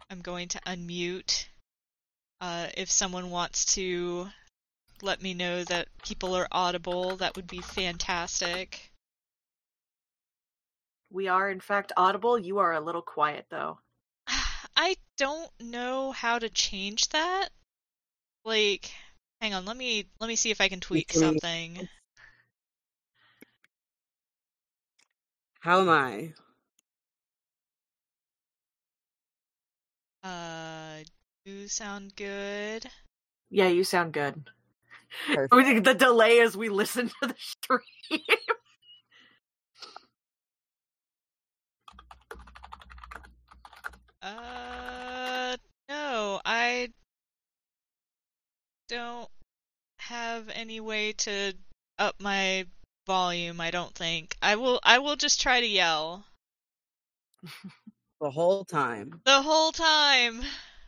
I'm going to unmute. If someone wants to let me know that people are audible, that would be fantastic. We are, in fact, audible. You are a little quiet, though. I don't know how to change that. Like, hang on, let me see if I can tweak something. How am I? You sound good. Yeah, you sound good. Perfect. The delay as we listen to the stream. No, I don't have any way to up my volume, I don't think. I will just try to yell. The whole time. The whole time!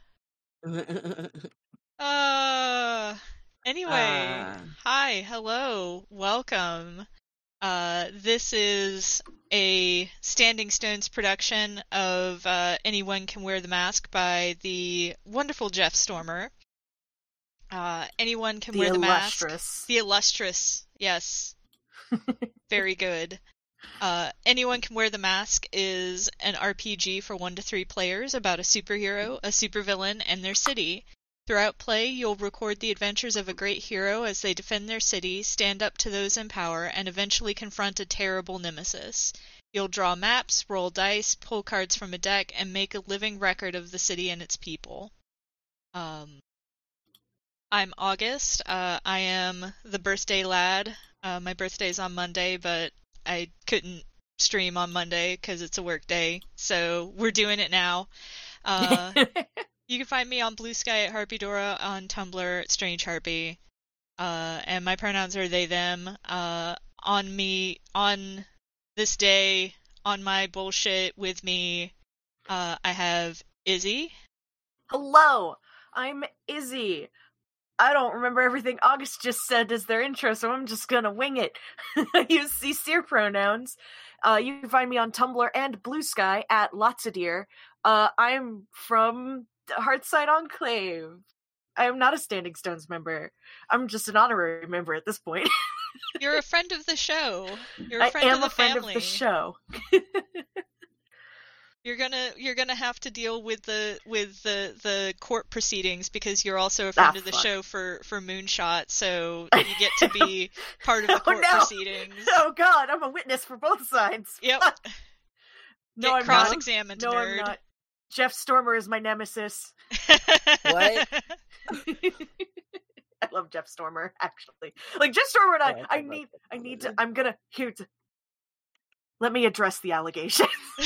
Anyway, hi, hello, welcome. This is a Standing Stones production of Anyone Can Wear the Mask by the wonderful Jeff Stormer. Anyone Can Wear the Mask. The Illustrious, yes. Very good. Anyone Can Wear the Mask is an RPG for 1 to 3 players about a superhero, a supervillain, and their city. Throughout play, you'll record the adventures of a great hero as they defend their city, stand up to those in power, and eventually confront a terrible nemesis. You'll draw maps, roll dice, pull cards from a deck, and make a living record of the city and its people. I'm August. I am the birthday lad. My birthday's on Monday, but I couldn't stream on Monday because it's a work day, so we're doing it now. You can find me on Blue Sky at Harpydora, on Tumblr at Strange Harpy, and my pronouns are they, them. On this day, on my bullshit with me, I have Izzy. Hello, I'm Izzy. I don't remember everything August just said as their intro, so I'm just gonna wing it. I use CC pronouns. You can find me on Tumblr and Blue Sky at Lotsadeer. I'm from Hearthside Enclave. I am not a Standing Stones member. I'm just an honorary member at this point. You're a friend of the show. You're a friend of the family. I am a friend of the show. You're gonna have to deal with the court proceedings because you're also a friend of the show for Moonshot, so you get to be part of the court proceedings. Oh God, I'm a witness for both sides. Yep. No, I'm cross-examined, not. No, nerd. I'm not. Jeff Stormer is my nemesis. What? I love Jeff Stormer, actually. Like Jeff Stormer and I need to. I'm gonna let me address the allegation.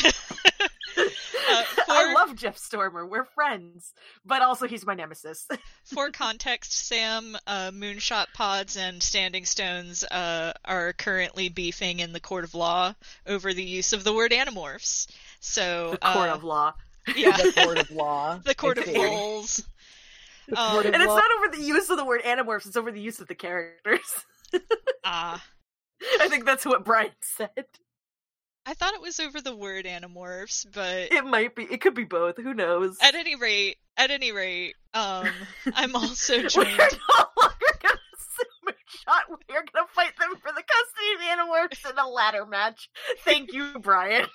I love Jeff Stormer. We're friends, but also he's my nemesis. For context, Sam, Moonshot Pods and Standing Stones are currently beefing in the court of law over the use of the word Animorphs. So the court of law. Yeah. The court of law. The court of laws. And it's not over the use of the word Animorphs, it's over the use of the characters. I think that's what Brian said. I thought it was over the word Animorphs, but it might be. It could be both. Who knows? At any rate, I'm also joined. We're no longer gonna sue Moonshot. We're gonna fight them for the custody of the Animorphs in a ladder match. Thank you, Brian.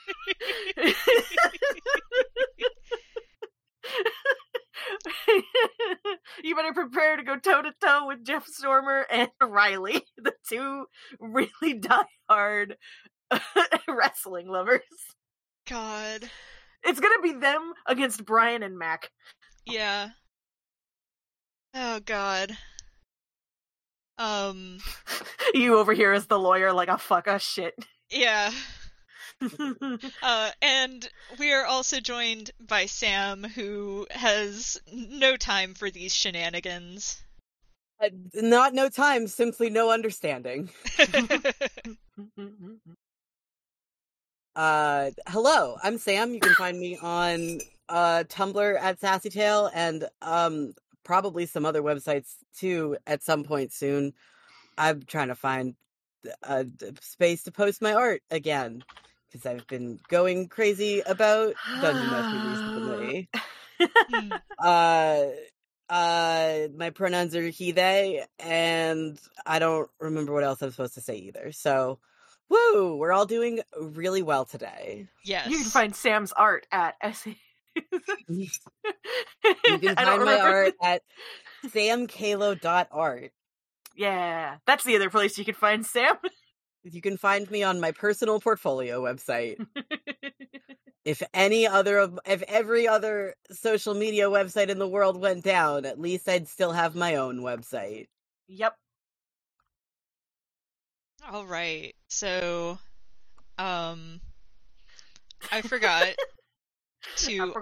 You better prepare to go toe-to-toe with Jeff Stormer and Riley, the two really die-hard wrestling lovers. God. It's gonna be them against Brian and Mac. Yeah. Oh, God. You over here as the lawyer like a fuck us shit. Yeah. And we are also joined by Sam, who has no time for these shenanigans. Not no time, simply no understanding. Hello, I'm Sam. You can find me on Tumblr at SassyTale and probably some other websites too at some point soon. I'm trying to find a space to post my art again because I've been going crazy about Dungeon Meshi recently. My pronouns are he, they, and I don't remember what else I'm supposed to say either. So, woo! We're all doing really well today. Yes. You can find Sam's art at You can find my art at samkalo.art. Yeah, that's the other place you can find Sam. You can find me on my personal portfolio website. If every other social media website in the world went down, at least I'd still have my own website. Yep. All right. So, I forgot to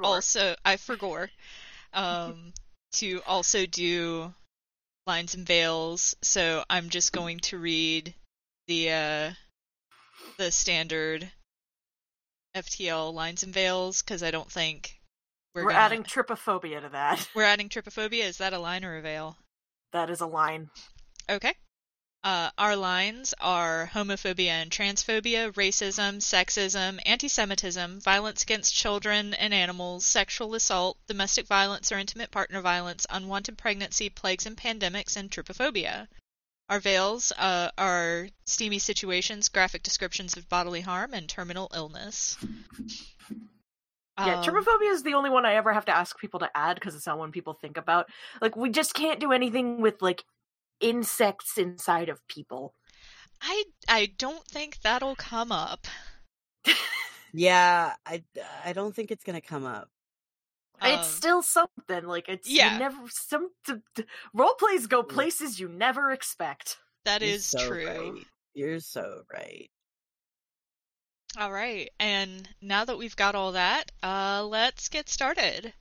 to also do lines and veils. So I'm just going to read the standard FTL lines and veils because I don't think we're adding trypophobia to that. We're adding trypophobia. Is that a line or a veil? That is a line. Okay. Our lines are homophobia and transphobia, racism, sexism, anti-Semitism, violence against children and animals, sexual assault, domestic violence or intimate partner violence, unwanted pregnancy, plagues and pandemics, and trypophobia. Our veils are steamy situations, graphic descriptions of bodily harm, and terminal illness. Yeah, trypophobia is the only one I ever have to ask people to add because it's not one people think about. Like, we just can't do anything with, like, insects inside of people. I don't think that'll come up. Yeah, I don't think it's gonna come up. It's still something, like, it's role plays go places you never expect. That is true. Right. You're so right. All right, and now that we've got all that, let's get started.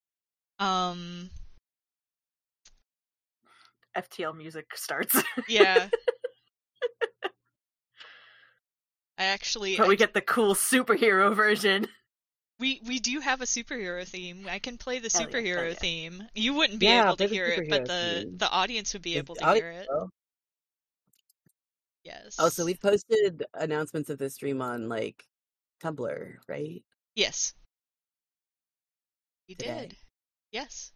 FTL music starts. Yeah. But we get the cool superhero version. We do have a superhero theme. I can play the superhero theme. You wouldn't be Yeah, able to play the hear it, but superhero the audience would be able to hear it. Yes. Oh, so we've posted announcements of this stream on, like, Tumblr, right? Yes. We Today. did. Yes.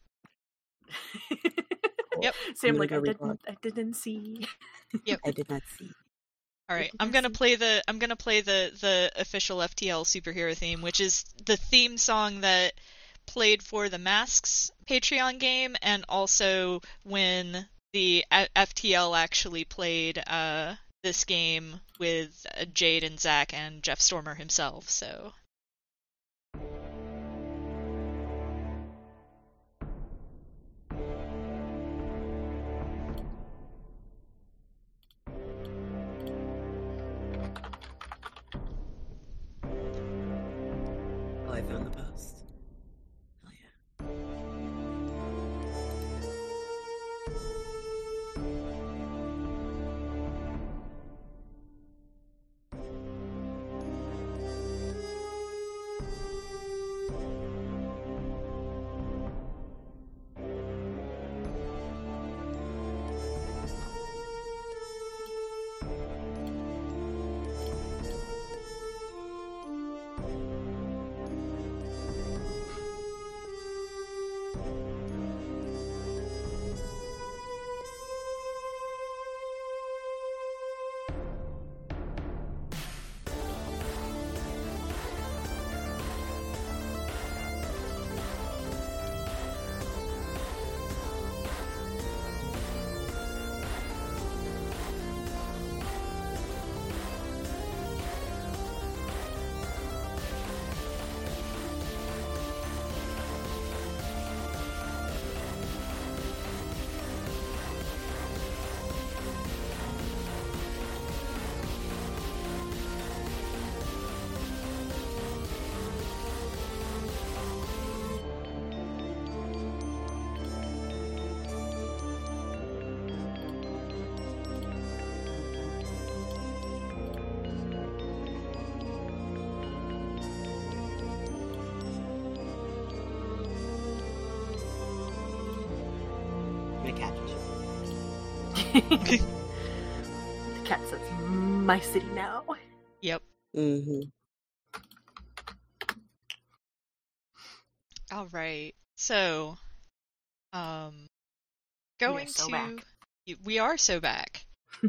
Cool. Yep. Sam, like, I didn't see. Yep. I did not see. All right, I'm gonna play the official FTL superhero theme, which is the theme song that played for the Masks Patreon game, and also when the FTL actually played this game with Jade and Zach and Jeff Stormer himself. So. Oh, I found the post. Oh, yeah. My cat The cat says, "My city now." Yep. Mm-hmm. All right. So, going so to back. we are so back.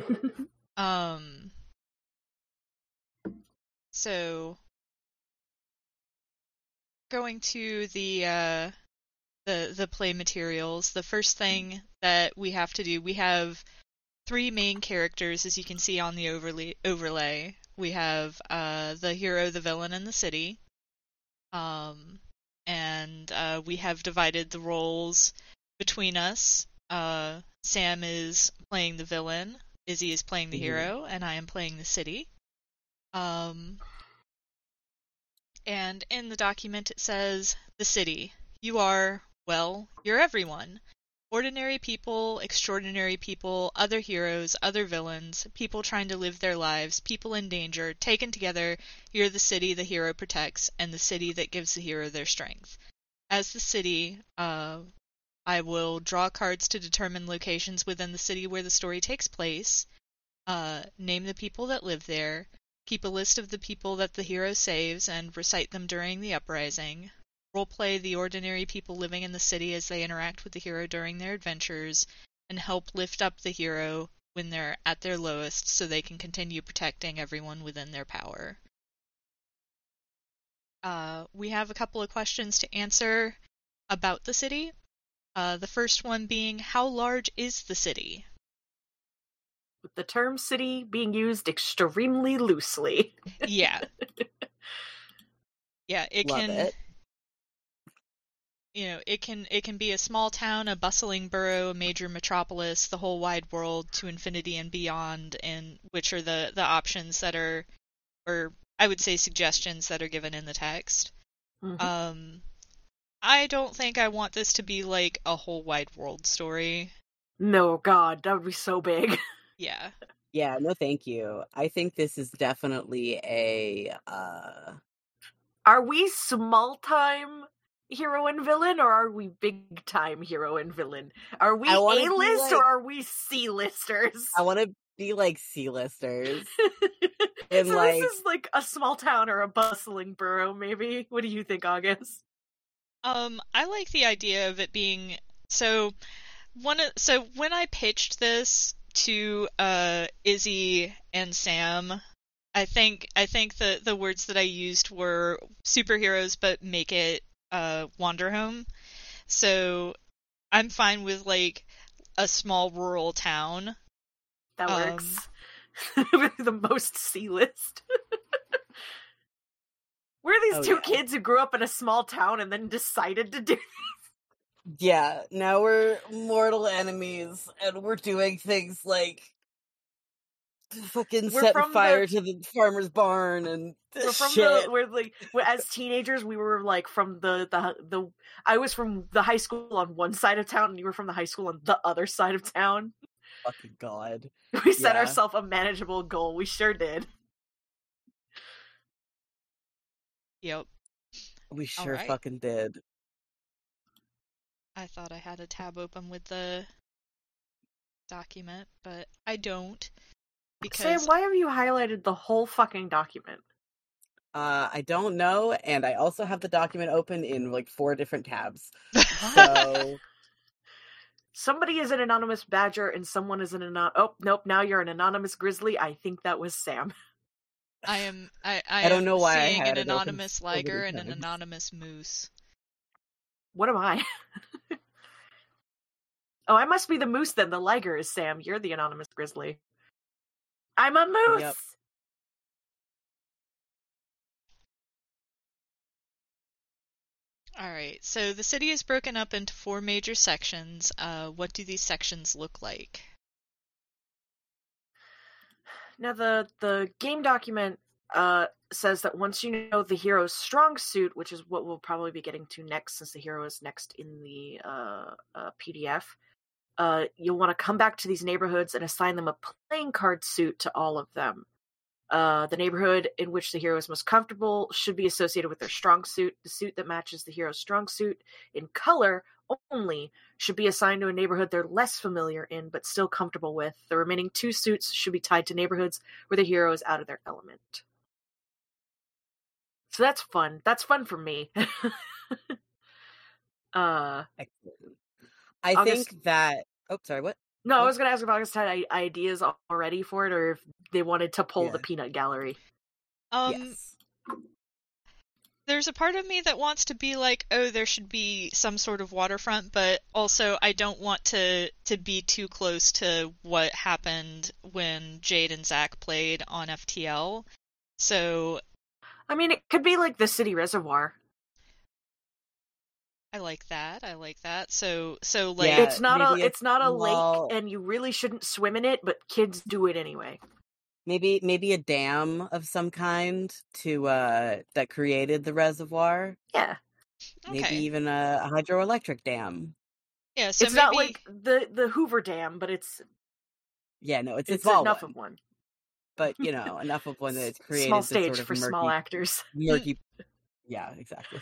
So going to the play materials, the first thing that we have to do, we have 3 main characters, as you can see on the overlay. We have the hero, the villain, and the city. And we have divided the roles between us. Sam is playing the villain, Izzy is playing the hero, and I am playing the city. And in the document it says, the city. You are, well, you're everyone. Ordinary people, extraordinary people, other heroes, other villains, people trying to live their lives, people in danger, taken together, you're the city the hero protects, and the city that gives the hero their strength. As the city, I will draw cards to determine locations within the city where the story takes place, name the people that live there, keep a list of the people that the hero saves and recite them during the uprising, roleplay the ordinary people living in the city as they interact with the hero during their adventures, and help lift up the hero when they're at their lowest so they can continue protecting everyone within their power. We have a couple of questions to answer about the city. The first one being, how large is the city? With the term city being used extremely loosely. Yeah. Yeah, it Love can... it. You know, it can be a small town, a bustling borough, a major metropolis, the whole wide world, to infinity and beyond, and which are the options that are, or I would say suggestions that are given in the text. Mm-hmm. I don't think I want this to be like a whole wide world story. No, God, that would be so big. Yeah. Yeah, no thank you. I think this is definitely a Are we small-time hero and villain, or are we big-time hero and villain? Are we A-list, or are we C-listers? I want to be like C-listers. And so this is like a small town or a bustling borough, maybe? What do you think, August? I like the idea of it being... So when I pitched this to Izzy and Sam, I think the words that I used were superheroes, but make it Wanderhome. So I'm fine with like a small rural town. That works. The most C-list. We're these two kids who grew up in a small town and then decided to do this. Yeah, now we're mortal enemies, and we're doing things like fucking setting fire to the farmer's barn and shit. As teenagers, we were like from the I was from the high school on one side of town, and you were from the high school on the other side of town. Fucking God. We set ourselves a manageable goal. We sure did. Yep. We sure fucking did. I thought I had a tab open with the document, but I don't. Sam, why have you highlighted the whole fucking document? I don't know, and I also have the document open in like 4 different tabs. So somebody is an anonymous badger and someone is an oh nope, now you're an anonymous grizzly. I think that was Sam. I don't know why seeing an anonymous liger and an anonymous moose. What am I? Oh, I must be the moose then. The liger is Sam. You're the anonymous grizzly. I'm a moose! Yep. Alright, so the city is broken up into 4 major sections. What do these sections look like? Now, the game document says that once you know the hero's strong suit, which is what we'll probably be getting to next since the hero is next in the PDF, you'll want to come back to these neighborhoods and assign them a playing card suit to all of them. The neighborhood in which the hero is most comfortable should be associated with their strong suit. The suit that matches the hero's strong suit in color only should be assigned to a neighborhood they're less familiar in but still comfortable with. The remaining 2 suits should be tied to neighborhoods where the hero is out of their element. So that's fun. That's fun for me. Excellent. I August- think that. Oh, sorry. What? No, I What? was going to ask if August had ideas already for it, or if they wanted to pull the Yeah. peanut gallery. Yes. There's a part of me that wants to be like, oh, there should be some sort of waterfront, but also I don't want to be too close to what happened when Jade and Zach played on FTL. So I mean, it could be like the city reservoir. I like that. So like Yeah, It's not maybe it's not a small- lake, and you really shouldn't swim in it, but kids do it anyway. Maybe a dam of some kind to that created the reservoir. Yeah, Maybe okay. even a hydroelectric dam. Yeah, so it's maybe not like the Hoover Dam, but it's Yeah, no, it's a it's small enough one, of one. but enough of one that it's created Small this stage sort of for murky, small actors. murky. Yeah, exactly.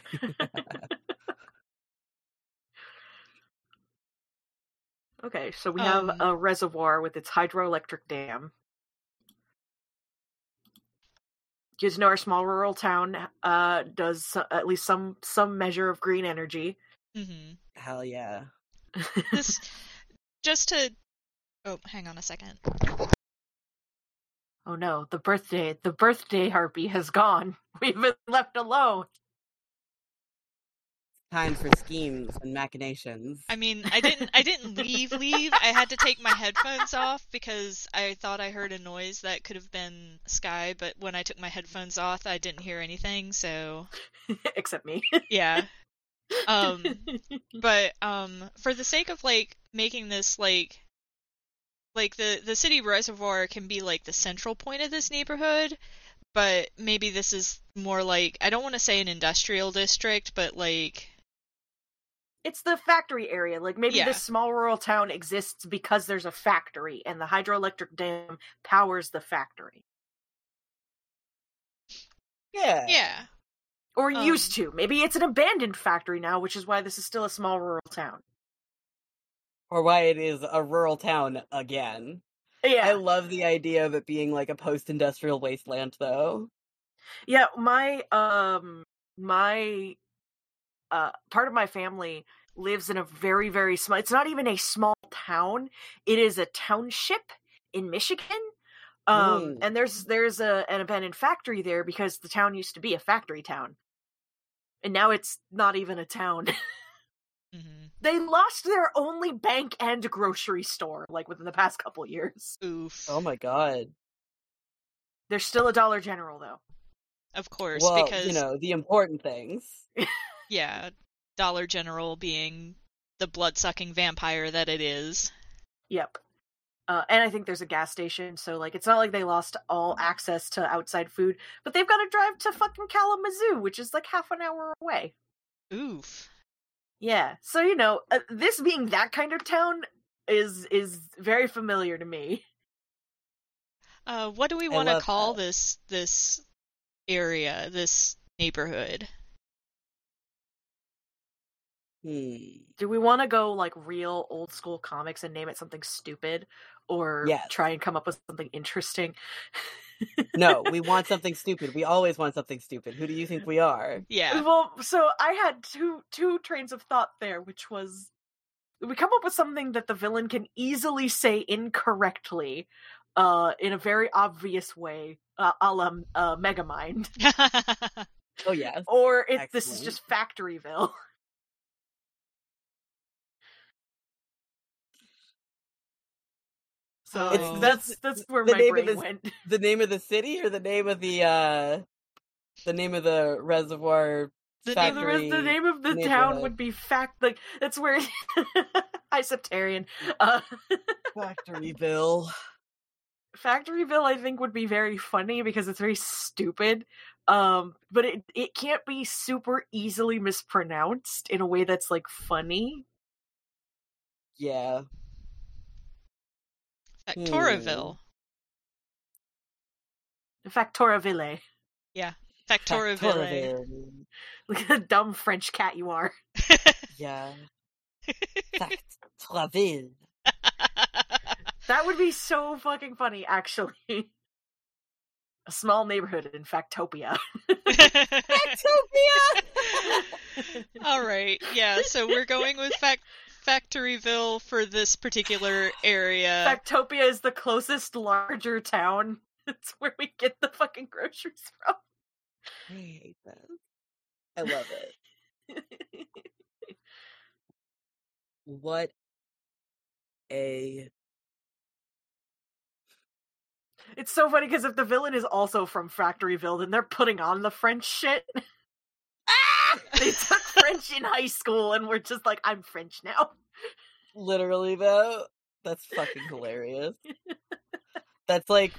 Okay, so we have a reservoir with its hydroelectric dam. You guys know our small rural town does at least some measure of green energy. Mhm. Hell yeah. This just to Oh, hang on a second. Oh no, the birthday harpy has gone. We've been left alone. Time for schemes and machinations. I mean, I didn't leave. I had to take my headphones off because I thought I heard a noise that could have been Sky, but when I took my headphones off, I didn't hear anything, so Except me. yeah. But for the sake of like making this like the city reservoir can be like the central point of this neighborhood, but maybe this is more like, I don't want to say an industrial district, but like It's the factory area. Like, maybe Yeah. this small rural town exists because there's a factory, and the hydroelectric dam powers the factory. Yeah. yeah. Or used to. Maybe it's an abandoned factory now, which is why this is still a small rural town. Or why it is a rural town again. Yeah. I love the idea of it being like a post-industrial wasteland, though. Yeah, my part of my family lives in a very, very small, it's not even a small town, it is a township in Michigan. And there's an abandoned factory there because the town used to be a factory town. And now it's not even a town. Mm-hmm. They lost their only bank and grocery store, like, within the past couple years. Oof. Oh my god. They're still a Dollar General, though. Of course, Well, because the important things. yeah, Dollar General being the blood-sucking vampire that it is. Yep. And I think there's a gas station, so, like, it's not like they lost all access to outside food, but they've got to drive to fucking Kalamazoo, which is, like, half an hour away. Oof. Yeah, so, this being that kind of town is very familiar to me. What do we I want to love call that. this area, this neighborhood? Do we want to go, like, real old school comics and name it something stupid? Or Yes. try and come up with something interesting? No, we want something stupid. We always want something stupid. Who do you think we are? Yeah. Well, so I had two trains of thought there, which was, we come up with something that the villain can easily say incorrectly, in a very obvious way, a la Megamind. Oh yes. Or this is Excellent. just Factoryville. So It's- that's where the my name of brain this- went. The name of the city or the name of the name of the reservoir factory? The name of the town neighborhood. would be like, that's where Hi, Septarian. Factoryville. Factoryville, I think, would be very funny because it's very stupid. But it can't be super easily mispronounced in a way that's, like, funny. Yeah. Factoraville. Factoraville. Yeah. Factoraville. Look at the dumb French cat you are. Yeah. Factoraville. That would be so fucking funny, actually. A small neighborhood in Factopia. All right, yeah, so we're going with Factoryville for this particular area. Factopia is the closest larger town. It's where we get the fucking groceries from. I hate that. I love it. What a... It's so funny because if the villain is also from Factoryville, then they're putting on the French shit. They took French in high school and we're just like, I'm French now. Literally, though, that's fucking hilarious. That's like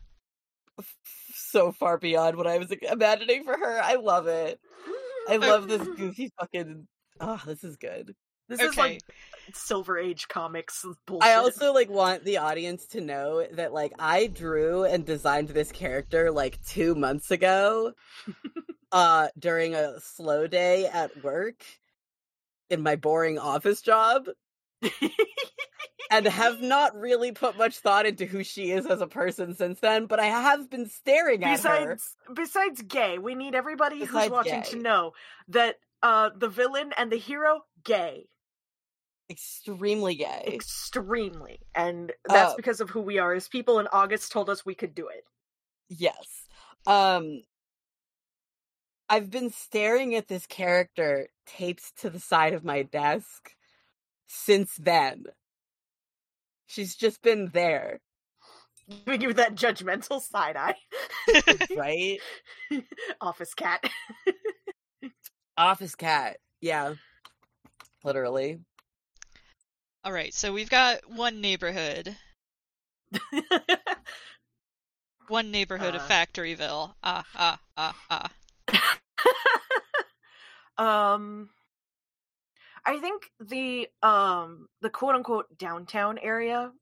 so far beyond what I was imagining for her. I love it. I love this goofy fucking... Oh, this is good. This is like Silver Age comics bullshit. I also like want the audience to know that like I drew and designed this character like 2 months ago during a slow day at work in my boring office job. And have not really put much thought into who she is as a person since then, but I have been staring at her. Besides gay, we need everybody who's watching to know that the villain and the hero, gay. Extremely gay. Extremely. And that's because of who we are as people, and August told us we could do it. Yes. I've been staring at this character taped to the side of my desk since then. She's just been there. We give that judgmental side eye. Right? Office cat. Office cat. Yeah. Literally. All right, so we've got one neighborhood. One neighborhood of Factoryville. I think the quote unquote downtown area,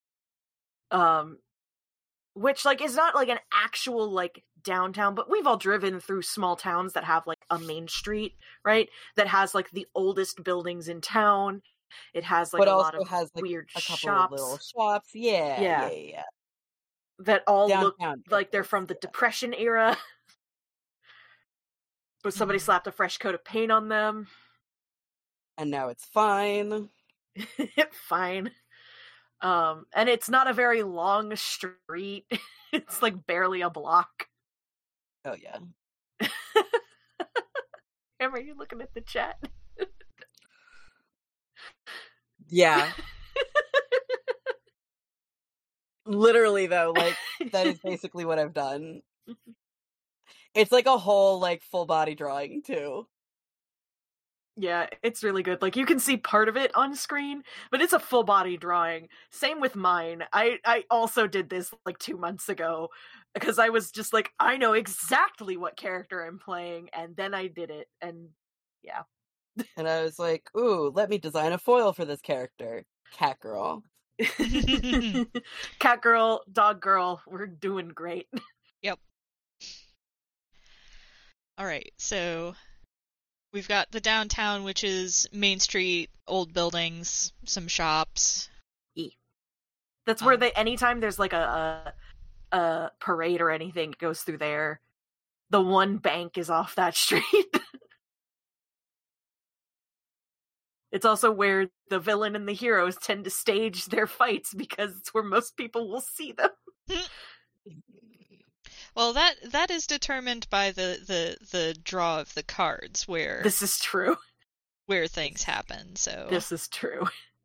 which like is not like an actual like downtown, but we've all driven through small towns that have like a main street, right? That has like the oldest buildings in town. It has like a lot of weird shops. Little shops. Yeah. That all downtown look like they're from the Depression era. But somebody slapped a fresh coat of paint on them. And now it's fine. Fine. And it's not a very long street. It's like barely a block. Oh, yeah. Am, are you looking at the chat? Yeah. Literally, though, like, that is basically what I've done. It's like a whole, like, full body drawing, too. Yeah, it's really good. Like, you can see part of it on screen, but it's a full body drawing. Same with mine. I also did this, like, 2 months ago, because I was just like, I know exactly what character I'm playing, and then I did it, and yeah. And I was like, ooh, let me design a foil for this character. Cat girl. Cat girl, dog girl, we're doing great. Yep. Alright, so we've got the downtown, which is Main Street, old buildings, some shops. That's where anytime there's like a parade or anything goes through there, the one bank is off that street. It's also where the villain and the heroes tend to stage their fights because it's where most people will see them. Well, that is determined by the draw of the cards, where this is true, where things happen. So this is true.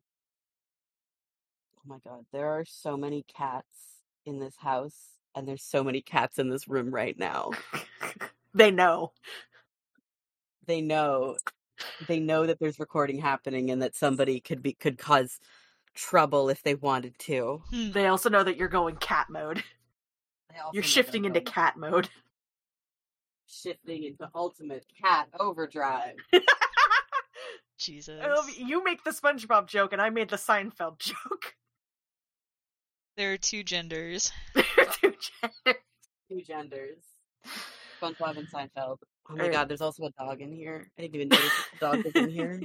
Oh my god, there are so many cats in this house, and there's so many cats in this room right now. They know. They know that there's recording happening and that somebody could cause trouble if they wanted to. They also know that you're going cat mode. You're shifting into cat mode. Shifting into ultimate cat overdrive. Jesus. You make the SpongeBob joke and I made the Seinfeld joke. There are two genders. There are two genders. Two genders. SpongeBob and Seinfeld. Oh my god, there's also a dog in here. I didn't even notice the dog was in here.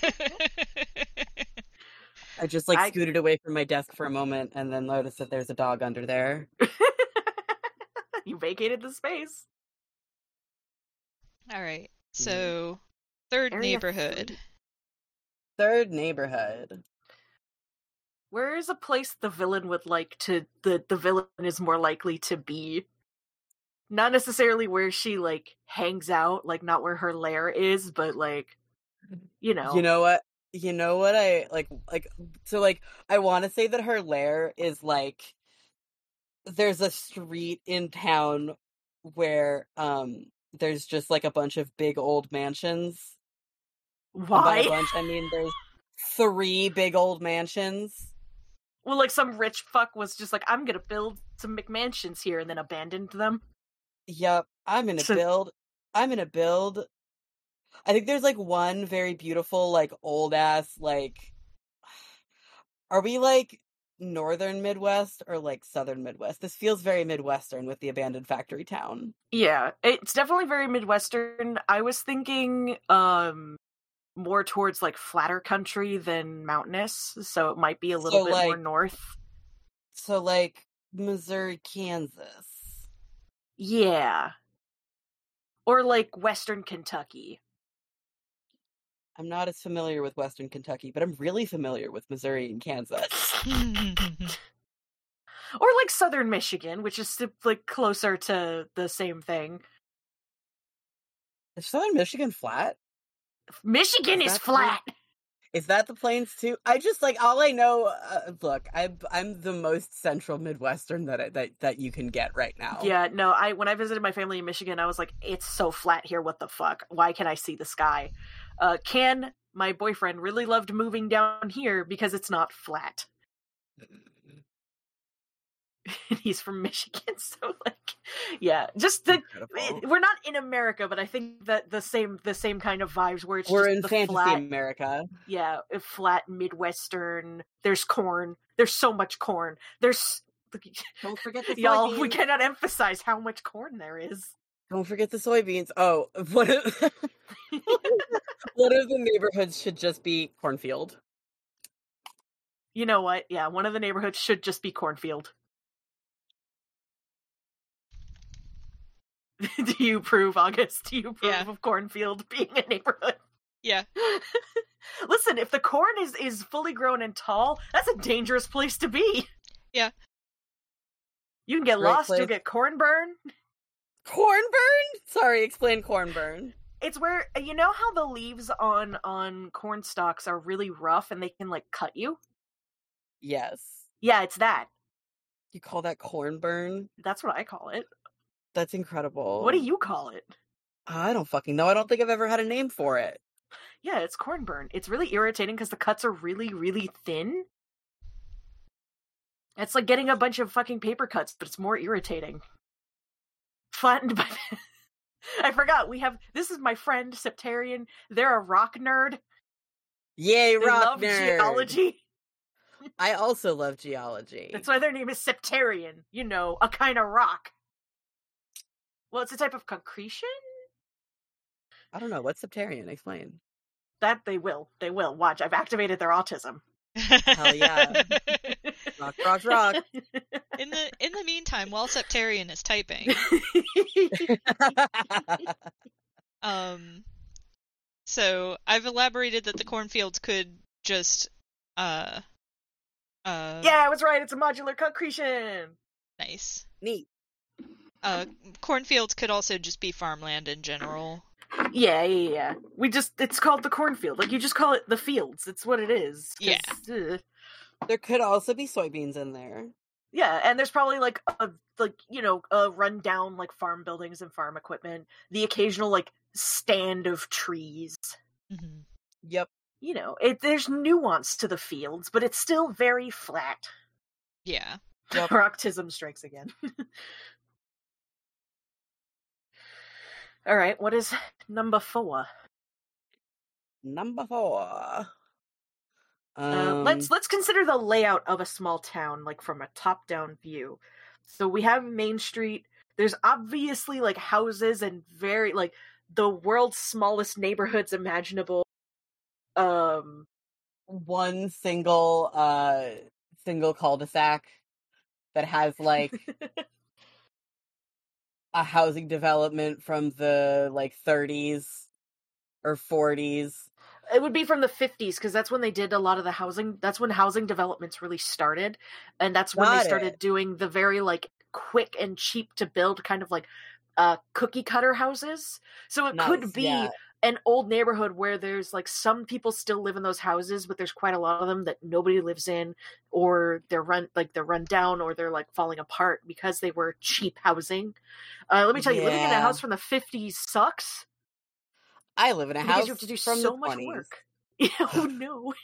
I just scooted away from my desk for a moment and then noticed that there's a dog under there. You vacated the space. All right. So, third Area neighborhood. 3. Third neighborhood. Where is a place the villain would like to the villain is more likely to be? Not necessarily where she like hangs out, like not where her lair is, but like You know what? I I want to say that her lair is like there's a street in town where there's just like a bunch of big old mansions. And by a why? bunch, I mean there's 3 big old mansions. Well, like some rich fuck was just like, I'm gonna build some McMansions here, and then abandoned them. Yep, I'm gonna build. I think there's like one very beautiful, like old ass, like. Are we like northern Midwest or like southern Midwest? This feels very Midwestern with the abandoned factory town. Yeah, it's definitely very Midwestern. I was thinking more towards like flatter country than mountainous, so it might be a little So, bit more like- north. So like Missouri, Kansas. Yeah. Or like Western Kentucky. I'm not as familiar with Western Kentucky, but I'm really familiar with Missouri and Kansas. Or like Southern Michigan, which is like closer to the same thing. Is Southern Michigan flat? Michigan Is is that flat. Is that the plains too? I just like all I know. Look, I'm the most central Midwestern that you can get right now. Yeah, no, when I visited my family in Michigan, I was like, it's so flat here, what the fuck? Why can I see the sky? Ken, my boyfriend, really loved moving down here because it's not flat. He's from Michigan, so like, yeah, just we're not in America, but I think that the same kind of vibes where we're just in the fantasy flat, America. yeah, flat Midwestern. There's corn. There's so much corn. Don't forget the y'all. soybeans. We cannot emphasize how much corn there is. Don't forget the soybeans. Oh, one of the neighborhoods should just be cornfield. You know what? Yeah, one of the neighborhoods should just be cornfield. Do you approve, August? Do you approve of cornfield being a neighborhood? Yeah. Listen, if the corn is fully grown and tall, that's a dangerous place to be. Yeah. You can get lost, you'll get corn burn. Corn burn? Sorry, explain corn burn. It's where, you know how the leaves on corn stalks are really rough and they can, like, cut you? Yes. Yeah, it's that. You call that corn burn? That's what I call it. That's incredible. What do you call it? I don't fucking know. I don't think I've ever had a name for it. Yeah, it's corn burn. It's really irritating because the cuts are really, really thin. It's like getting a bunch of fucking paper cuts, but it's more irritating. Flattened by... I forgot, this is my friend, Septarian. They're a rock nerd. Yay, they rock love nerd. Geology. I also love geology. That's why their name is Septarian. You know, a kind of rock. Well, it's a type of concretion? I don't know. What's Septarian? Explain. That they will. They will. Watch, I've activated their autism. Hell yeah. Rock, rock, rock. In the meantime, while Septarian is typing, so I've elaborated that the cornfields could just yeah, I was right, it's a modular concretion. Nice. Neat. Cornfields could also just be farmland in general. Yeah. It's called the cornfield. Like, you just call it the fields. It's what it is. Yeah. There could also be soybeans in there. Yeah, and there's probably like a rundown like farm buildings and farm equipment. The occasional like stand of trees. Mm-hmm. Yep. You know, there's nuance to the fields, but it's still very flat. Yeah. Yep. Rocktism strikes again. All right, what is number 4? Number 4. Let's consider the layout of a small town, like from a top-down view. So we have Main Street. There's obviously like houses and very like the world's smallest neighborhoods imaginable. One single cul-de-sac that has like a housing development from the like 30s or 40s. It would be from the 50s, because that's when they did a lot of the housing. That's when housing developments really started. And that's when they started doing the very, like, quick and cheap to build kind of like cookie cutter houses. So it could be an old neighborhood where there's like some people still live in those houses, but there's quite a lot of them that nobody lives in, or they're run down, or they're like falling apart because they were cheap housing. Let me tell you, living in a house from the 50s sucks. I live in a house because you have to do from so the much 20s. work. Yeah, oh no.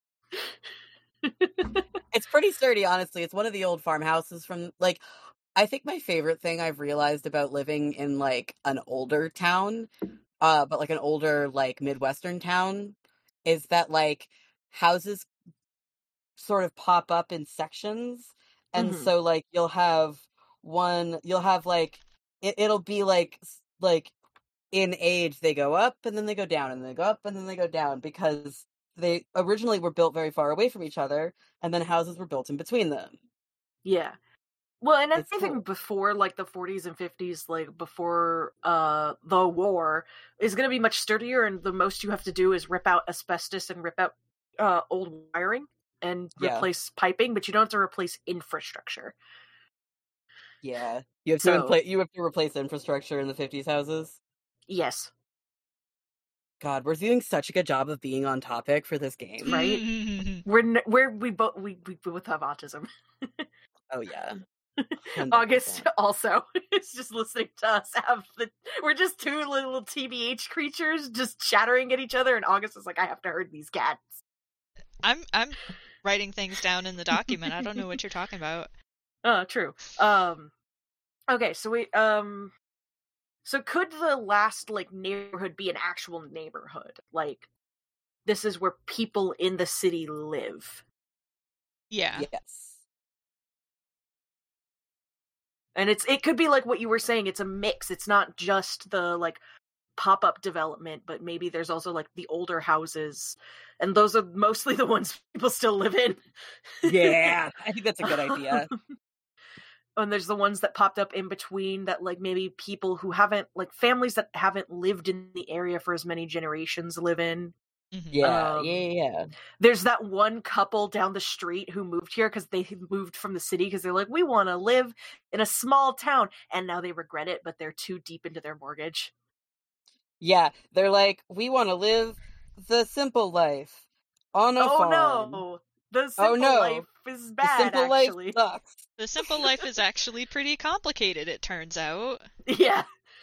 It's pretty sturdy, honestly. It's one of the old farmhouses from, like, I think my favorite thing I've realized about living in, like, an older town, but, like, an older, like, Midwestern town, is that, like, houses sort of pop up in sections, and so, like, you'll have, like, it'll be, like, in age, they go up, and then they go down, and they go up, and then they go down, because they originally were built very far away from each other, and then houses were built in between them. Yeah. Well, and It's anything cool. before, like, the 40s and 50s, like, before the war, is going to be much sturdier, and the most you have to do is rip out asbestos and rip out old wiring and replace piping, but you don't have to replace infrastructure. Yeah. You have to replace infrastructure in the 50s houses? Yes. God, we're doing such a good job of being on topic for this game. Right? we both have autism. Oh, yeah. 100%. August also is just listening to us we're just two little TBH creatures just chattering at each other, and August is like, I have to herd these cats. I'm writing things down in the document. I don't know what you're talking about. True. Okay, so so could the last, like, neighborhood be an actual neighborhood? Like, this is where people in the city live. Yeah. Yes. And it could be like what you were saying, it's a mix. It's not just the, like, pop-up development, but maybe there's also, like, the older houses, and those are mostly the ones people still live in. Yeah, I think that's a good idea. And there's the ones that popped up in between that, like, maybe people who haven't, like, families that haven't lived in the area for as many generations live in. Yeah. There's that one couple down the street who moved here because they moved from the city because they're like, we want to live in a small town, and now they regret it, but they're too deep into their mortgage. Yeah, they're like, we want to live the simple life on a farm. No, the simple life is bad. The simple life sucks. The simple life is actually pretty complicated, it turns out. Yeah.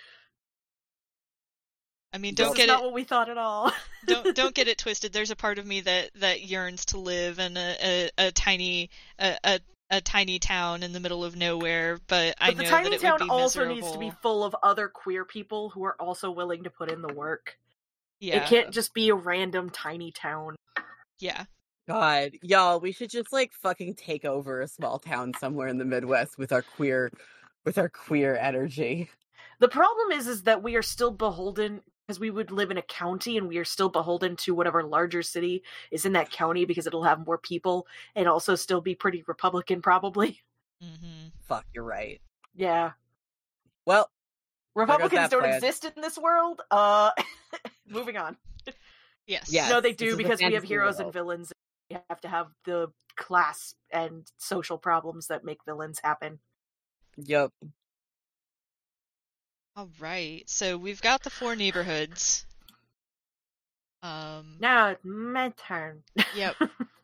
I mean, That's not what we thought at all. don't get it twisted. There's a part of me that yearns to live in a tiny town in the middle of nowhere, but I know that it would be miserable. But the tiny town also needs to be full of other queer people who are also willing to put in the work. Yeah. It can't just be a random tiny town. Yeah. God, y'all, we should just, like, fucking take over a small town somewhere in the Midwest with our queer energy. The problem is that we are still beholden, because we would live in a county, and we are still beholden to whatever larger city is in that county, because it'll have more people and also still be pretty Republican, probably. Mm-hmm. Fuck, you're right. Yeah. Well, Republicans don't exist in this world. Moving on. Yes. No, they do, because we have heroes and villains. We have to have the class and social problems that make villains happen. Yep. All right. So we've got the 4 neighborhoods. Now it's my turn. Yep.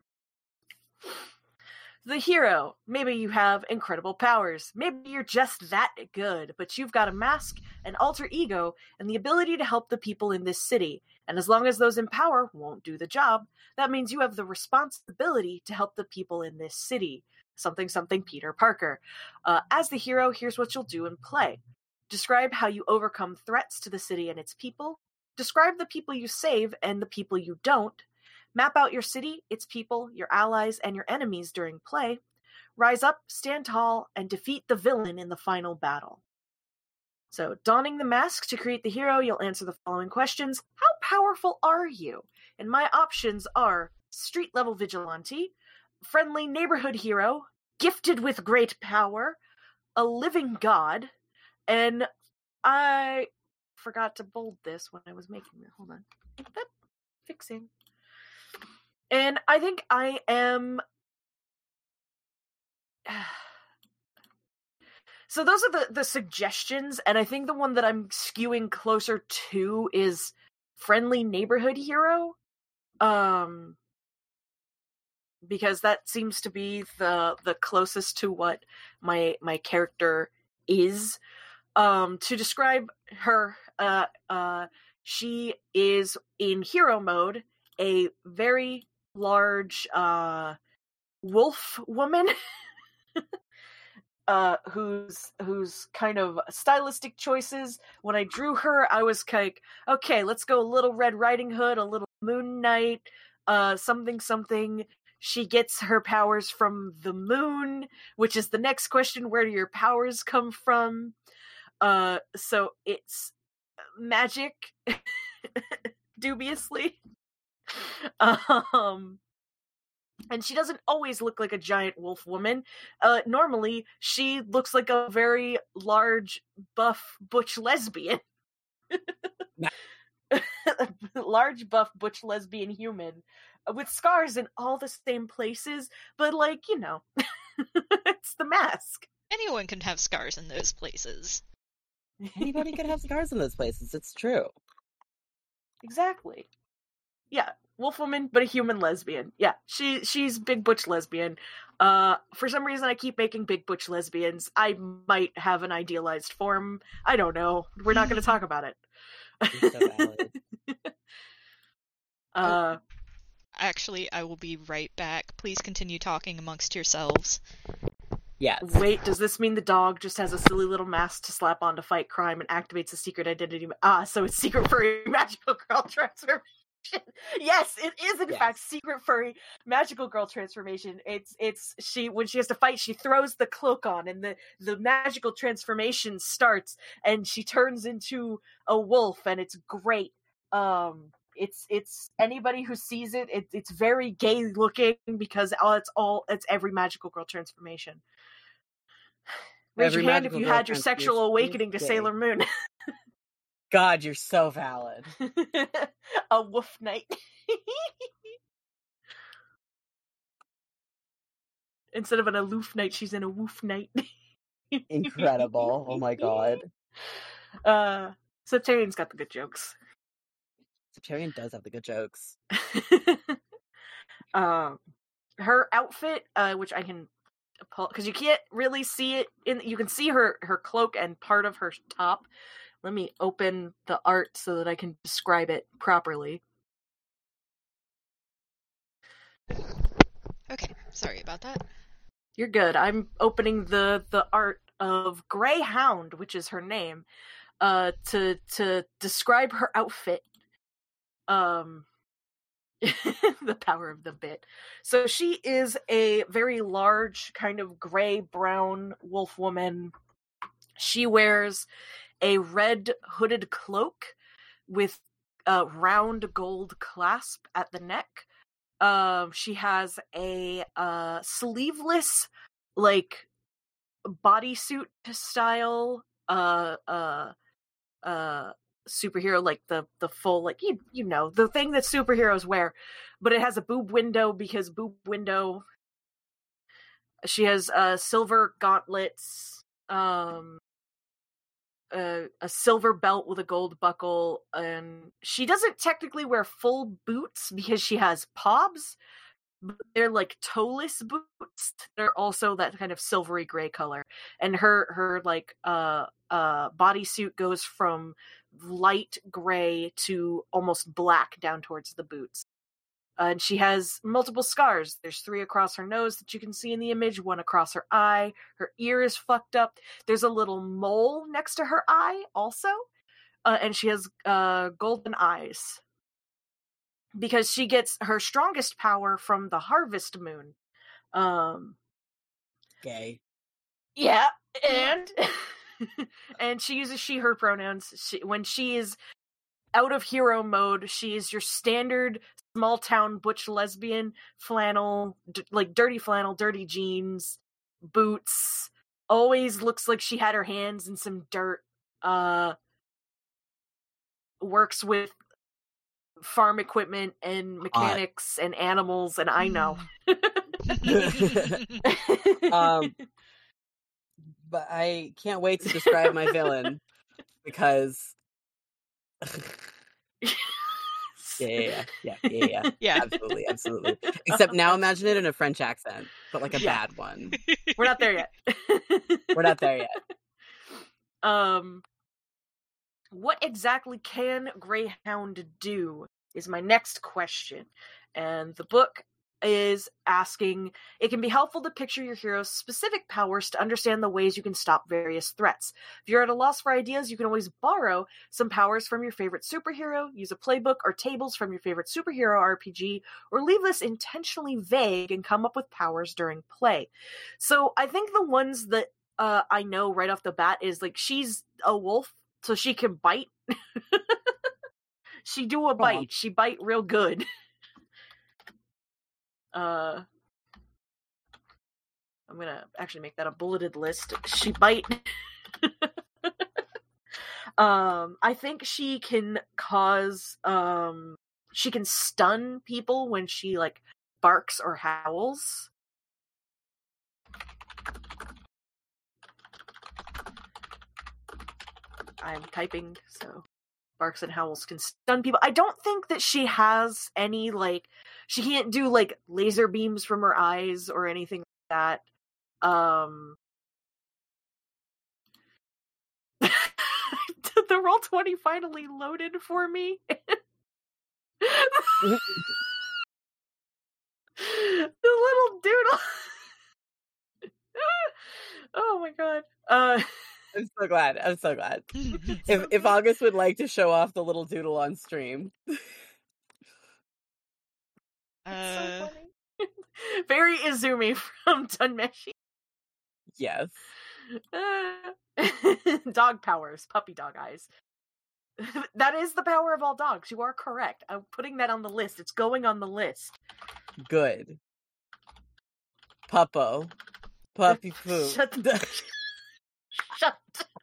The hero. Maybe you have incredible powers. Maybe you're just that good, but you've got a mask, an alter ego, and the ability to help the people in this city. And as long as those in power won't do the job, that means you have the responsibility to help the people in this city. Something Peter Parker. As the hero, here's what you'll do in play. Describe how you overcome threats to the city and its people. Describe the people you save and the people you don't. Map out your city, its people, your allies, and your enemies during play. Rise up, stand tall, and defeat the villain in the final battle. So, donning the mask to create the hero, you'll answer the following questions. How powerful are you? And my options are street-level vigilante, friendly neighborhood hero, gifted with great power, a living god, And I forgot to bold this when I was making it. Hold on. Fixing. And I think I am... So those are the suggestions, and I think the one that I'm skewing closer to is friendly neighborhood hero. Because that seems to be the closest to what my character is. To describe her, she is in hero mode, a very large wolf woman. Whose kind of stylistic choices. When I drew her, I was like, okay, let's go a little Red Riding Hood, a little Moon Knight, something. She gets her powers from the moon, which is the next question. Where do your powers come from? So it's magic, dubiously. And she doesn't always look like a giant wolf woman. Normally, she looks like a very large, buff, butch lesbian. Large, buff, butch lesbian human. With scars in all the same places, but it's the mask. Anyone can have scars in those places. Anybody can have scars in those places, it's true. Exactly. Yeah. Wolf woman, but a human lesbian. Yeah, she's big butch lesbian. For some reason, I keep making big butch lesbians. I might have an idealized form. I don't know. We're not going to talk about it. It's so valid. Actually, I will be right back. Please continue talking amongst yourselves. Yes. Wait, does this mean the dog just has a silly little mask to slap on to fight crime and activates a secret identity? So it's secret furry magical girl transformation. Yes, it is in fact secret furry magical girl transformation. It's she, when she has to fight, she throws the cloak on and the magical transformation starts and she turns into a wolf and it's great. It's anybody who sees it, it's very gay looking because it's every magical girl transformation. Raise your hand if you had your sexual awakening to Sailor Moon. God, you're so valid. A wolf knight. Instead of an aloof knight, she's in a woof knight. Incredible. Oh my god. Septarian's got the good jokes. Septarian does have the good jokes. Her outfit, which I can pull, because you can't really see it, you can see her cloak and part of her top. Let me open the art so that I can describe it properly. Okay, sorry about that. You're good. I'm opening the art of Greyhound, which is her name, to describe her outfit. The power of the bit. So she is a very large, kind of gray-brown wolf woman. She wears a red hooded cloak with a round gold clasp at the neck. She has a sleeveless, like, bodysuit style superhero, like the full, like, you know, the thing that superheroes wear, but it has a boob window because boob window. She has silver gauntlets, a silver belt with a gold buckle, and she doesn't technically wear full boots because she has pobs, but they're like toeless boots. They're also that kind of silvery gray color, and her like bodysuit goes from light gray to almost black down towards the boots. And she has multiple scars. There's 3 across her nose that you can see in the image, 1 across her eye. Her ear is fucked up. There's a little mole next to her eye also. And she has golden eyes. Because she gets her strongest power from the harvest moon. Gay. Yeah, and... and she uses she, her pronouns. When she is out of hero mode, she is your standard small town butch lesbian, flannel, like dirty flannel, dirty jeans, boots, always looks like she had her hands in some dirt, works with farm equipment and mechanics and animals, and I know. But I can't wait to describe my villain because yeah, absolutely. Except now imagine it in a French accent, but like a bad one. We're not there yet. What exactly can Greyhound do is my next question. And the book is asking, it can be helpful to picture your hero's specific powers to understand the ways you can stop various threats. If you're at a loss for ideas, you can always borrow some powers from your favorite superhero, use a playbook or tables from your favorite superhero RPG, or leave this intentionally vague and come up with powers during play. So I think the ones that I know right off the bat is like she's a wolf, so she can bite. She do a bite. She bite real good. I'm gonna actually make that a bulleted list. She bite. I think she can cause, she can stun people when she, like, barks or howls. I'm typing, so barks and howls can stun people. I don't think that she has any, like, she can't do, like, laser beams from her eyes or anything like that. The Roll20 finally loaded for me. The little doodle. Oh my god. I'm so glad. If August would like to show off the little doodle on stream. So funny. Very Izumi from Dunmeshi. Yes. Dog powers, puppy dog eyes. That is the power of all dogs. You are correct. I'm putting that on the list. It's going on the list. Good. Puppo. Puppy poo. Shut the Shut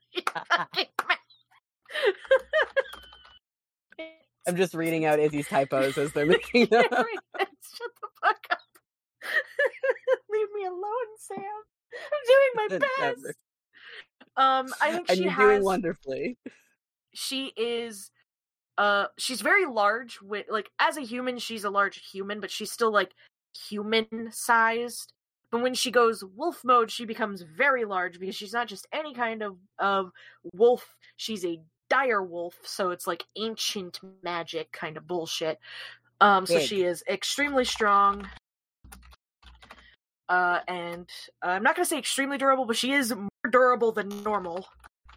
I'm just reading out Izzy's typos as they're making them. Shut the fuck up. Leave me alone, Sam. I'm doing my best. Never. I think and she you're has. doing wonderfully. She is. She's very large. With like, as a human, she's a large human, but she's still like human-sized. But when she goes wolf mode, she becomes very large because she's not just any kind of wolf. She's a dire wolf, so it's like ancient magic kind of bullshit. So she is extremely strong. And I'm not going to say extremely durable, but she is more durable than normal.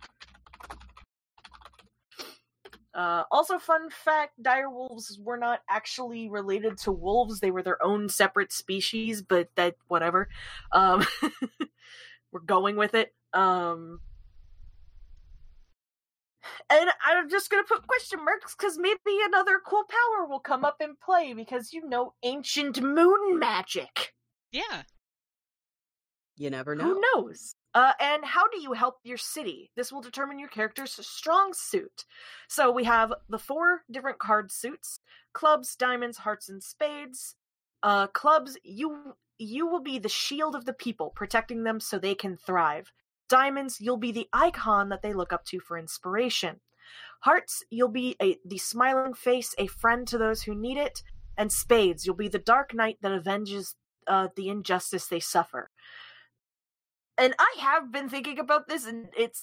Also, fun fact, dire wolves were not actually related to wolves. They were their own separate species, but that, whatever. We're going with it. And I'm just gonna put question marks, because maybe another cool power will come up in play, because, you know, ancient moon magic. Yeah. You never know. Who knows? And how do you help your city? This will determine your character's strong suit. So we have the 4 different card suits: clubs, diamonds, hearts, and spades. Clubs, you will be the shield of the people, protecting them so they can thrive. Diamonds, you'll be the icon that they look up to for inspiration. Hearts, you'll be the smiling face, a friend to those who need it. And spades, you'll be the dark knight that avenges the injustice they suffer. And I have been thinking about this, and it's...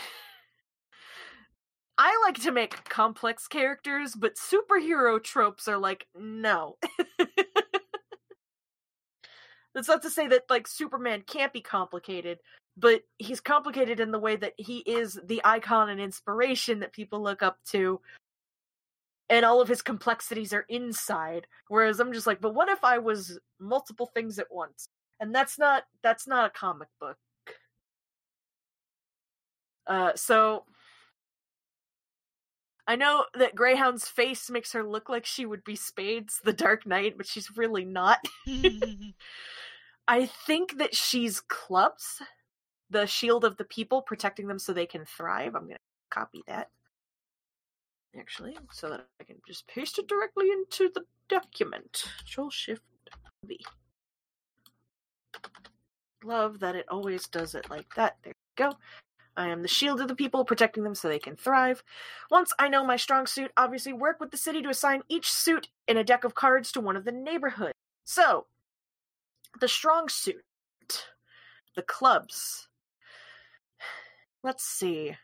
I like to make complex characters, but superhero tropes are like, no. That's not to say that, like, Superman can't be complicated, but he's complicated in the way that he is the icon and inspiration that people look up to, and all of his complexities are inside. Whereas I'm just like, but what if I was multiple things at once? And that's not a comic book. So I know that Greyhound's face makes her look like she would be Spades, the Dark Knight, but she's really not. I think that she's clubs, the shield of the people, protecting them so they can thrive. I'm going to copy that, actually, so that I can just paste it directly into the document. Control-Shift-V. Love that it always does it like that. There we go. I am the shield of the people, protecting them so they can thrive. Once I know my strong suit, obviously work with the city to assign each suit in a deck of cards to one of the neighborhoods. So, the strong suit, the clubs. Let's see.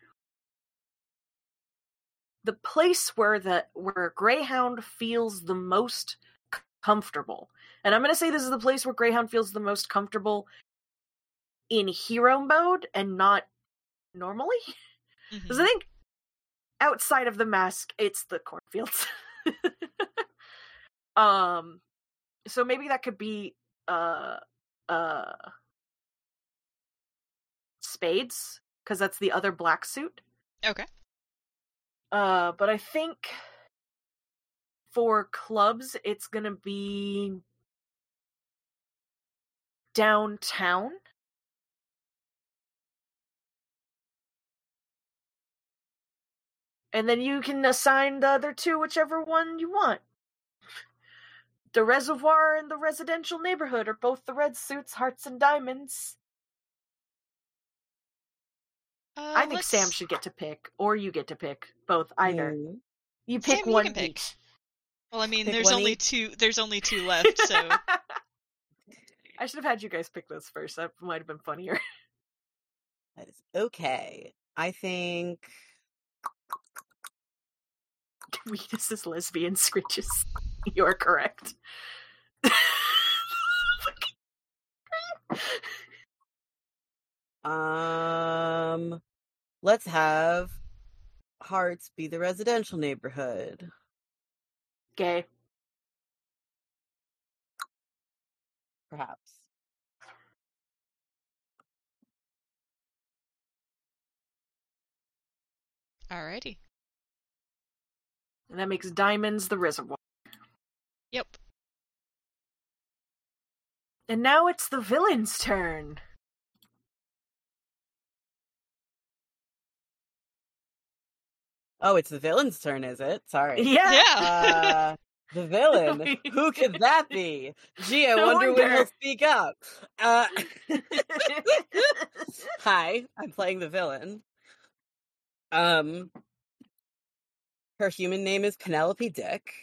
The place where Greyhound feels the most comfortable. And I'm going to say this is the place where Greyhound feels the most comfortable in hero mode and not normally. Because I think outside of the mask, it's the cornfields. So maybe that could be Spades, because that's the other black suit. Okay. But I think for clubs, it's gonna be downtown. And then you can assign the other two whichever one you want. The Reservoir and the Residential Neighborhood are both the red suits, Hearts and Diamonds. I think Sam should get to pick, or you get to pick both. Either you pick Sam, one you can pick. each. Well, I mean, Pick there's one only each. two. There's only two left, so I should have had you guys pick this first. That might have been funnier. That is okay. I think Weakness is lesbian screeches. You are correct. let's have Hearts be the residential neighborhood. Gay. Perhaps. alrighty. And that makes Diamonds the Reservoir. Yep. And now it's the villain's turn. Oh, it's the villain's turn, is it? Sorry. Yeah. Yeah. The villain. Who could that be? Gee, I wonder when he'll speak up. Hi, I'm playing the villain. Her human name is Penelope Dick.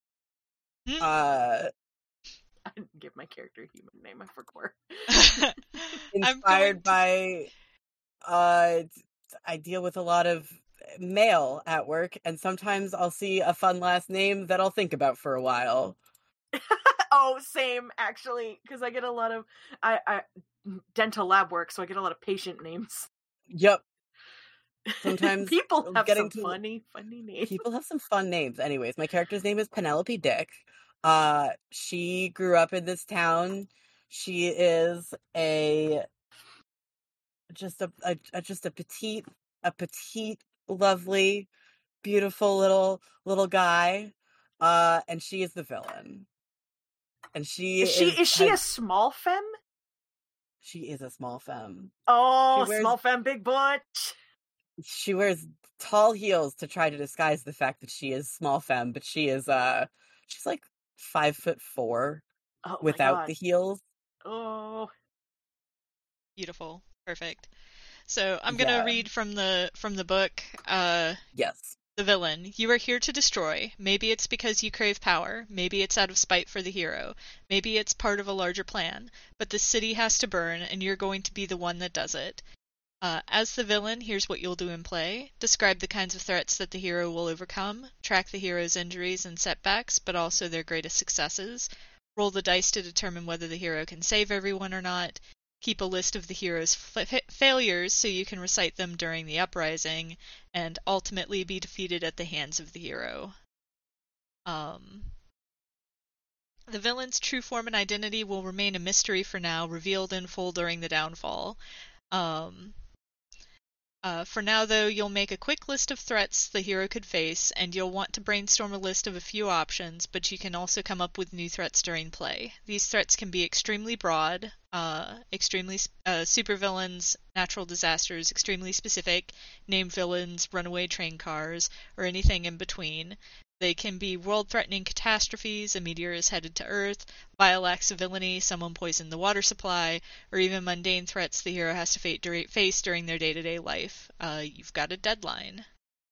I didn't give my character a human name, I forgot. Inspired by I deal with a lot of male at work, and sometimes I'll see a fun last name that I'll think about for a while. Oh, same, actually, because I get a lot of I dental lab work, so I get a lot of patient names. Yep. Sometimes people have getting some funny names. People have some fun names. Anyways, my character's name is Penelope Dick. She grew up in this town. She is just a petite, lovely, beautiful little guy. And she is the villain. And is she a small femme? She is a small femme. Oh, small femme, big butch. She wears tall heels to try to disguise the fact that she is small femme, but she is she's like 5'4" without the heels. Oh, Beautiful. Perfect. So I'm gonna read from the book. Yes. The villain. You are here to destroy. Maybe it's because you crave power. Maybe it's out of spite for the hero. Maybe it's part of a larger plan. But the city has to burn, and you're going to be the one that does it. As the villain, here's what you'll do in play. Describe the kinds of threats that the hero will overcome. Track the hero's injuries and setbacks, but also their greatest successes. Roll the dice to determine whether the hero can save everyone or not. Keep a list of the hero's failures so you can recite them during the uprising, and ultimately be defeated at the hands of the hero. The villain's true form and identity will remain a mystery for now, revealed in full during the downfall. For now, though, you'll make a quick list of threats the hero could face, and you'll want to brainstorm a list of a few options, but you can also come up with new threats during play. These threats can be extremely broad, supervillains, natural disasters, extremely specific, named villains, runaway train cars, or anything in between. They can be world-threatening catastrophes, a meteor is headed to Earth, vile acts of villainy, someone poisoned the water supply, or even mundane threats the hero has to face during their day-to-day life. You've got a deadline.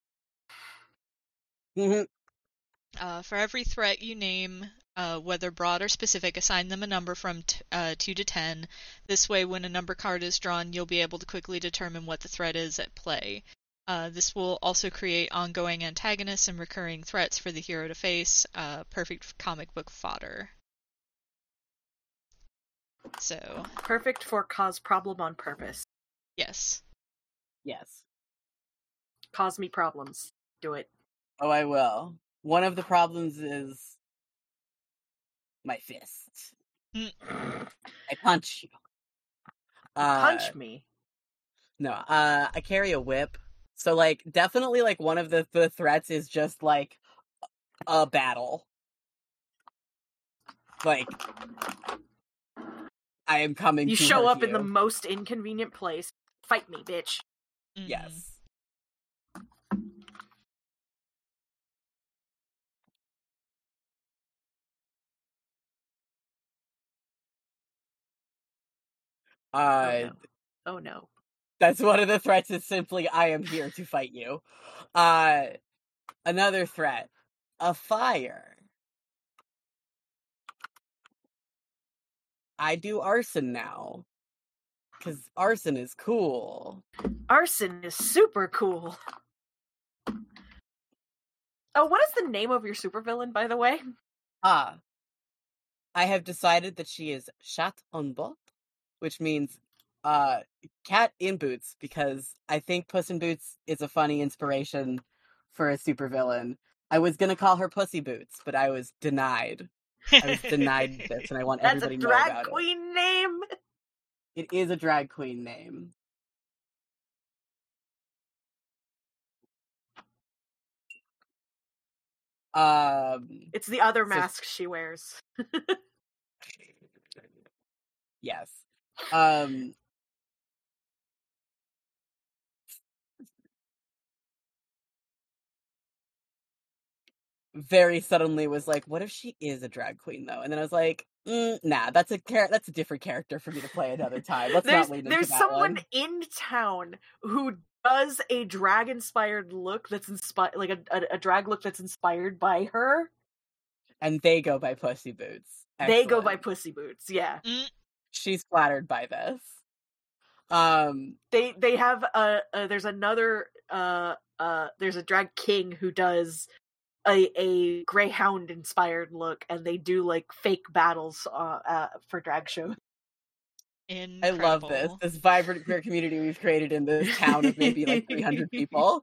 Mm-hmm. For every threat you name, whether broad or specific, assign them a number from 2 to 10. This way, when a number card is drawn, you'll be able to quickly determine what the threat is at play. This will also create ongoing antagonists and recurring threats for the hero to face. Perfect comic book fodder. So. Perfect for cause problem on purpose. Yes. Yes. Cause me problems. Do it. Oh, I will. One of the problems is my fist. I punch you. Punch me? No, I carry a whip. So, like, definitely, like, one of the threats is just, like, a battle. Like, I am coming You to show hurt up in you. the most inconvenient place. Fight me, bitch. Mm-hmm. Yes. Oh no. That's one of the threats is simply, I am here to fight you. Another threat. A fire. I do arson now. Because arson is cool. Arson is super cool. Oh, what is the name of your supervillain, by the way? I have decided that she is Chat en Botte, which means cat in boots, because I think Puss in Boots is a funny inspiration for a supervillain. I was gonna call her Pussy Boots, but I was denied. I was denied this, and I want everybody to know about it. That's a drag queen name? It is a drag queen name. It's the other mask she wears. Yes. Very suddenly was like, what if she is a drag queen though? And then I was like, nah, that's a different character for me to play another time. Let's not lean into that. There's someone one. in town who does a drag inspired look that's inspired, like a drag look that's inspired by her. And they go by Pussy Boots. Excellent. They go by Pussy Boots, yeah. She's flattered by this. They have there's another there's a drag king who does a Greyhound inspired look, and they do like fake battles for drag shows. Incredible. I love this vibrant queer community we've created in this town of maybe like 300 people.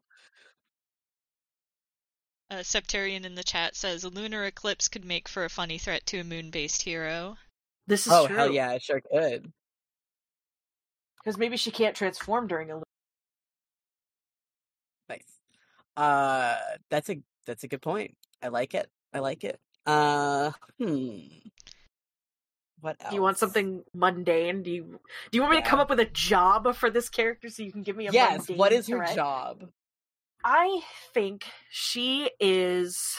Septarian in the chat says a lunar eclipse could make for a funny threat to a moon-based hero. This is true. Oh hell yeah, it sure could. Because maybe she can't transform during a. Nice. That's a good point. I like it. What else? Do you want something mundane? Do you want me to come up with a job for this character so you can give me a mundane Yes, what is threat? her job? I think she is...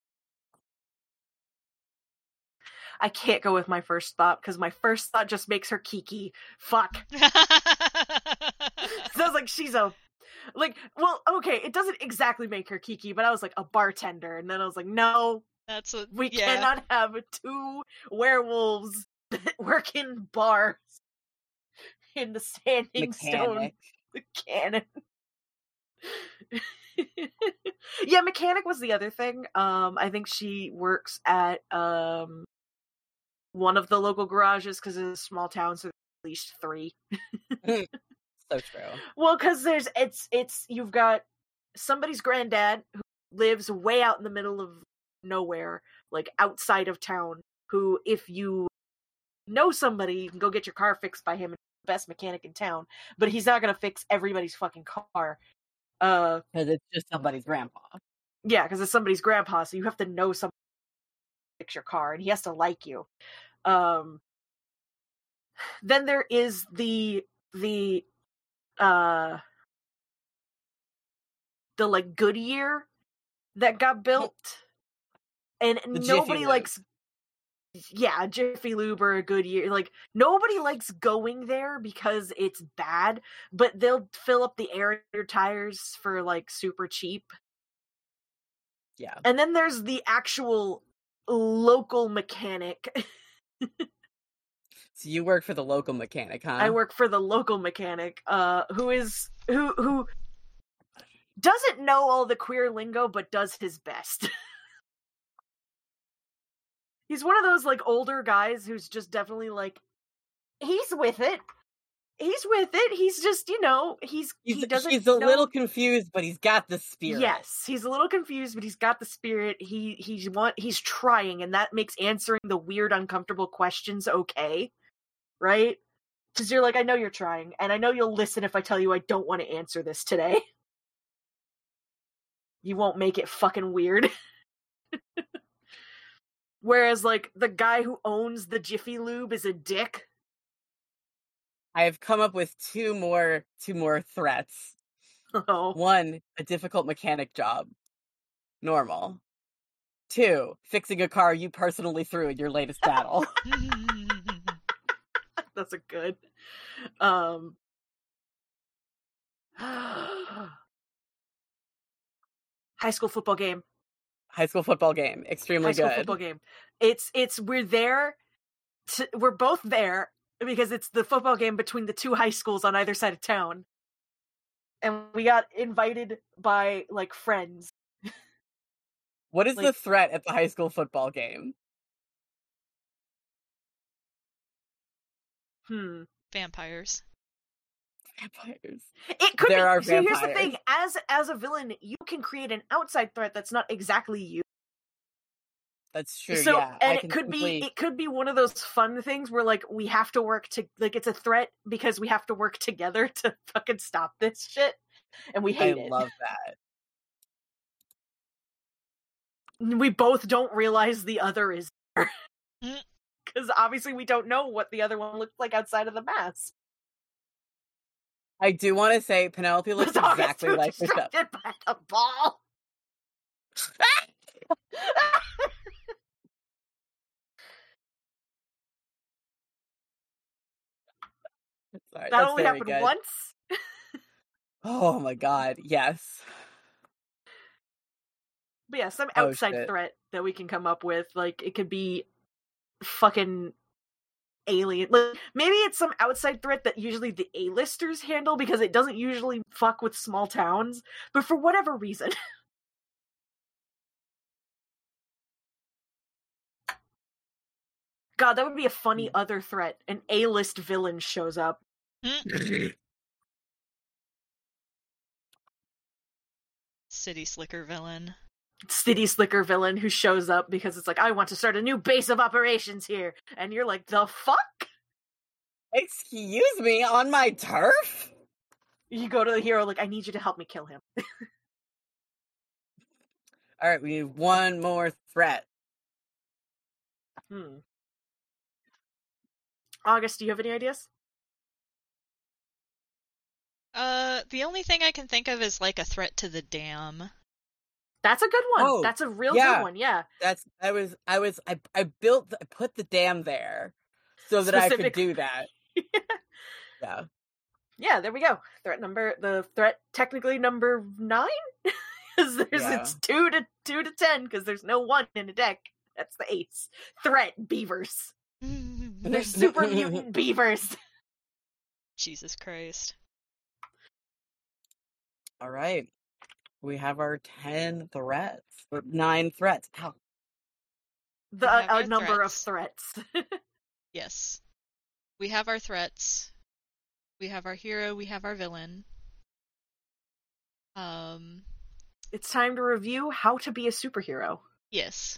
I can't go with my first thought, because my first thought just makes her Kiki. Fuck. So I was like, she's a... Like, well, okay, it doesn't exactly make her Kiki, but I was like, a bartender. And then I was like, no, we cannot have 2 werewolves that work in bars in the Standing Stone canon. Yeah, mechanic was the other thing. I think she works at one of the local garages, because it's a small town, so there's at least 3. So true. Well, because you've got somebody's granddad who lives way out in the middle of nowhere, like outside of town, who, if you know somebody, you can go get your car fixed by him in best mechanic in town, but he's not gonna fix everybody's fucking car. Because it's just somebody's grandpa. Yeah, because it's somebody's grandpa, so you have to know somebody to fix your car, and he has to like you. Then there is the like Goodyear that got built, and The nobody Jiffy likes. Yeah, Jiffy Lube or a Goodyear. Like, nobody likes going there because it's bad, but they'll fill up the air tires for, like, super cheap. Yeah. And then there's the actual local mechanic. So you work for the local mechanic, huh? I work for the local mechanic, who doesn't know all the queer lingo, but does his best. He's one of those, like, older guys who's just definitely, like, he's with it. He's just, he doesn't He's a little confused, but he's got the spirit. Yes, he's a little confused, but he's got the spirit. He's trying, and that makes answering the weird, uncomfortable questions okay, right? Because you're like, I know you're trying, and I know you'll listen if I tell you I don't want to answer this today. You won't make it fucking weird. Whereas, like, the guy who owns the Jiffy Lube is a dick. I have come up with two more threats. Oh. 1, a difficult mechanic job. Normal. 2, fixing a car you personally threw in your latest battle. That's a good. High school football game. High school football game. Extremely good. High school football game. We're both there because it's the football game between the two high schools on either side of town. And we got invited by, like, friends. What is the threat at the high school football game? Vampires. It could There be. are See, here's vampires. the thing: as a villain, you can create an outside threat that's not exactly you. That's true. So, yeah, and it could be one of those fun things where, like, we have to work to, like, it's a threat because we have to work together to fucking stop this shit, and we hate it. I love that. We both don't realize the other is there. Because obviously we don't know what the other one looks like outside of the mask. I do want to say Penelope looks exactly like herself. Distracted by the ball. Sorry, that only happened once. Oh my god, yes. But yeah, some outside threat that we can come up with. Like, it could be fucking alien. Like, maybe it's some outside threat that usually the A-listers handle because it doesn't usually fuck with small towns. But for whatever reason. God, that would be a funny other threat. An A-list villain shows up. City Slicker villain. City Slicker villain who shows up because it's like, I want to start a new base of operations here. And you're like, the fuck? Excuse me, on my turf? You go to the hero like, I need you to help me kill him. Alright, we need one more threat. August, do you have any ideas? The only thing I can think of is, like, a threat to the dam. That's a good one. Oh, that's a real good one, yeah. I put the dam there so that I could do that. Yeah. Yeah, there we go. Threat technically number 9? Because it's 2 to 10, because there's no 1 in a deck. That's the ace. Threat, beavers. They're super mutant beavers. Jesus Christ. Alright. We have our 10 threats. Or 9 threats. Ow. A number of threats. Yes. We have our threats. We have our hero, we have our villain. It's time to review how to be a superhero. Yes.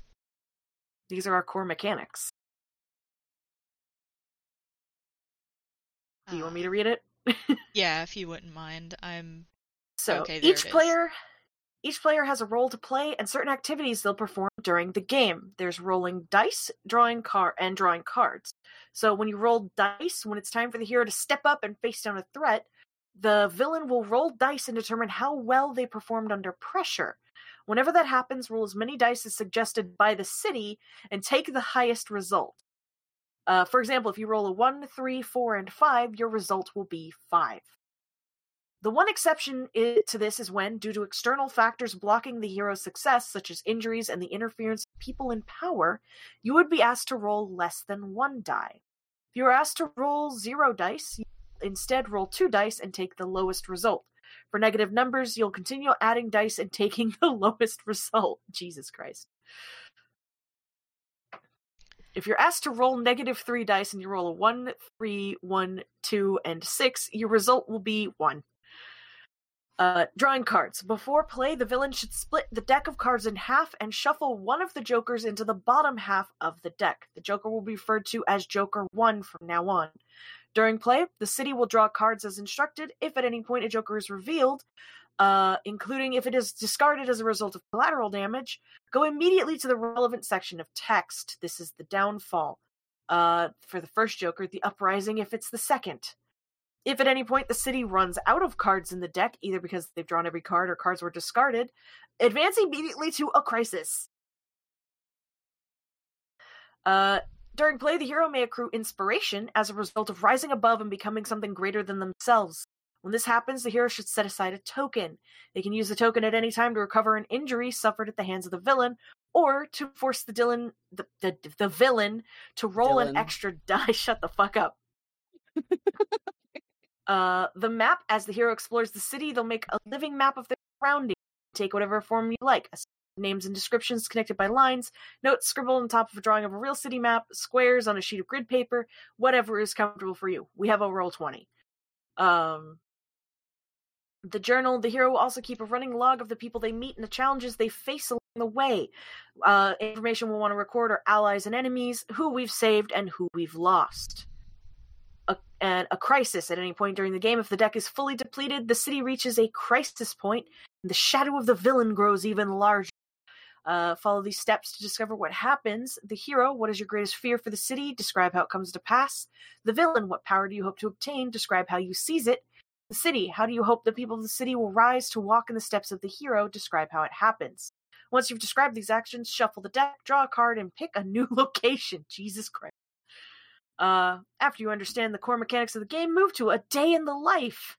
These are our core mechanics. Do you want me to read it? Yeah, if you wouldn't mind. I'm So okay. There each it is. player has a role to play and certain activities they'll perform during the game. There's rolling dice, drawing cards. So when you roll dice, when it's time for the hero to step up and face down a threat, the villain will roll dice and determine how well they performed under pressure. Whenever that happens, roll as many dice as suggested by the city and take the highest result. For example, if you roll a 1, 3, 4, and 5, your result will be 5. The one exception to this is when, due to external factors blocking the hero's success, such as injuries and the interference of people in power, you would be asked to roll less than 1 die. If you are asked to roll 0 dice, you instead roll 2 dice and take the lowest result. For negative numbers, you'll continue adding dice and taking the lowest result. Jesus Christ. If you're asked to roll -3 dice and you roll a 1, 3, 1, 2, and 6, your result will be 1. Drawing cards. Before play, the villain should split the deck of cards in half and shuffle one of the jokers into the bottom half of the deck. The joker will be referred to as Joker 1 from now on. During play, the city will draw cards as instructed. If at any point a joker is revealed, including if it is discarded as a result of collateral damage, go immediately to the relevant section of text. This is the downfall. For the first joker, the uprising if it's the second. If at any point the city runs out of cards in the deck, either because they've drawn every card or cards were discarded, advance immediately to a crisis. During play, the hero may accrue inspiration as a result of rising above and becoming something greater than themselves. When this happens, the hero should set aside a token. They can use the token at any time to recover an injury suffered at the hands of the villain, or to force the villain to roll an extra die. Shut the fuck up. The map, as the hero explores the city, they'll make a living map of their surroundings. Take whatever form you like. Names and descriptions connected by lines, notes scribbled on top of a drawing of a real city map, squares on a sheet of grid paper, whatever is comfortable for you. We have a Roll20. The journal, the hero will also keep a running log of the people they meet and the challenges they face along the way. Information we'll want to record are allies and enemies, who we've saved, and who we've lost. And a crisis at any point during the game. If the deck is fully depleted, the city reaches a crisis point, and the shadow of the villain grows even larger. Follow these steps to discover what happens. The hero, what is your greatest fear for the city? Describe how it comes to pass. The villain, what power do you hope to obtain? Describe how you seize it. The city, how do you hope the people of the city will rise to walk in the steps of the hero? Describe how it happens. Once you've described these actions, shuffle the deck, draw a card, and pick a new location. Jesus Christ. After you understand the core mechanics of the game, move to a day in the life.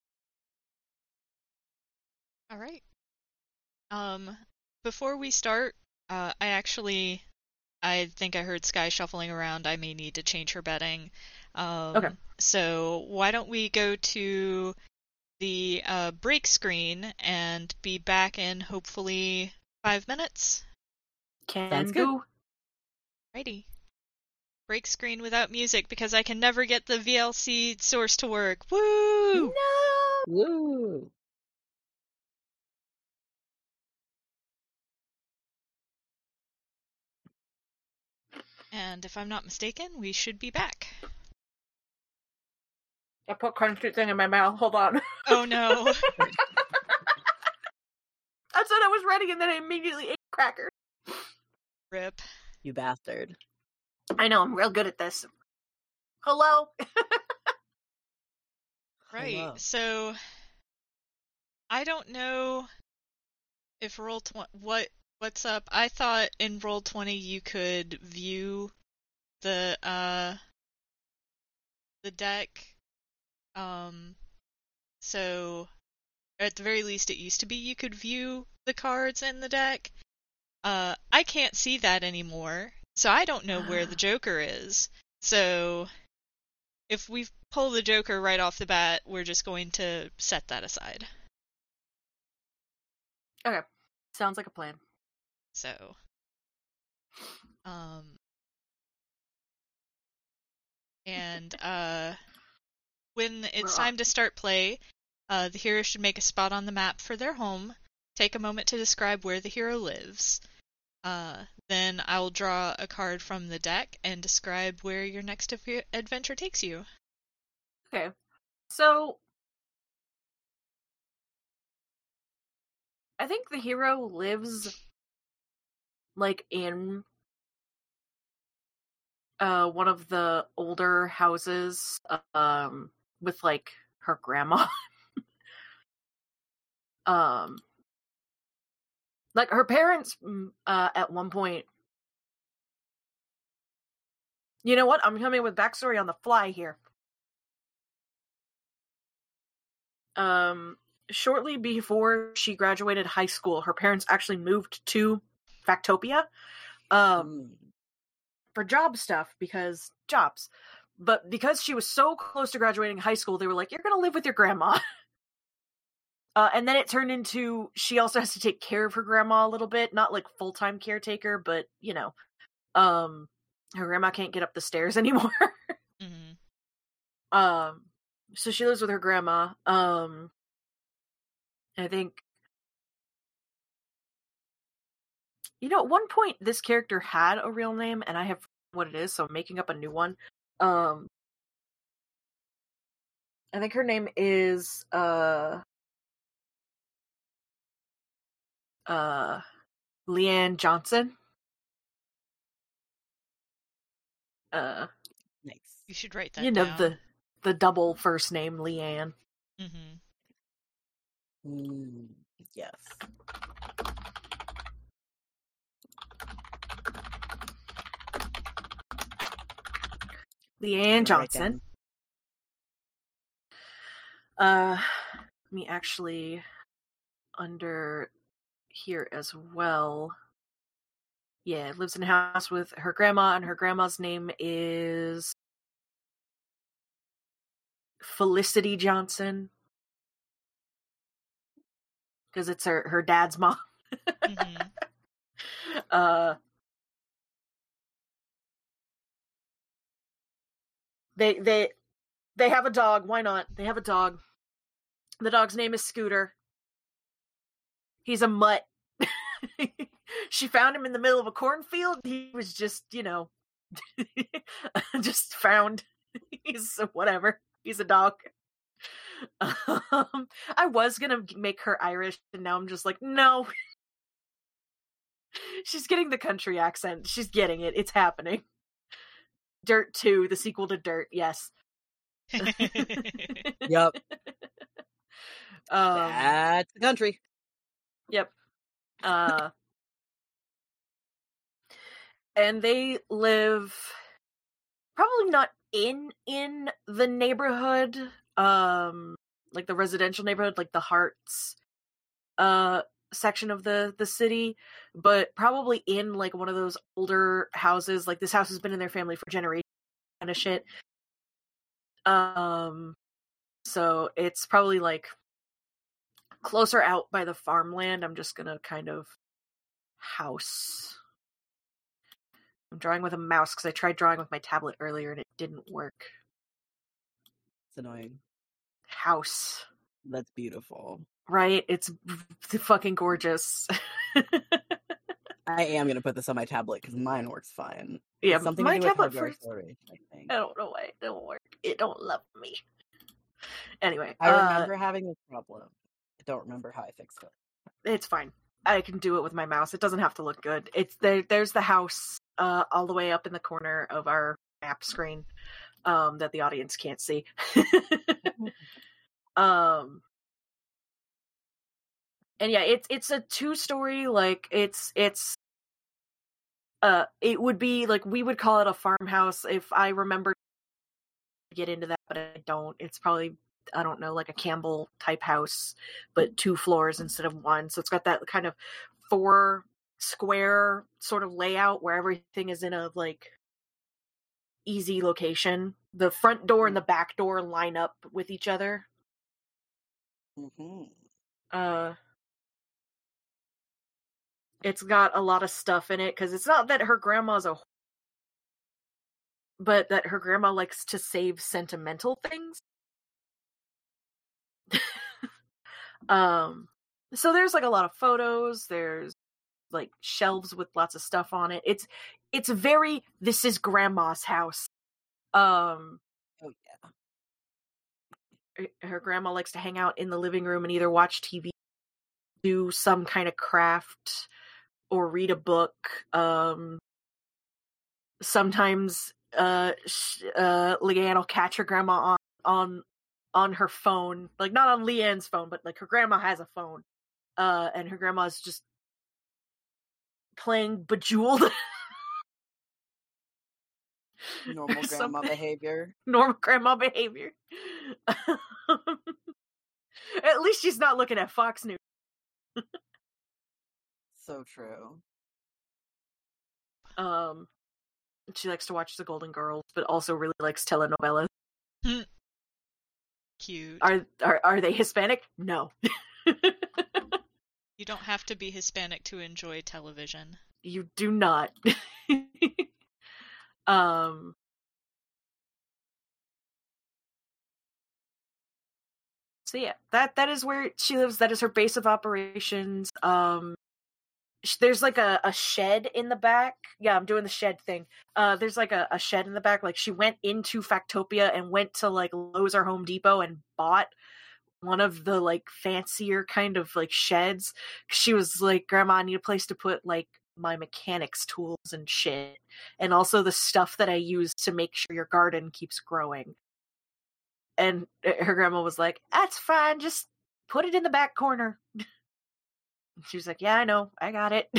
All right. Before we start, I think I heard Sky shuffling around. I may need to change her bedding. Okay. So why don't we go to the break screen and be back in hopefully 5 minutes? Can do. Righty. Break screen without music because I can never get the VLC source to work. Woo! No! Woo! And if I'm not mistaken, we should be back. I put crunchy thing in my mouth. Hold on. Oh no. I said I was ready and then I immediately ate cracker. Rip. You bastard. I know, I'm real good at this. Hello? Right. Hello. So I don't know if what's up. I thought in Roll20 you could view the deck. So at the very least it used to be you could view the cards in the deck. I can't see that anymore. So I don't know where the Joker is. So if we pull the Joker right off the bat, we're just going to set that aside. Okay. Sounds like a plan. So, and when it's time to start play, the hero should make a spot on the map for their home. Take a moment to describe where the hero lives. Then I'll draw a card from the deck and describe where your next adventure takes you. Okay. So I think the hero lives like in one of the older houses with like her grandma. Like her parents at one point. You know what? I'm coming with backstory on the fly here. Shortly before she graduated high school, her parents actually moved to Factopia for job stuff, because jobs. But because she was so close to graduating high school, they were like, you're going to live with your grandma. And then it turned into she also has to take care of her grandma a little bit. Not like full-time caretaker, but, you know, her grandma can't get up the stairs anymore. Mm-hmm. So she lives with her grandma. I think, you know, at one point this character had a real name, and I have what it is, so I'm making up a new one. I think her name is Leanne Johnson. Nice. You should write that you know, down. the double first name Leanne. Mm-hmm. Yes. Leanne Johnson. Me actually under here as well. Yeah, lives in a house with her grandma, and her grandma's name is Felicity Johnson. Because it's her dad's mom. Mm-hmm. They have a dog. Why not? They have a dog. The dog's name is Scooter. He's a mutt. She found him in the middle of a cornfield. He was just, you know, just found. He's whatever. He's a dog. I was gonna make her Irish, and now I'm just like, no. She's getting the country accent. She's getting it. It's happening. Dirt 2, the sequel to Dirt, yes. Yep. That's the country. Yep. And they live probably not in the neighborhood, like the residential neighborhood, like the Hearts section of the city, but probably in like one of those older houses. Like this house has been in their family for generations, kind of shit. So it's probably like closer out by the farmland. I'm just gonna kind of house. I'm drawing with a mouse because I tried drawing with my tablet earlier and it didn't work. It's annoying. House. That's beautiful. Right? It's fucking gorgeous. I am going to put this on my tablet because mine works fine. Yeah, something my to do with tablet hardware first. storage, I think. I don't know why it don't work. It don't love me. Anyway. I remember having this problem. I don't remember how I fixed it. It's fine. I can do it with my mouse. It doesn't have to look good. It's there's the house all the way up in the corner of our map screen that the audience can't see. And yeah, it's a 2-story, like it would be like, we would call it a farmhouse if I remember to get into that, but I don't. It's probably, I don't know, like a Campbell type house, but 2 floors instead of 1. So it's got that kind of 4 square sort of layout where everything is in a like easy location. The front door and the back door line up with each other. Mm-hmm. It's got a lot of stuff in it because it's not that her grandma's but that her grandma likes to save sentimental things. So there's like a lot of photos. There's like shelves with lots of stuff on it. It's very, this is grandma's house. Oh yeah. her grandma likes to hang out in the living room and either watch TV, do some kind of craft, or read a book. Sometimes Leanne will catch her grandma on her phone, like not on Leanne's phone, but like her grandma has a phone, and her grandma's just playing Bejeweled. Normal grandma behavior. Normal grandma behavior. At least she's not looking at Fox News. So true. She likes to watch The Golden Girls, but also really likes telenovelas. Cute. Are they Hispanic? No. You don't have to be Hispanic to enjoy television. You do not. So yeah, that is where she lives. That is her base of operations. There's like a shed in the back. Yeah, I'm doing the shed thing. There's like a shed in the back. Like she went into Factopia and went to like Lowe's or Home Depot and bought one of the like fancier kind of like sheds. She was like, Grandma, I need a place to put like my mechanics tools and shit, and also the stuff that I use to make sure your garden keeps growing. And her grandma was like, that's fine, just put it in the back corner. She was like, yeah, I know, I got it.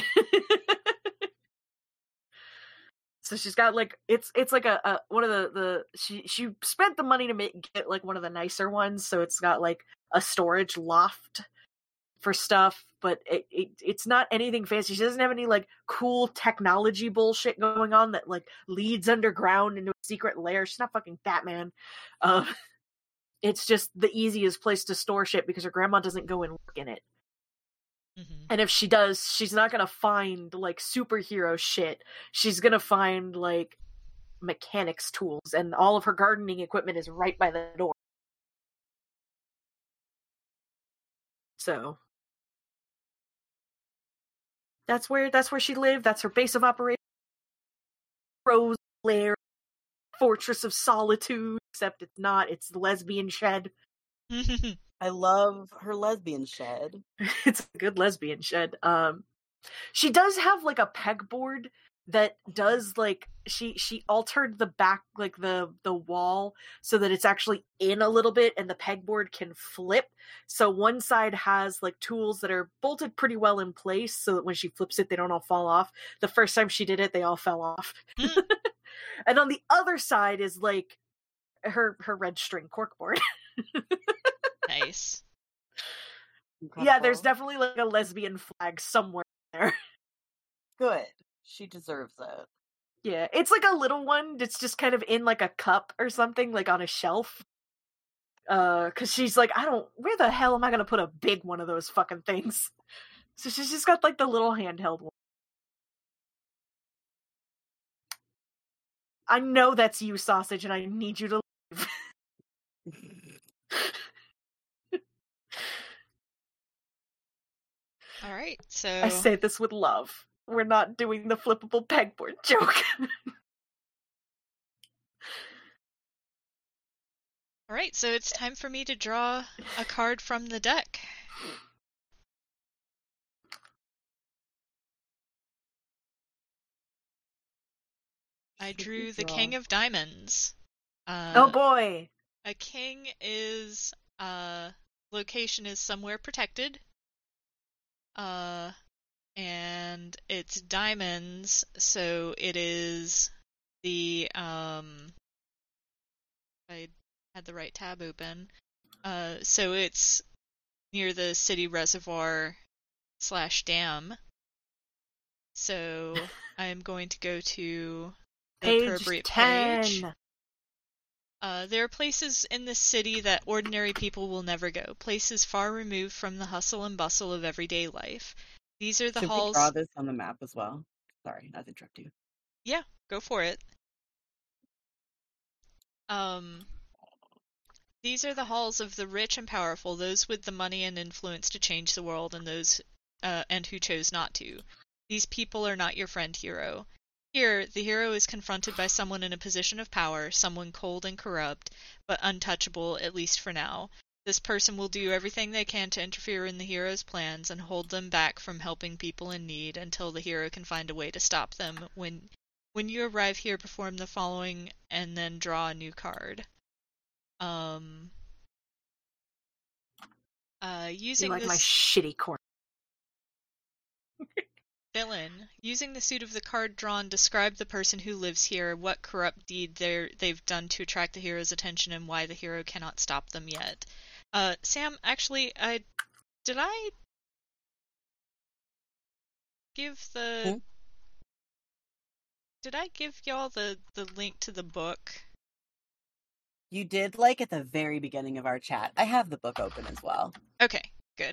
So she's got like, it's like a one of the she spent the money to get like one of the nicer ones, so it's got like a storage loft for stuff, but it's not anything fancy. She doesn't have any like cool technology bullshit going on that like leads underground into a secret lair. She's not fucking Batman. It's just the easiest place to store shit because her grandma doesn't go and look in it. Mm-hmm. And if she does, she's not gonna find like superhero shit. She's gonna find like mechanics tools, and all of her gardening equipment is right by the door. So that's where she lived. That's her base of operation. Rose Lair, Fortress of Solitude, except it's not. It's the lesbian shed. I love her lesbian shed. It's a good lesbian shed. She does have like a pegboard that does like she altered the back, like the wall, so that it's actually in a little bit and the pegboard can flip. So one side has like tools that are bolted pretty well in place so that when she flips it they don't all fall off. The first time she did it they all fell off. And on the other side is like her red string corkboard. Nice. Incredible. Yeah, there's definitely like a lesbian flag somewhere there. Good. She deserves it. Yeah, it's like a little one that's just kind of in like a cup or something, like on a shelf. Cause she's like, where the hell am I gonna put a big one of those fucking things? So she's just got like the little handheld one. I know that's you, Sausage, and I need you to leave. All right, so I say this with love. We're not doing the flippable pegboard joke. All right, so it's time for me to draw a card from the deck. I drew the King of Diamonds. Oh boy! A king is location is somewhere protected. And it's diamonds, so it is the I had the right tab open. So it's near the city reservoir / dam. So I am going to go to the appropriate page. There are places in this city that ordinary people will never go, places far removed from the hustle and bustle of everyday life. These are the halls. Should we draw this on the map as well? Sorry, not to interrupt you. Yeah, go for it. These are the halls of the rich and powerful, those with the money and influence to change the world, and those and who chose not to. These people are not your friend hero. Here, the hero is confronted by someone in a position of power, someone cold and corrupt, but untouchable, at least for now. This person will do everything they can to interfere in the hero's plans and hold them back from helping people in need until the hero can find a way to stop them. When you arrive here, perform the following and then draw a new card. Using You like this my shitty corner. villain, using the suit of the card drawn, describe the person who lives here, what corrupt deed they've done to attract the hero's attention, and why the hero cannot stop them yet. Sam, actually, did I give Hmm? did I give y'all the link to the book? You did, like, at the very beginning of our chat. I have the book open as well. Okay, good.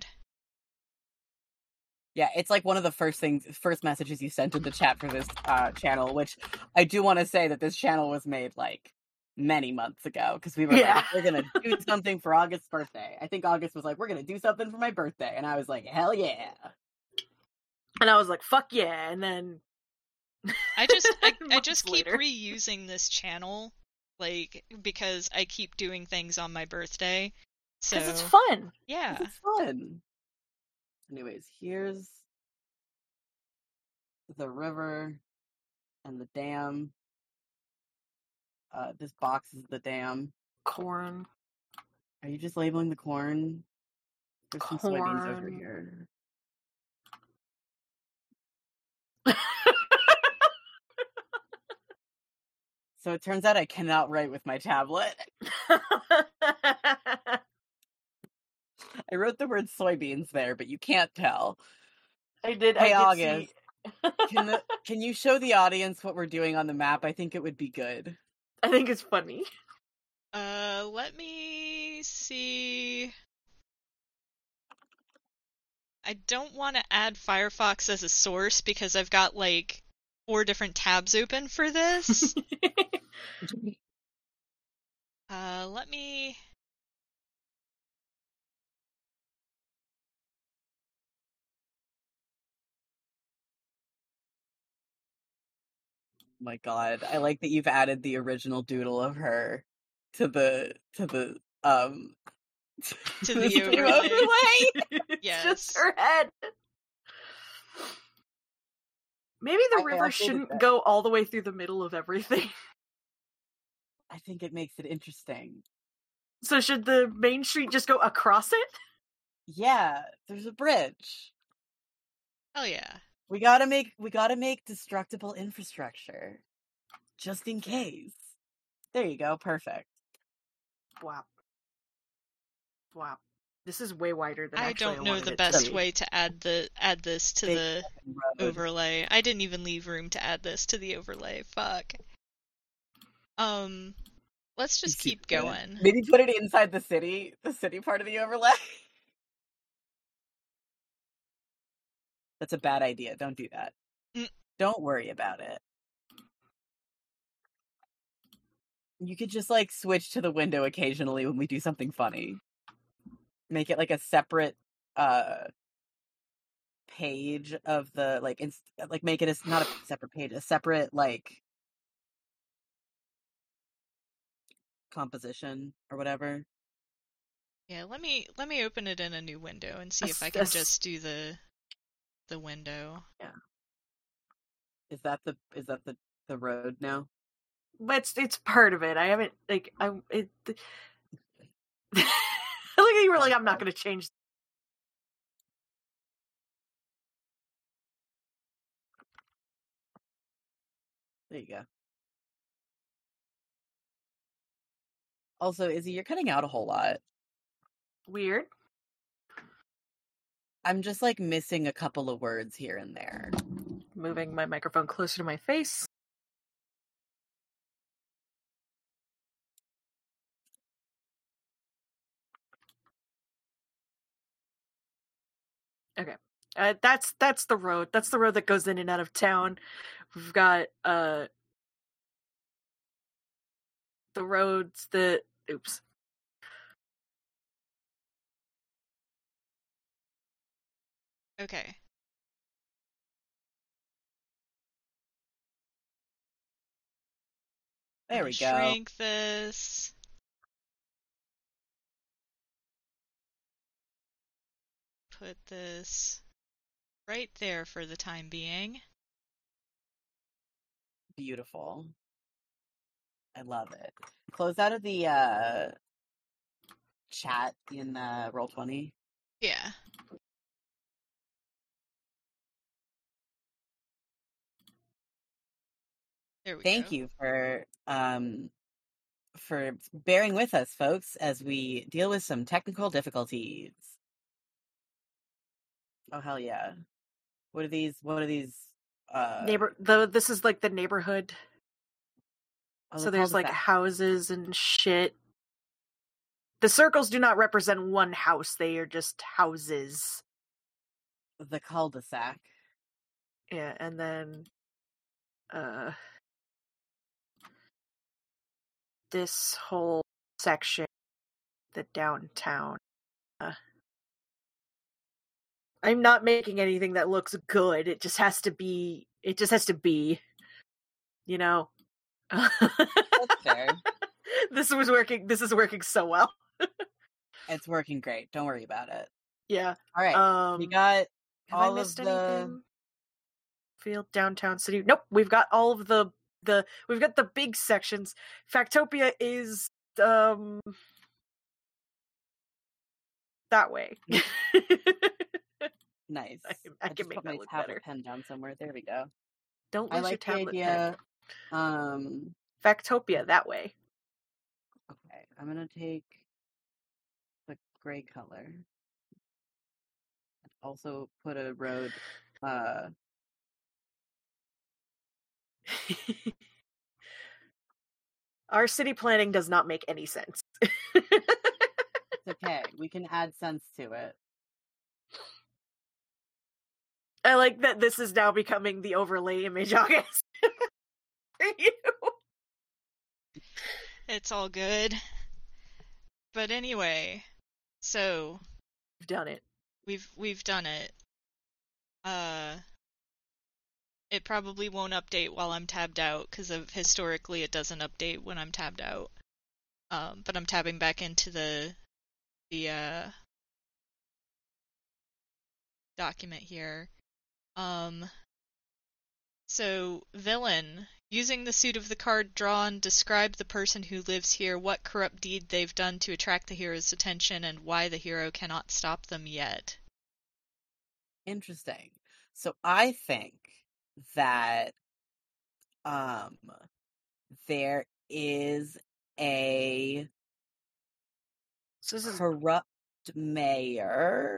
Yeah, it's like one of the first messages you sent in the chat for this channel, which I do want to say that this channel was made, like, many months ago, because we were like, we're going to do something for August's birthday. I think August was like, we're going to do something for my birthday, and I was like, hell yeah. And I was like, fuck yeah, and then... I just months keep later. reusing this channel, like, because I keep doing things on my birthday. So, Because it's fun. yeah. It's fun. Anyways, here's the river and the dam. This box is the dam. Corn. Are you just labeling the corn? There's some soybeans over here. So it turns out I cannot write with my tablet. I wrote the word soybeans there, but you can't tell. I did. Hey, I did August, can you show the audience what we're doing on the map? I think it would be good. I think it's funny. Let me see. I don't want to add Firefox as a source because I've got like 4 different tabs open for this. Let me... My God, I like that you've added the original doodle of her to the to the this overlay. It's Yes. just her head. Maybe the I river updated shouldn't that. go all the way through the middle of everything. I think it makes it interesting. So should the main street just go across it? Yeah, there's a bridge. Oh yeah. We gotta make destructible infrastructure. Just in case. There you go, perfect. Wow. Wow. This is way wider than I actually don't know wanted the it best to be. way to add this to Big the road. overlay. I didn't even leave room to add this to the overlay. Fuck. Let's just keep going. Maybe put it inside the city part of the overlay. That's a bad idea. Don't do that. Don't worry about it. You could just, like, switch to the window occasionally when we do something funny. Make it, like, a separate, page of the, like, make it not a separate page, a separate, like, composition or whatever. Yeah, let me open it in a new window and see if I can just do the window. Yeah. Is that the road now? It's part of it. I haven't like it. Look at you were like, I'm not going to change. There you go. Also, Izzy, you're cutting out a whole lot. Weird. I'm just, like, missing a couple of words here and there. Moving my microphone closer to my face. Okay. That's the road. That's the road that goes in and out of town. We've got the roads that oops. Okay. There we go. Shrink this. Put this right there for the time being. Beautiful. I love it. Close out of the chat in Roll20. Yeah. There we go. Thank you for bearing with us, folks, as we deal with some technical difficulties. Oh hell yeah! What are these? This is like the neighborhood. Oh, So there's like houses and shit. The circles do not represent one house; they are just houses. the cul-de-sac. Yeah, and then this whole section, the downtown. I'm not making anything that looks good. It just has to be. It just has to be. You know. That's fair. This is working so well. It's working great. Don't worry about it. Yeah. All right. We got have all I missed of the anything? Field, downtown, city. Nope. We've got all of the we've got the big sections. Factopia is that way. Nice. I can make that look better. Pen down somewhere. There we go. Don't lose your tablet idea. pen. Factopia that way. Okay, I'm gonna take the gray color. Also put a road. Our city planning does not make any sense. It's okay. We can add sense to it. I like that this is now becoming the overlay image, August. For you. It's all good. But anyway, so we've done it. We've done it. It probably won't update while I'm tabbed out because of historically it doesn't update when I'm tabbed out. But I'm tabbing back into the document here. So villain, using the suit of the card drawn, describe the person who lives here, what corrupt deed they've done to attract the hero's attention, and why the hero cannot stop them yet. Interesting. So I think that there is a corrupt mayor ?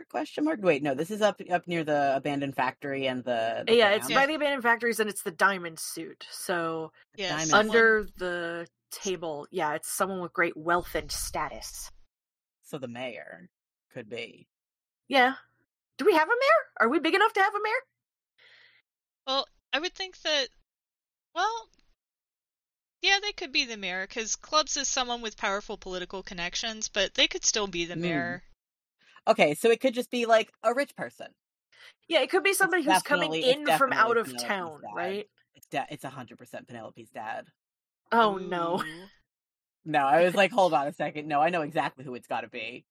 Wait, no, this is up near the abandoned factory and the it's by the abandoned factories, and it's the diamond suit. So yes, under the table, it's someone with great wealth and status. So the mayor could be. Yeah. Do we have a mayor? Are we big enough to have a mayor? Well, I would think that. Well, yeah, they could be the mayor because Clubs is someone with powerful political connections, but they could still be the mayor. Okay, so it could just be like a rich person. Yeah, it could be somebody who's coming in from out of town, right? It's 100% Penelope's dad. Oh, Ooh. no. No, I was like, hold on a second. No, I know exactly who it's got to be.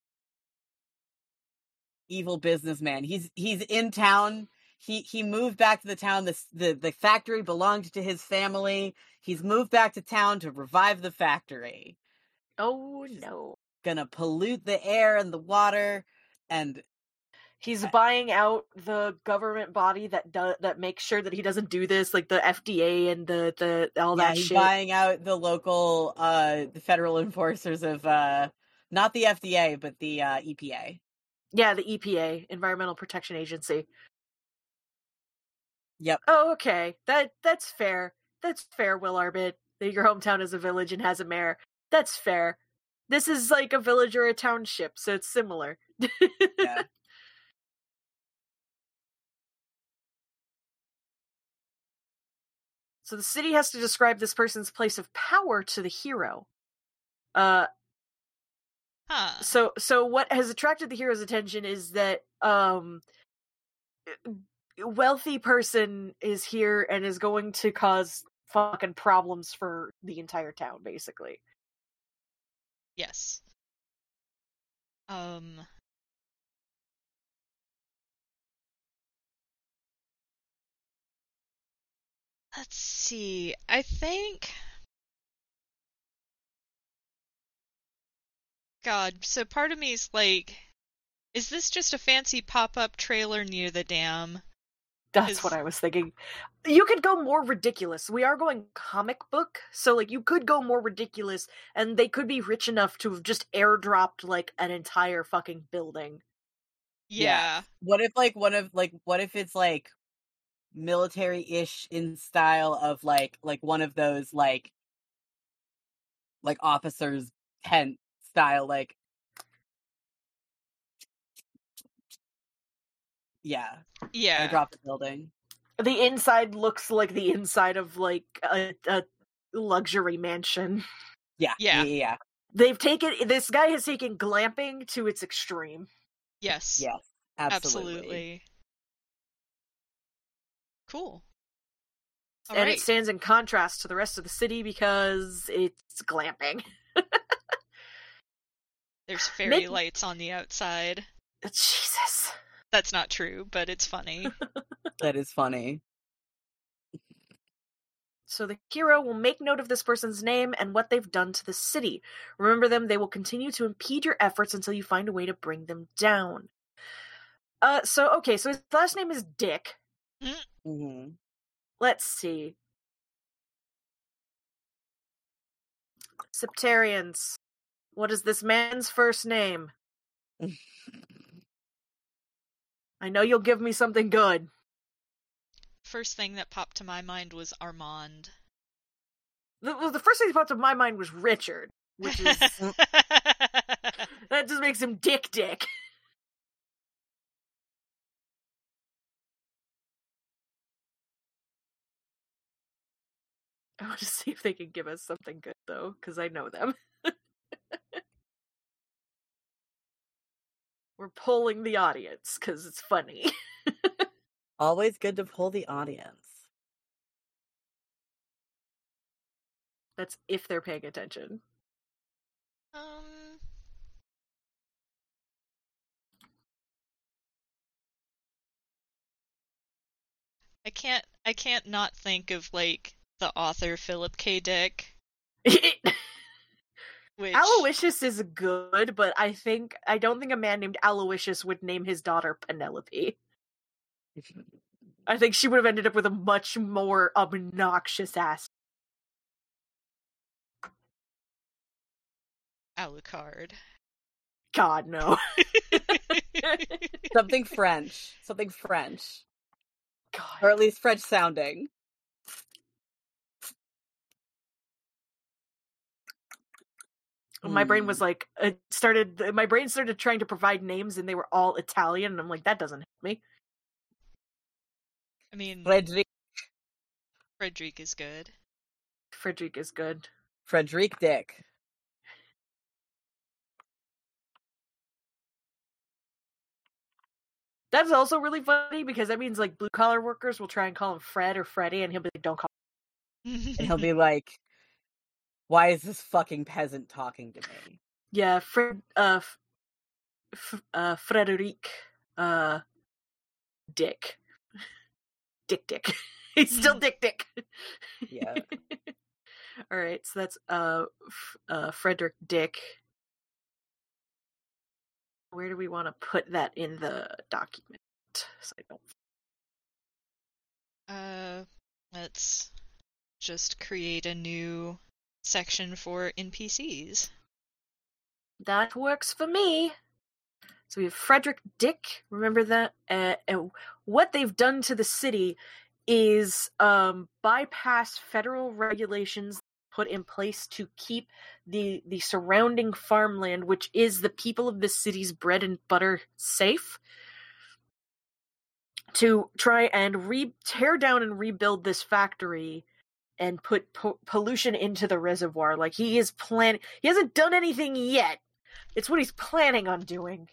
Evil businessman. He's in town. He moved back to the town. The factory belonged to his family. He's moved back to town to revive the factory. Oh, no. Gonna pollute the air and the water, and he's buying out the government body that makes sure that he doesn't do this, like the FDA and the all that he's shit. Buying out the local the federal enforcers of not the FDA but the EPA. Yeah, the EPA, Environmental Protection Agency. Yep. Oh, okay. That's fair. That's fair, Will Arbit. That your hometown is a village and has a mayor. That's fair. This is like a village or a township, so it's similar. Yeah. So the city has to describe this person's place of power to the hero. So what has attracted the hero's attention is that wealthy person is here and is going to cause fucking problems for the entire town, basically. Yes. Let's see. I think... God, so part of me is like, is this just a fancy pop-up trailer near the dam? That's what I was thinking. You could go more ridiculous. We are going comic book, so like you could go more ridiculous, and they could be rich enough to have just airdropped like an entire fucking building. Yeah. What if what if it's like military-ish in style of like one of those like officers' tent style, like yeah. Yeah. Airdrop the building. The inside looks like the inside of like a luxury mansion. Yeah. This guy has taken glamping to its extreme. Yes. Yes. Absolutely. Cool. And it stands in contrast to the rest of the city because it's glamping. There's fairy lights on the outside. Jesus. That's not true, but it's funny. That is funny. So the hero will make note of this person's name and what they've done to the city. Remember them, they will continue to impede your efforts until you find a way to bring them down. So his last name is Dick. Mm-hmm. Let's see. Septarians. What is this man's first name? I know you'll give me something good. First thing that popped to my mind was Armand. The first thing that popped to my mind was Richard, which is... that just makes him Dick. I want to see if they can give us something good, though, because I know them. We're polling the audience, because it's funny. Always good to poll the audience. That's if they're paying attention. I can't not think of, like, the author Philip K. Dick. Which... Aloysius is good, but I don't think a man named Aloysius would name his daughter Penelope. I think she would have ended up with a much more obnoxious ass. Alucard. God, no. Something French. God. Or at least French sounding. My brain was like, my brain started trying to provide names and they were all Italian, and I'm like, that doesn't help me. I mean, Frederick is good. Frederick is good. Frederick Dick. That's also really funny because that means like blue collar workers will try and call him Fred or Freddie, and he'll be like, don't call And he'll be like, why is this fucking peasant talking to me? Yeah, Frederick, Dick. Dick. He's still Dick. Yeah. Alright, so that's, Frederick Dick. Where do we want to put that in the document? So I don't... let's just create a new section for NPCs. That works for me. So we have Frederick Dick. Remember that? And what they've done to the city is bypass federal regulations put in place to keep the surrounding farmland, which is the people of the city's bread and butter, safe, to try and tear down and rebuild this factory and put pollution into the reservoir. Like, he hasn't done anything yet. It's what he's planning on doing.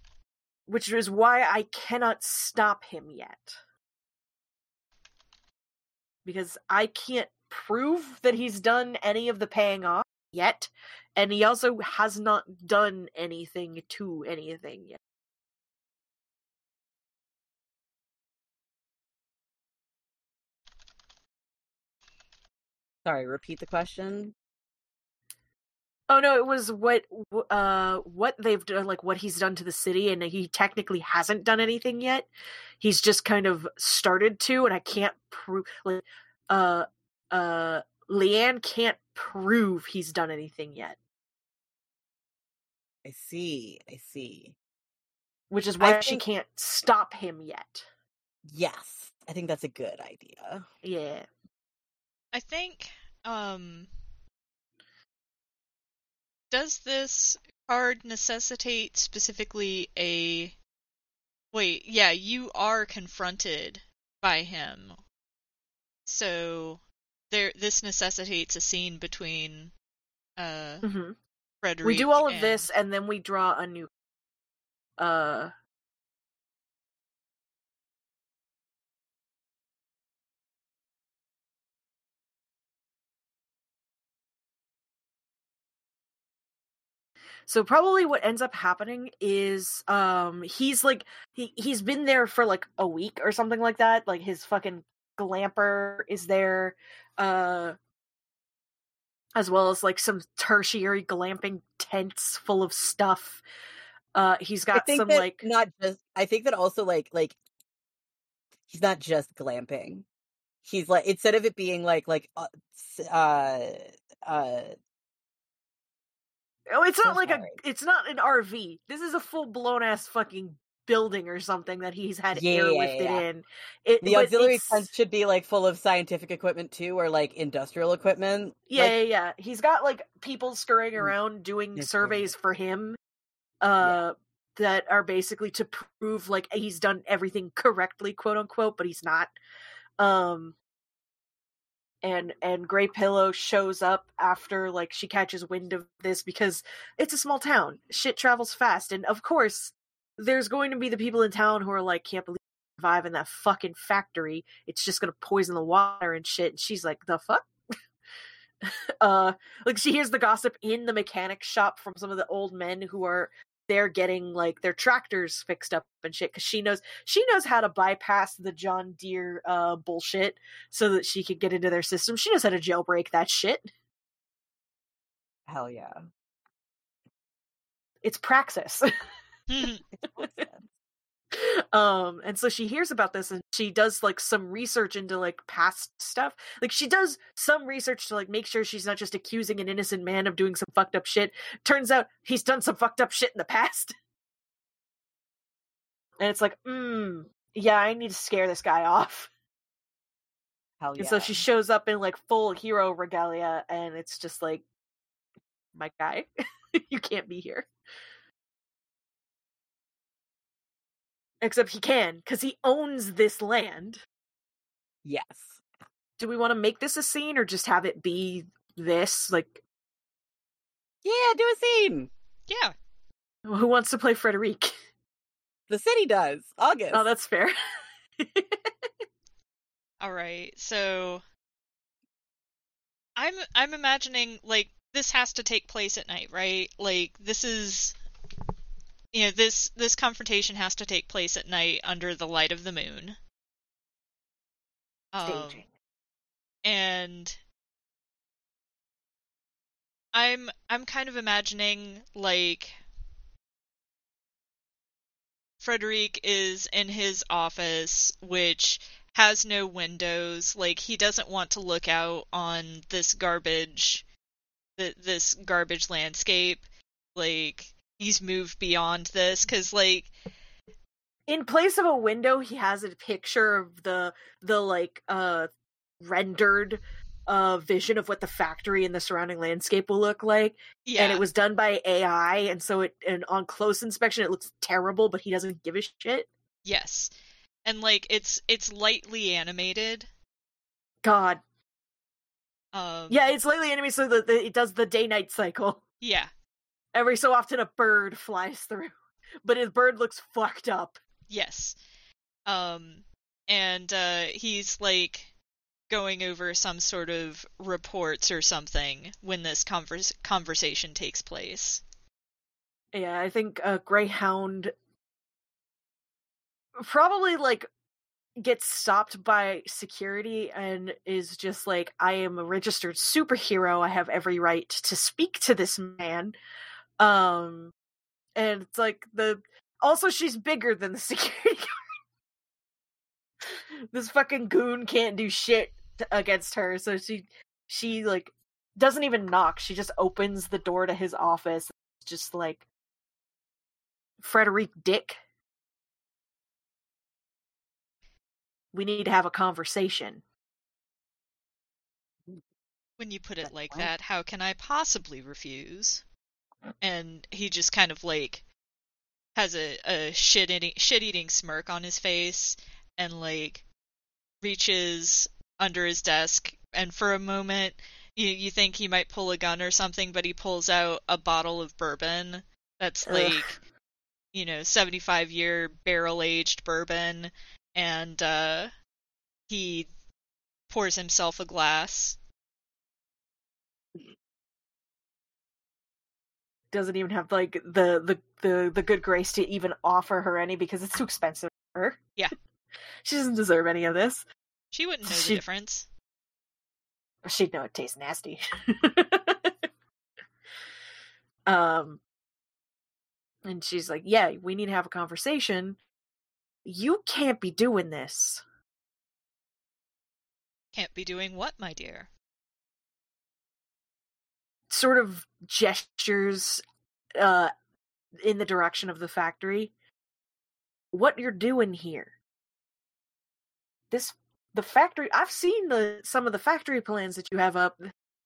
Which is why I cannot stop him yet. because I can't prove that he's done any of the paying off yet, and he also has not done anything to anything yet. Sorry, repeat the question. Oh no, it was what they've done, like what he's done to the city, and he technically hasn't done anything yet. He's just kind of started to, and I can't prove. Like, Leanne can't prove he's done anything yet. I see. Which is why I she think- can't stop him yet. Yes, I think that's a good idea. Yeah. I think, does this card necessitate specifically a... Wait, yeah, you are confronted by him. So, this necessitates a scene between, Mm-hmm. Frederic We do all of and... this, and then we draw a new. So probably what ends up happening is he's like he's been there for like a week or something like that. Like his fucking glamper is there, as well as like some tertiary glamping tents full of stuff. He's got some like not just. I think that also like he's not just glamping. He's like, instead of it being Oh, it's not like sorry. it's not an RV. This is a full blown ass fucking building or something that he's had Yeah, airlifted in. The auxiliary tent should be like full of scientific equipment too, or like industrial equipment. Yeah. He's got like people scurrying around doing surveys for him, that are basically to prove like he's done everything correctly, quote unquote, but he's not. And Grey Pillow shows up after like she catches wind of this because it's a small town. Shit travels fast, and of course, there's going to be the people in town who are like, can't believe you survive in that fucking factory. It's just gonna poison the water and shit. And she's like, the fuck? Like she hears the gossip in the mechanic shop from some of the old men who are there getting like their tractors fixed up and shit, because she knows how to bypass the John Deere bullshit so that she could get into their system. She knows how to jailbreak that shit. Hell yeah. It's Praxis. And so she hears about this and she does like some research into like past stuff. Like she does some research to like make sure she's not just accusing an innocent man of doing some fucked up shit. Turns out he's done some fucked up shit in the past. And it's like, yeah, I need to scare this guy off. Hell yeah. And so she shows up in like full hero regalia and it's just like, my guy, you can't be here. Except he can, because he owns this land. Yes. Do we want to make this a scene or just have it be this? Like, yeah, do a scene. Yeah. Who wants to play Frederic? The city does. August. Oh, that's fair. All right. So I'm imagining like this has to take place at night, right? Like this is, you know, this confrontation has to take place at night under the light of the moon. Staging. And I'm kind of imagining like Frederic is in his office, which has no windows. Like he doesn't want to look out on this garbage landscape. Like he's moved beyond this because like in place of a window he has a picture of the like rendered vision of what the factory and the surrounding landscape will look like. Yeah. And it was done by AI, and so and on close inspection it looks terrible, but he doesn't give a shit. Yes. And like it's lightly animated. God. Yeah, it's lightly animated so that it does the day-night cycle. Yeah. Every so often a bird flies through, but his bird looks fucked up. Yes. And he's like going over some sort of reports or something when this conversation takes place. Yeah, I think Greyhound probably like gets stopped by security and is just like, I am a registered superhero. I have every right to speak to this man. And it's like also she's bigger than the security guard. This fucking goon can't do shit against her, so she like doesn't even knock. She just opens the door to his office, just like, Frederick Dick, we need to have a conversation. When you put it like that, how can I possibly refuse? And he just kind of like has a shit-eating smirk on his face and like reaches under his desk, and for a moment you think he might pull a gun or something, but he pulls out a bottle of bourbon that's like, 75-year barrel-aged bourbon, and he pours himself a glass. Doesn't even have like the good grace to even offer her any because it's too expensive for her. Yeah. She doesn't deserve any of this. She wouldn't know the difference. She'd know it tastes nasty. And she's like, yeah, we need to have a conversation. You can't be doing this. Can't be doing what, my dear? Sort of gestures in the direction of the factory. What you're doing here. The factory, I've seen some of the factory plans that you have up.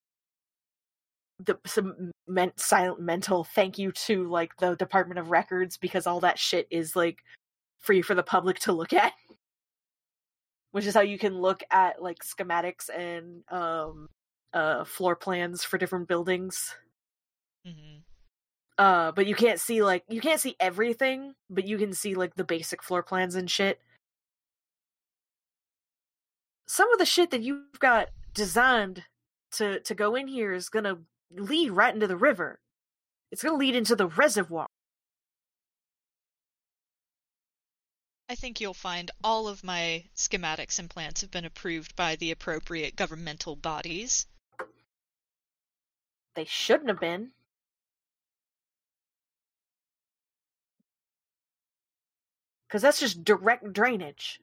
Some silent mental thank you to like the Department of Records, because all that shit is like free for the public to look at, which is how you can look at like schematics and floor plans for different buildings. Mm-hmm. But you can't see everything, but you can see like the basic floor plans and shit. Some of the shit that you've got designed to go in here is gonna lead right into the river. It's gonna lead into the reservoir. I think you'll find all of my schematics and plans have been approved by the appropriate governmental bodies. They shouldn't have been. Because that's just direct drainage.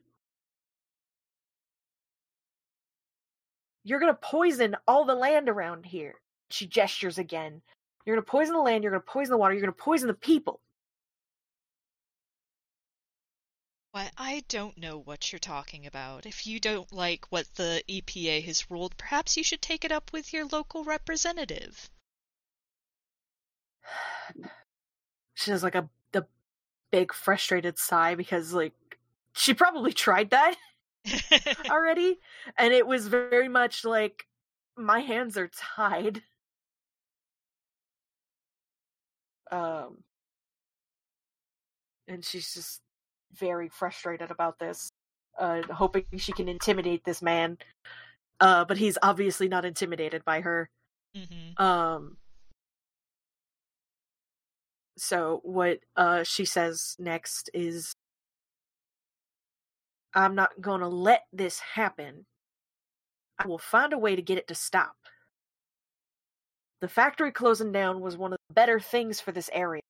You're gonna poison all the land around here. She gestures again. You're gonna poison the land, you're gonna poison the water, you're gonna poison the people. Why, I don't know what you're talking about. If you don't like what the EPA has ruled, perhaps you should take it up with your local representative. She has like the big frustrated sigh because like she probably tried that already, and it was very much like, my hands are tied. And she's just very frustrated about this, hoping she can intimidate this man, but he's obviously not intimidated by her. Mm-hmm. So what she says next is, I'm not gonna let this happen. I will find a way to get it to stop. The factory closing down was one of the better things for this area.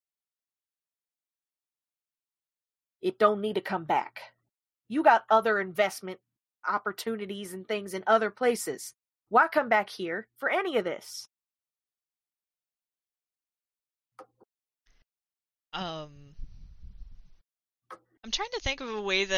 It don't need to come back. You got other investment opportunities and things in other places. Why come back here for any of this? I'm trying to think of a way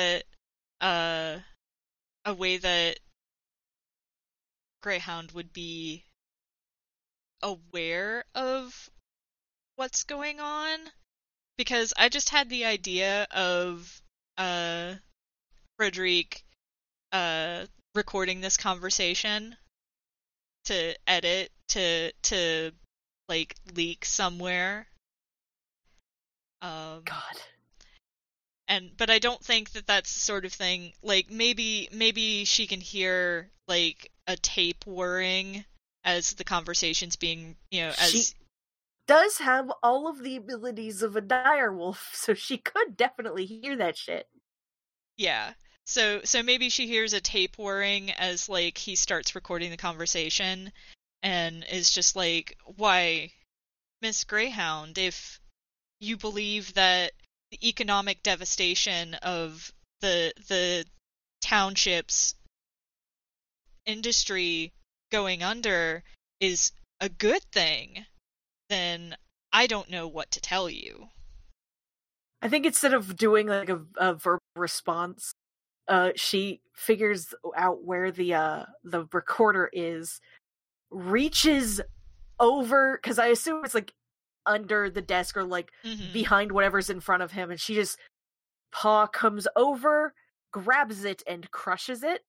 that Greyhound would be aware of what's going on, because I just had the idea of Frederick recording this conversation to edit to like leak somewhere. God. But I don't think that that's the sort of thing, like, maybe she can hear, like, a tape whirring as the conversation's being, She does have all of the abilities of a direwolf, so she could definitely hear that shit. Yeah. So maybe she hears a tape whirring as, like, he starts recording the conversation, and is just like, why, Miss Greyhound, if you believe that the economic devastation of the township's industry going under is a good thing, then I don't know what to tell you. I think instead of doing like a verbal response, she figures out where the recorder is, reaches over, because I assume it's like under the desk or like behind whatever's in front of him, and she just paw comes over, grabs it, and crushes it.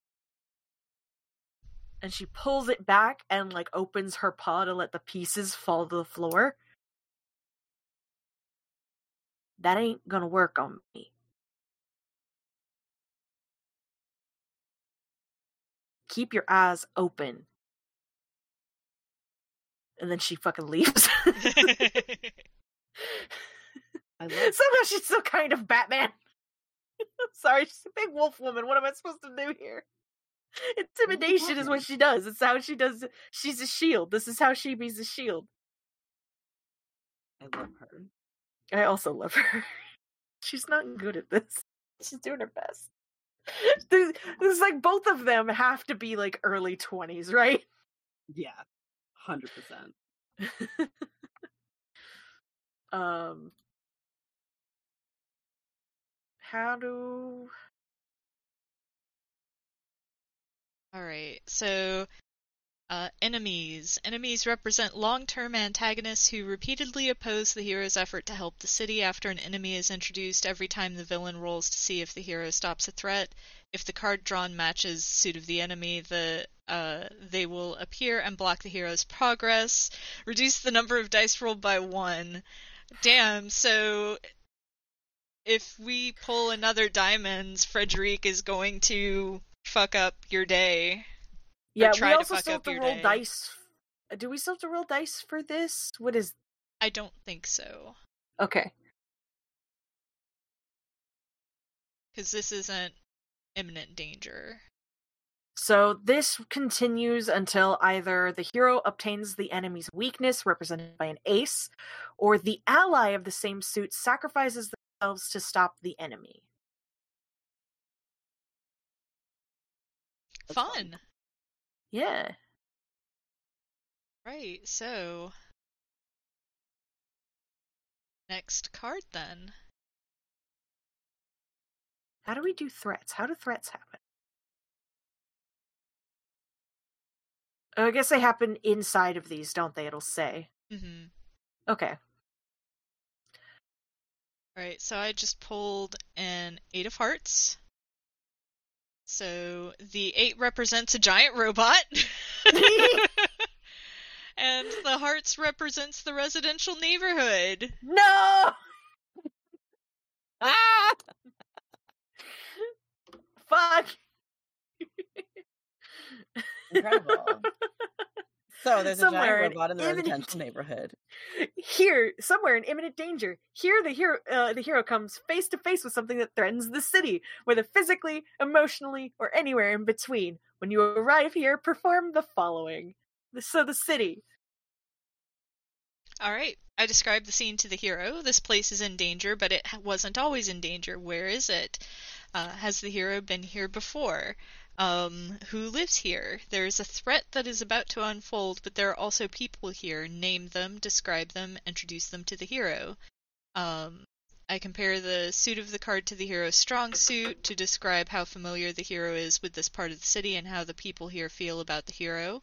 And she pulls it back and like opens her paw to let the pieces fall to the floor. That ain't gonna work on me. Keep your eyes open. And then she fucking leaves. Somehow she's still kind of Batman. Sorry, she's a big wolf woman. What am I supposed to do here? Intimidation is what she does. It's how she does. She's a shield. This is how she be a shield. I love her. I also love her. She's not good at this. She's doing her best. This like both of them have to be like early 20s, right? Yeah, 100%. How do... Alright, so enemies. Enemies represent long-term antagonists who repeatedly oppose the hero's effort to help the city. After an enemy is introduced, every time the villain rolls to see if the hero stops a threat, if the card drawn matches the suit of the enemy, they will appear and block the hero's progress. Reduce the number of dice rolled by 1. Damn, so if we pull another diamonds, Frederic is going to fuck up your day. Yeah, we also still have to roll dice. Do we still have to roll dice for this? What is... I don't think so. Okay. Because this isn't imminent danger. So this continues until either the hero obtains the enemy's weakness, represented by an ace, or the ally of the same suit sacrifices themselves to stop the enemy. Fun! Yeah. Right, so... next card, then. How do we do threats? How do threats happen? Oh, I guess they happen inside of these, don't they? It'll say. Mm-hmm. Okay. Alright, so I just pulled an 8 of hearts. So the 8 represents a giant robot. And the hearts represents the residential neighborhood. No! Ah! Fuck! Incredible. So there's a giant robot in the residential neighborhood. Here, somewhere in imminent danger. Here, the hero comes face to face with something that threatens the city, whether physically, emotionally, or anywhere in between. When you arrive here, perform the following. So the city. Alright, I described the scene to the hero. This place is in danger, but it wasn't always in danger. Where is it? Has the hero been here before? Who lives here? There's a threat that is about to unfold, but there are also people here. Name them, describe them, introduce them to the hero. I compare the suit of the card to the hero's strong suit to describe how familiar the hero is with this part of the city and how the people here feel about the hero.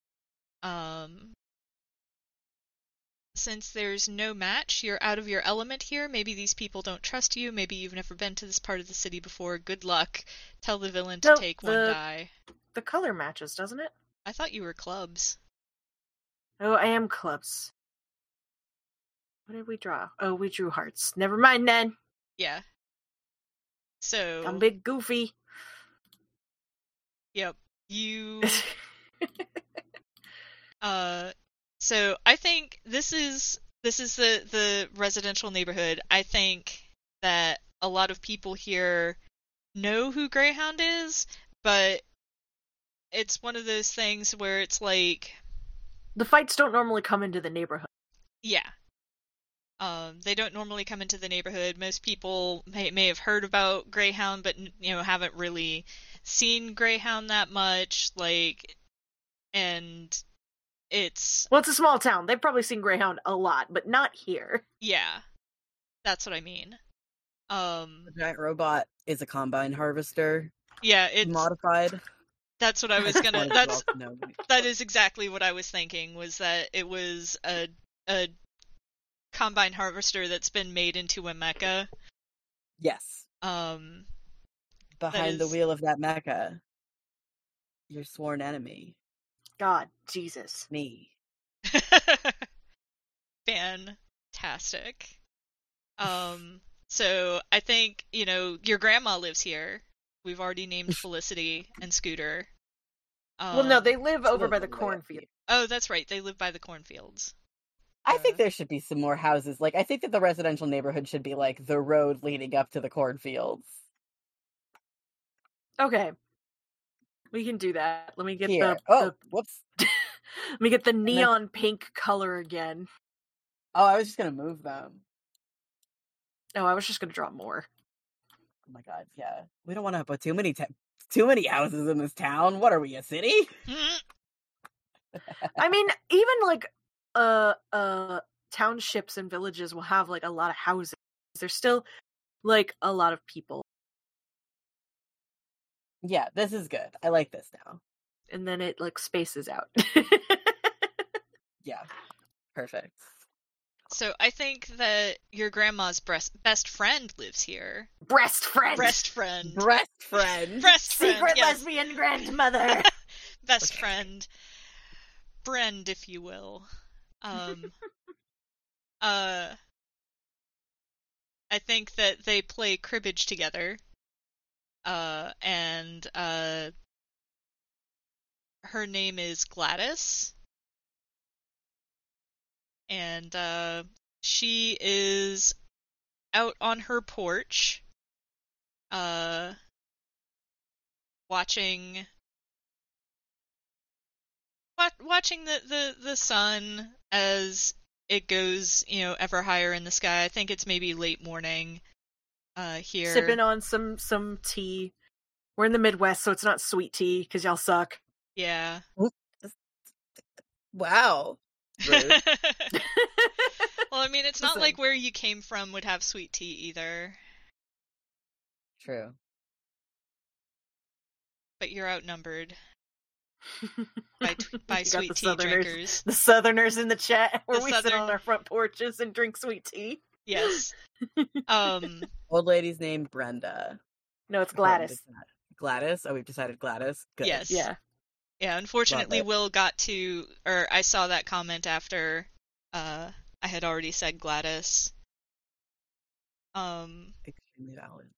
Since there's no match, you're out of your element here. Maybe these people don't trust you. Maybe you've never been to this part of the city before. Good luck. Tell the villain to take 1 die. The color matches, doesn't it? I thought you were clubs. Oh, I am clubs. What did we draw? Oh, we drew hearts. Never mind, then. Yeah. So I'm big goofy. Yep. You so I think this is the residential neighborhood. I think that a lot of people here know who Greyhound is, but it's one of those things where it's like The fights don't normally come into the neighborhood. yeah. They don't normally come into the neighborhood. Most people may have heard about Greyhound, but haven't really seen Greyhound that much. And it's Well, it's a small town. They've probably seen Greyhound a lot, but not here. yeah, that's what I mean. The giant robot is a combine harvester. Yeah, it's modified. That's what I was gonna. No. That is exactly what I was thinking. Was that it was a combine harvester that's been made into a mecha. Yes. Behind the wheel of that mecha, your sworn enemy. God, Jesus. Me. Fantastic. So I think, your grandma lives here. We've already named Felicity and Scooter. Well, no, they live over by the cornfield. Oh, that's right. They live by the cornfields. I think there should be some more houses. I think that the residential neighborhood should be the road leading up to the cornfields. Okay. We can do that. Let me get whoops. Let me get the neon pink color again. Oh, I was just going to move them. No, I was just going to draw more. Oh my god, yeah. We don't want to put too many houses in this town. What are we, a city? I mean, even townships and villages will have a lot of houses. There's still a lot of people. Yeah, this is good. I like this now. And then it spaces out. Yeah. Perfect. So I think that your grandma's best friend lives here. Breast friend. Breast friend. Breast friend. Breast friend. Secret yes. lesbian grandmother. Best friend. Brend, if you will. I think that they play cribbage together. And her name is Gladys. And she is out on her porch, watching the sun as it goes, ever higher in the sky. I think it's maybe late morning here. Sipping on some tea. We're in the Midwest, so it's not sweet tea because y'all suck. Yeah. Wow. Well, I mean, it's not like where you came from would have sweet tea either. True. But you're outnumbered by sweet tea drinkers. The Southerners in the chat, where we sit on our front porches and drink sweet tea. Yes. Old lady's name Brenda. No, it's Gladys. Gladys? Oh, we've decided Gladys? Good. Yes. Yeah. Yeah, unfortunately, Will I saw that comment after I had already said Gladys. Extremely valid.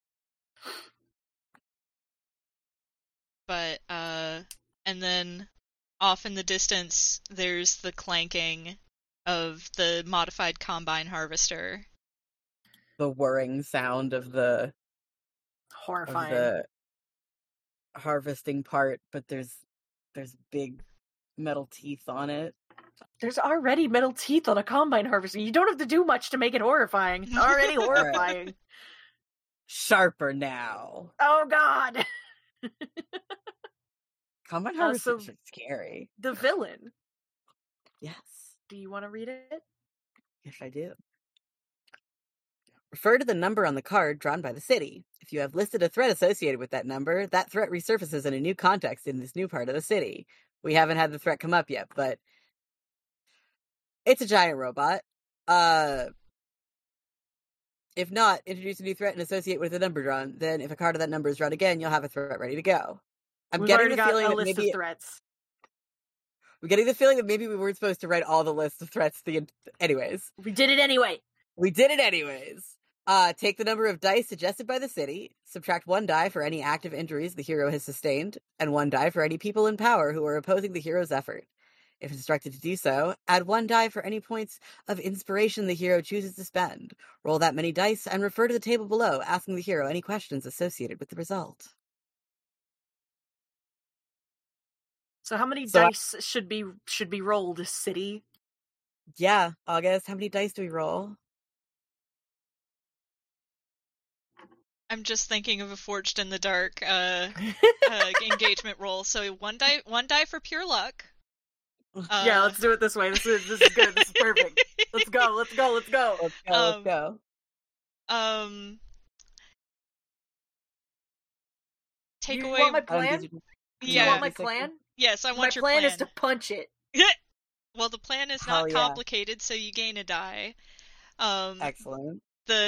But, and then off in the distance, there's the clanking of the modified combine harvester. The whirring sound of the... Horrifying. Of the harvesting part, but there's big metal teeth on it. There's already metal teeth on a combine harvester. You don't have to do much to make it horrifying. It's already horrifying. Right. Sharper now. Oh god. Combine harvesters are scary. The villain. Yes. Do you want to read it? Yes, I do. Refer to the number on the card drawn by the city. If you have listed a threat associated with that number, that threat resurfaces in a new context in this new part of the city. We haven't had the threat come up yet, but it's a giant robot. If not, introduce a new threat and associate with the number drawn. Then if a card of that number is drawn again, you'll have a threat ready to go. I'm getting the feeling that maybe threats. We're getting the feeling that maybe we weren't supposed to write all the lists of threats. Anyways. We did it anyway. We did it anyways. Take the number of dice suggested by the city, subtract 1 die for any active injuries the hero has sustained, and 1 die for any people in power who are opposing the hero's effort. If instructed to do so, add 1 die for any points of inspiration the hero chooses to spend. Roll that many dice and refer to the table below, asking the hero any questions associated with the result. So how many dice should be rolled, city? Yeah, August, how many dice do we roll? I'm just thinking of a Forged in the Dark engagement roll. So one die for pure luck. Yeah, let's do it this way. This is good. This is perfect. Let's go. Let's go. Take you away. Want my plan? Yeah. You want my plan? Yes, I want your plan. My plan is to punch it. Well, the plan is not complicated, so you gain a die. Excellent.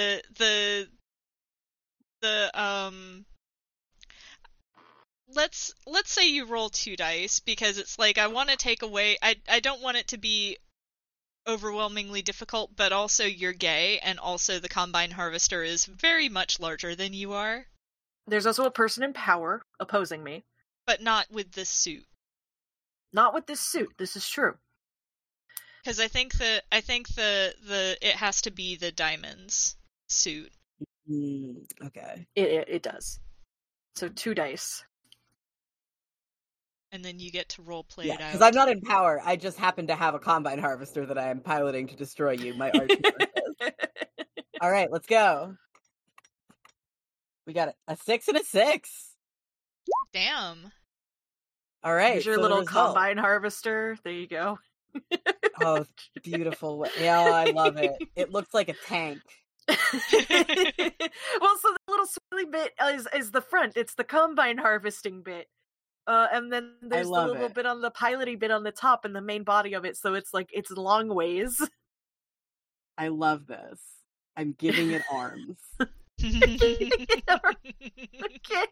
Let's say you roll 2 dice, because it's like I want to take away. I don't want it to be overwhelmingly difficult, but also you're gay, and also the Combine Harvester is very much larger than you are. There's also a person in power opposing me, but not with this suit. Not with this suit. This is true. Because I think the it has to be the Diamonds suit. Okay. It does. So 2 dice. And then you get to role play it out. Because I'm not in power. I just happen to have a Combine Harvester that I am piloting to destroy you, my arch nemesis. All right, let's go. We got a 6 and a 6. Damn. All right. Here's your little Combine Harvester. There you go. Oh, beautiful. Yeah, I love it. It looks like a tank. Well, so the little swirly bit is the front. It's the Combine harvesting bit. And then there's the little bit on the piloty bit on the top and the main body of it, so it's like it's long ways. I love this. I'm giving it arms. Okay.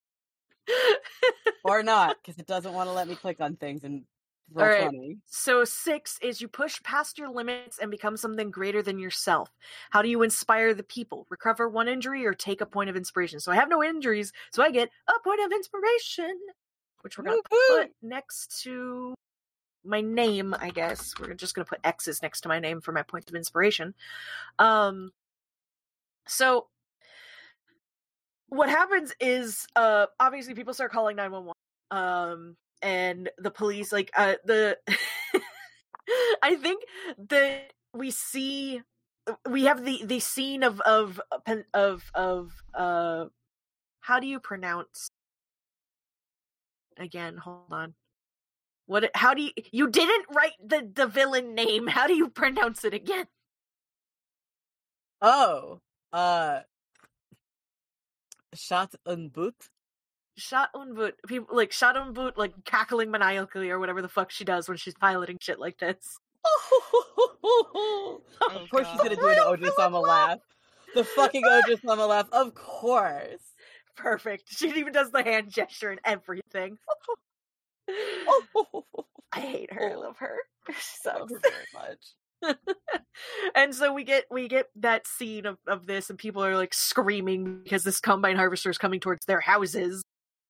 Or not, because it doesn't want to let me click on things and roll all right. 20. So 6 is you push past your limits and become something greater than yourself. How do you inspire the people? Recover 1 injury or take a point of inspiration. So I have no injuries, so I get a point of inspiration, which we're going to put next to my name, I guess. We're just going to put X's next to my name for my points of inspiration. So what happens is, obviously people start calling 911. And the police, like, I think that we have the scene of how do you pronounce, again, hold on. You didn't write the villain name. How do you pronounce it again? Oh, Shot und Boot? Shot und Boot. People like Shot und Boot, like cackling maniacally or whatever the fuck she does when she's piloting shit like this. Of course she's gonna do an Ojo-sama laugh. The fucking Ojo-sama laugh, of course. Perfect. She even does the hand gesture and everything. I hate her. I love her. She sucks very much. And so we get that scene of this, and people are like screaming because this Combine Harvester is coming towards their houses.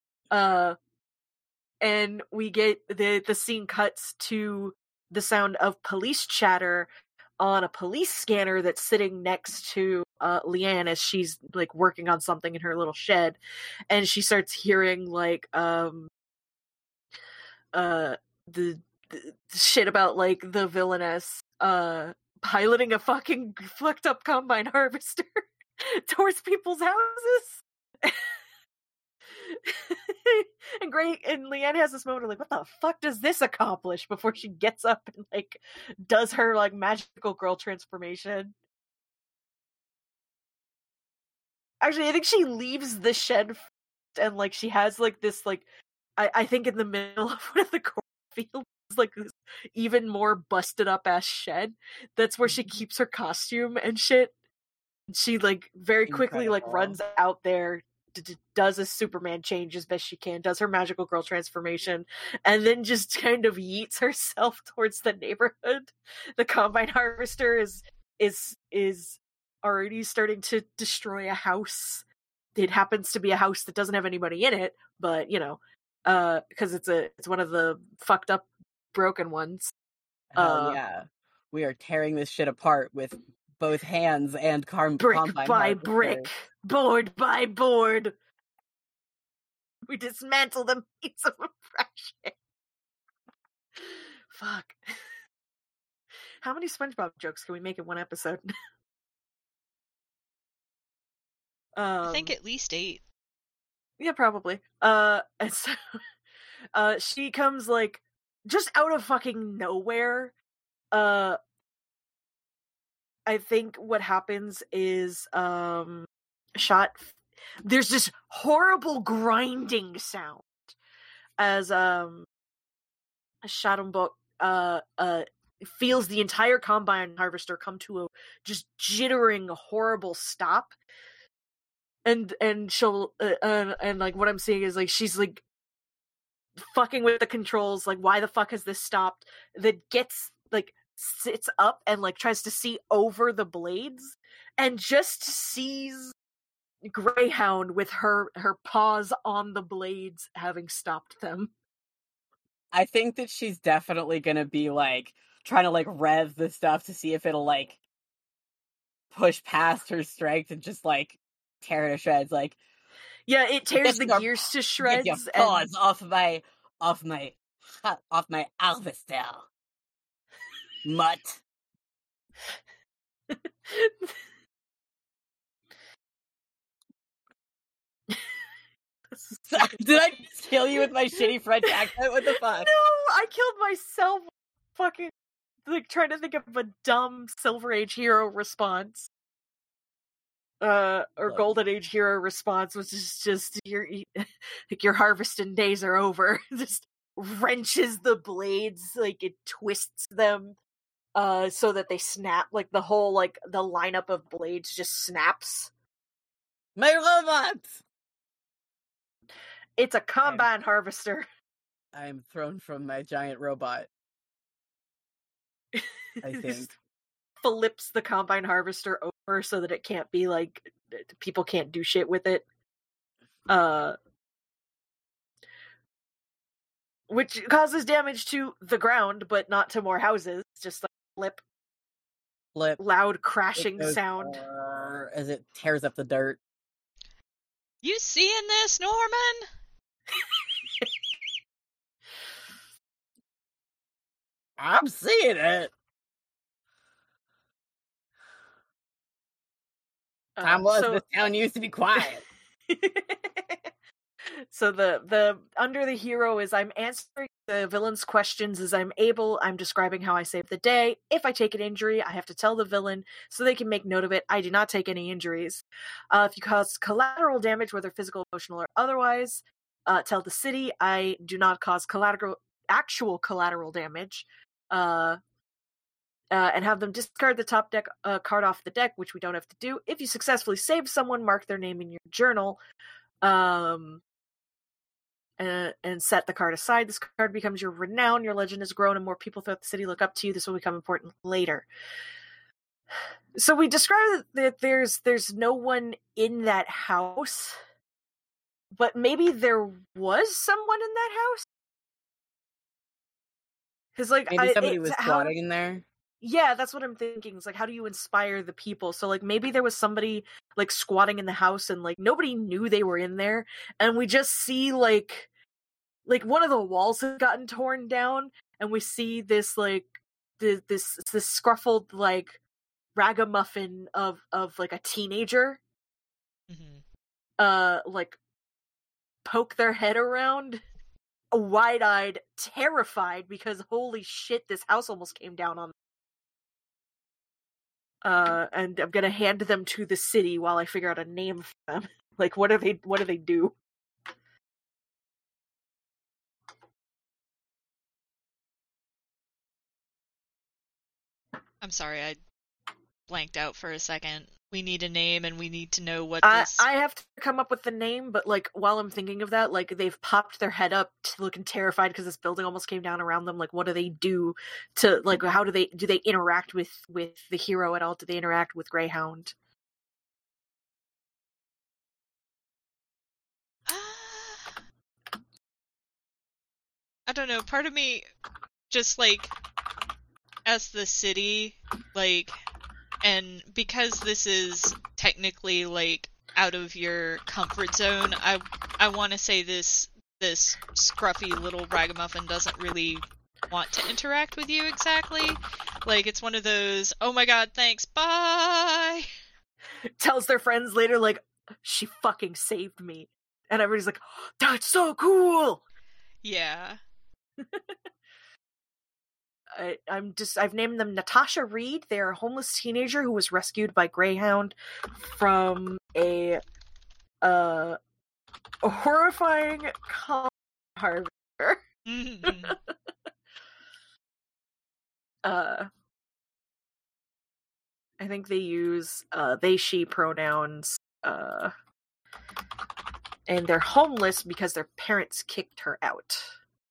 And we get the scene cuts to the sound of police chatter on a police scanner that's sitting next to Leanne as she's like working on something in her little shed, and she starts hearing like the shit about like the villainess piloting a fucking fucked up Combine Harvester towards people's houses. And Leanne has this moment of like, what the fuck does this accomplish, before she gets up and like does her like magical girl transformation. Actually, I think she leaves the shed and like she has like this like I think in the middle of one of the cornfields, like this even more busted up ass shed. That's where she keeps her costume and shit. She like very quickly like runs out there, does a Superman change as best she can, does her magical girl transformation, and then just kind of yeets herself towards the neighborhood. The Combine Harvester is already starting to destroy a house. It happens to be a house that doesn't have anybody in it, but because it's one of the fucked up broken ones. Hell yeah. We are tearing this shit apart with both hands and brick combine by harvester. brick, board by board. We dismantle the means of oppression. Fuck. How many SpongeBob jokes can we make in one episode? I think at least 8. Yeah, probably. And so, she comes like just out of fucking nowhere. I think what happens is shot. There's this horrible grinding sound as Shadowbook feels the entire combine harvester come to a just jittering horrible stop. And she'll and like what I'm seeing is like she's like fucking with the controls, like why the fuck has this stopped? That gets like sits up and like tries to see over the blades and just sees Greyhound with her paws on the blades, having stopped them. I think that she's definitely gonna be like trying to like rev the stuff to see if it'll like push past her strength and just like tear it to shreds. Like, yeah, it tears the gears to shreds. Get your paws off my harvester, mutt. Did I just kill you with my shitty French accent? What the fuck? No, I killed myself. Fucking like trying to think of a dumb Silver Age hero response. Or Golden Age hero response, which is just your harvesting days are over. Just wrenches the blades, like it twists them, so that they snap. Like the whole the lineup of blades just snaps. My robot. It's a combine harvester. I'm thrown from my giant robot. I think. Flips the combine harvester over so that it can't be like people can't do shit with it. Which causes damage to the ground, but not to more houses. Just like flip, loud crashing sound as it tears up the dirt. You seeing this, Norman? I'm seeing it. This town used to be quiet. So the under the hero is I'm answering the villain's questions as I'm able. I'm describing how I saved the day. If I take an injury, I have to tell the villain so they can make note of it. I do not take any injuries. If you cause collateral damage, whether physical, emotional, or otherwise, tell the city. I do not cause actual collateral damage. And have them discard the top deck card off the deck, which we don't have to do. If you successfully save someone, mark their name in your journal, and set the card aside. This card becomes your renown. Your legend has grown, and more people throughout the city look up to you. This will become important later. So we describe that there's no one in that house, but maybe there was someone in that house. Because maybe somebody was squatting in there. Yeah, that's what I'm thinking. It's like, how do you inspire the people? So, like, maybe there was somebody, like, squatting in the house and, like, nobody knew they were in there. And we just see, like one of the walls has gotten torn down. And we see this, like, this scruffled, like, ragamuffin of like, a teenager. Mm-hmm. Like, poke their head around. Wide-eyed, terrified, because holy shit, this house almost came down on them. And I'm gonna hand them to the city while I figure out a name for them. Like, what do they do? I'm sorry, I blanked out for a second. We need a name, and we need to know what this... I have to come up with the name, but, like, while I'm thinking of that, like, they've popped their head up, looking terrified because this building almost came down around them. Like, what do they do to, like, how do they interact with the hero at all? Do they interact with Greyhound? I don't know, part of me just like as the city, like, and because this is technically like out of your comfort zone, I want to say this scruffy little ragamuffin doesn't really want to interact with you exactly. Like, it's one of those, oh my god, thanks, bye! Tells their friends later, like, she fucking saved me. And everybody's like, that's so cool! Yeah. I've named them Natasha Reed. They're a homeless teenager who was rescued by Greyhound from a horrifying harvester. Mm-hmm. I think they use they, she pronouns, and they're homeless because their parents kicked her out.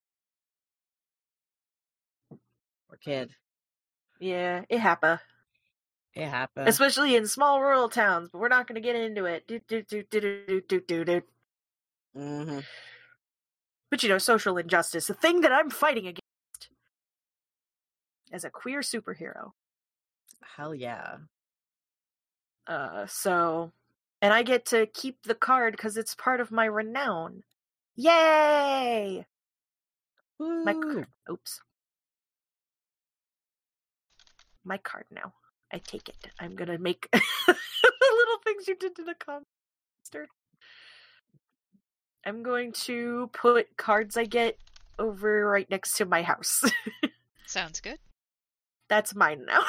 Poor kid. Yeah, it happened. It happened. Especially in small rural towns, but we're not going to get into it. Mm-hmm. But you know, social injustice, the thing that I'm fighting against as a queer superhero. Hell yeah. And I get to keep the card because it's part of my renown. Yay! Woo. Oops. My card now. I take it. I'm gonna make the little things you did to the monster. I'm going to put cards I get over right next to my house. Sounds good. That's mine now.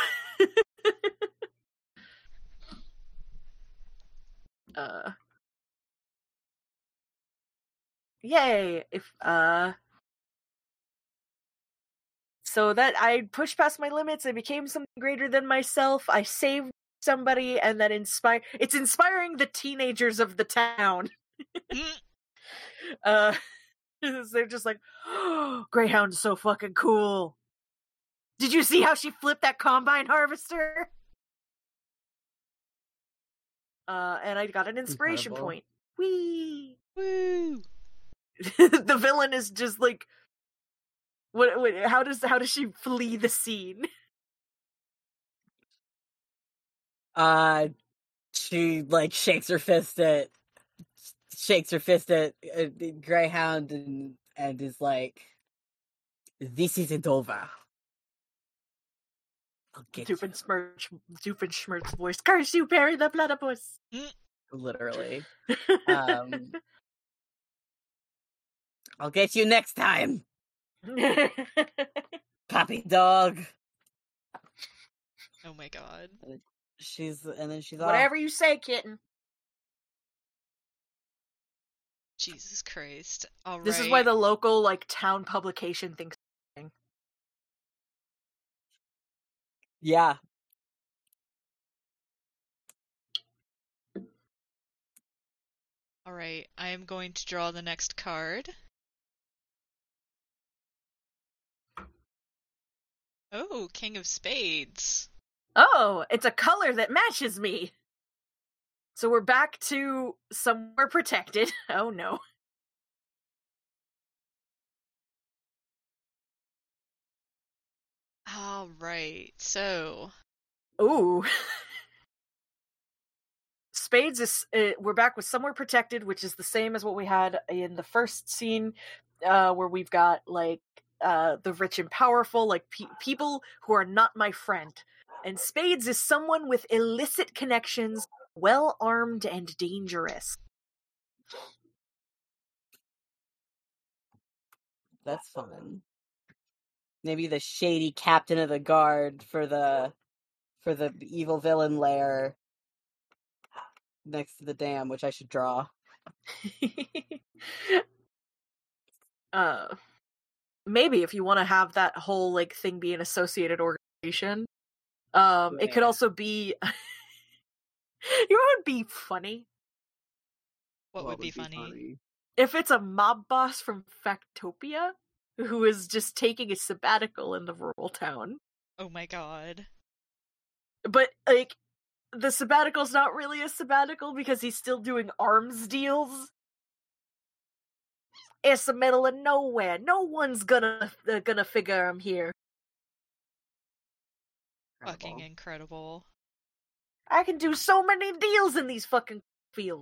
Yay! So that I pushed past my limits, I became something greater than myself, I saved somebody, and then it's inspiring the teenagers of the town. They're just like, oh, Greyhound's so fucking cool. Did you see how she flipped that combine harvester? And I got an inspiration Incredible. point. Whee! Woo! The villain is just like, what? How does she flee the scene? She like shakes her fist at Greyhound and is like, "This isn't over. I'll get you." Doofenshmirtz's voice. Curse you, Perry the Platypus. Literally. I'll get you next time, puppy dog. Oh my god. She's Whatever you say, kitten. Jesus Christ. All right. This is why the local like town publication thinks. Yeah. All right. I am going to draw the next card. Oh, King of Spades. Oh, it's a color that matches me. So we're back to somewhere protected. Oh no. All right. So. Ooh. Spades is, we're back with Somewhere Protected, which is the same as what we had in the first scene, where we've got, like, the rich and powerful, like, people who are not my friend. And Spades is someone with illicit connections, well-armed and dangerous. That's fun. Maybe the shady captain of the guard for the evil villain lair next to the dam, which I should draw. Maybe if you want to have that whole like thing be an associated organization. It could also be you know what would be funny? What would be funny? If it's a mob boss from Factopia who is just taking a sabbatical in the rural town. Oh my god. But, like, the sabbatical's not really a sabbatical because he's still doing arms deals. It's the middle of nowhere. No one's gonna figure I'm here. Fucking incredible. I can do so many deals in these fucking fields.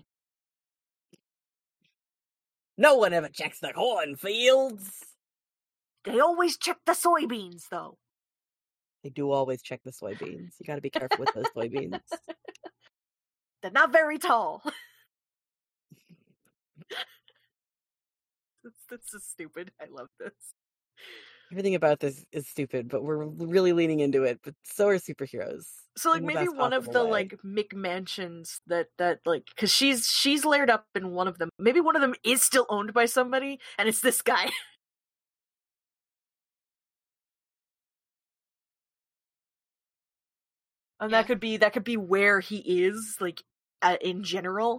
No one ever checks the cornfields. They always check the soybeans, though. They do always check the soybeans. You gotta be careful with those soybeans. They're not very tall. This is stupid. I love this. Everything about this is stupid, but we're really leaning into it. But so are superheroes. So, like, in the maybe best one of possible the, way. like, McMansions that like, because she's layered up in one of them. Maybe one of them is still owned by somebody, and it's this guy. And Yeah. that could be where he is, like, in general.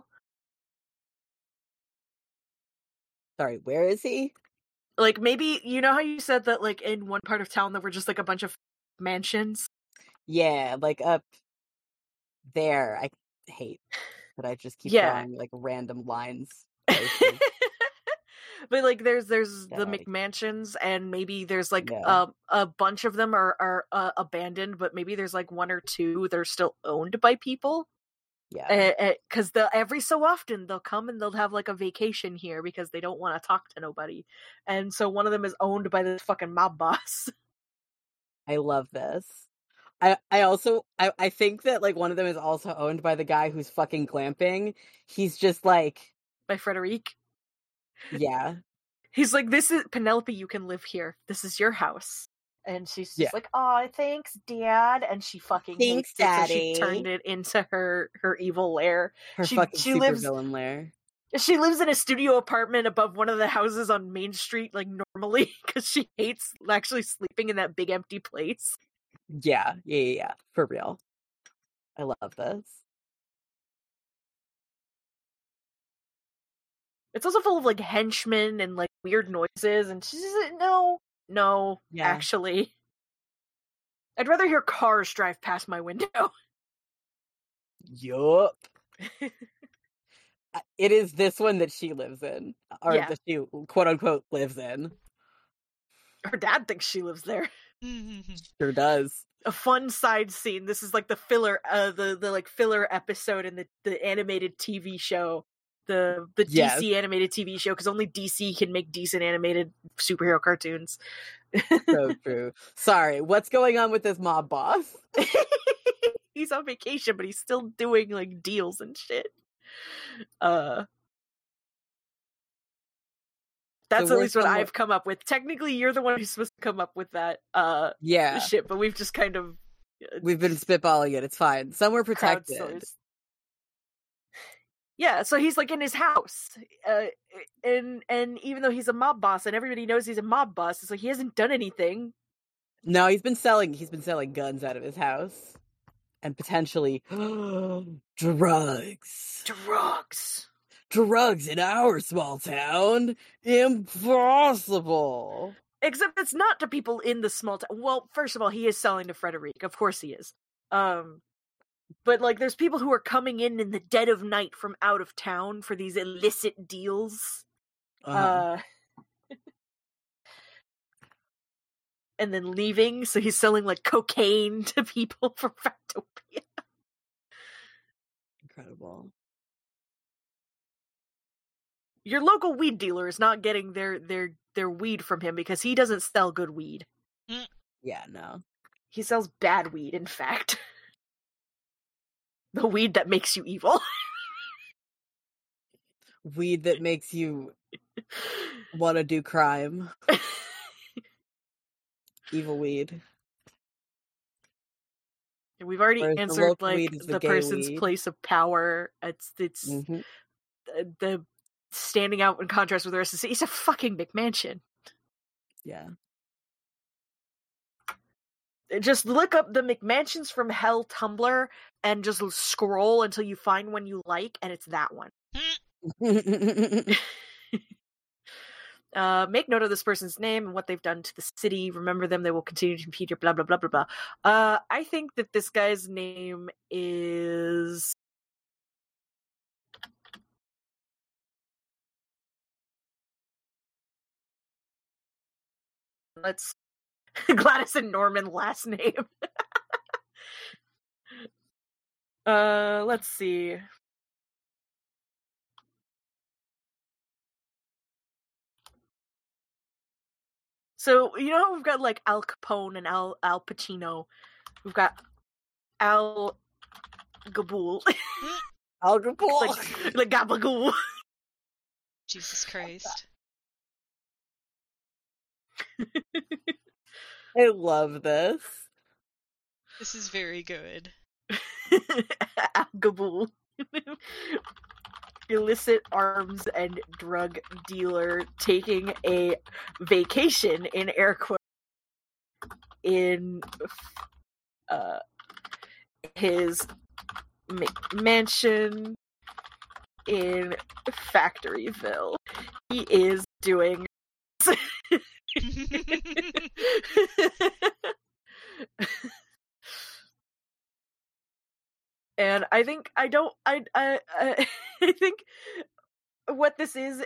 Sorry, where is he? Like, maybe, you know how you said that, like, in one part of town there were just, like, a bunch of mansions? Yeah, like up there. I hate that I just keep Yeah. drawing like random lines. But, like, there's the Alright. McMansions, and maybe there's, like, Yeah. a bunch of them are abandoned, but maybe there's, like, one or two that are still owned by people. Yeah. Because every so often they'll come and they'll have, like, a vacation here because they don't want to talk to nobody. And so one of them is owned by this fucking mob boss. I love this. I think that like one of them is also owned by the guy who's fucking glamping. He's just like, By Frederic. yeah. He's like, this is Penelope, you can live here. This is your house. And she's just Yeah. like, aw, thanks, Dad. And she fucking Thanks, hates it, so Daddy. she turned it into her evil lair. Her She fucking lives- supervillain lair. She lives in a studio apartment above one of the houses on Main Street, like, normally, because she hates actually sleeping in that big empty place. Yeah. For real. I love this. It's also full of, like, henchmen and, like, weird noises, and she's just like, no, Yeah. actually. I'd rather hear cars drive past my window. Yup. It is this one that she lives in. Or Yeah. that she, quote unquote, lives in. Her dad thinks she lives there. Sure does. A fun side scene. This is like the filler, the like filler episode in the animated TV show, the Yes. DC animated TV show, because only DC can make decent animated superhero cartoons. So true. Sorry, what's going on with this mob boss? He's on vacation, but he's still doing like deals and shit. That's So at we're least what somewhat- I've come up with. Technically, you're the one who's supposed to come up with that Yeah. shit, but we've just kind of We've been spitballing it. It's fine. Somewhere protected. crowdsourced. Yeah, so he's like in his house, and even though he's a mob boss and everybody knows he's a mob boss, it's like he hasn't done anything. No, he's been selling guns out of his house. And potentially drugs. Drugs in our small town? Impossible. Except it's not to people in the small town. Well, first of all, he is selling to Frederic. Of course he is. But like, there's people who are coming in the dead of night from out of town for these illicit deals. Uh-huh. And then leaving, so he's selling like cocaine to people from Factopia. Incredible. Your local weed dealer is not getting their weed from him because he doesn't sell good weed. Yeah, no. He sells bad weed, in fact. The weed that makes you evil. Weed that makes you want to do crime. Evil weed. We've already Whereas the answered local like weed is the the gay person's weed. place of power. It's Mhm. the standing out in contrast with the rest of the city. It's a fucking McMansion. Yeah. Just look up the McMansions from Hell Tumblr and just scroll until you find one you like, and it's that one. Make note of this person's name and what they've done to the city. Remember them, they will continue to impede your blah blah blah blah blah. I think that this guy's name is Let's Gladys and Norman last name. Let's see. So, you know, we've got like Al Capone and Al Pacino. We've got Al Gabool. Al Capone. like Gabagool. Jesus Christ. I love this. This is very good. Al Gabool. Illicit arms and drug dealer taking a vacation in air quotes in his mansion in Factoryville. He is doing and I think I think what this is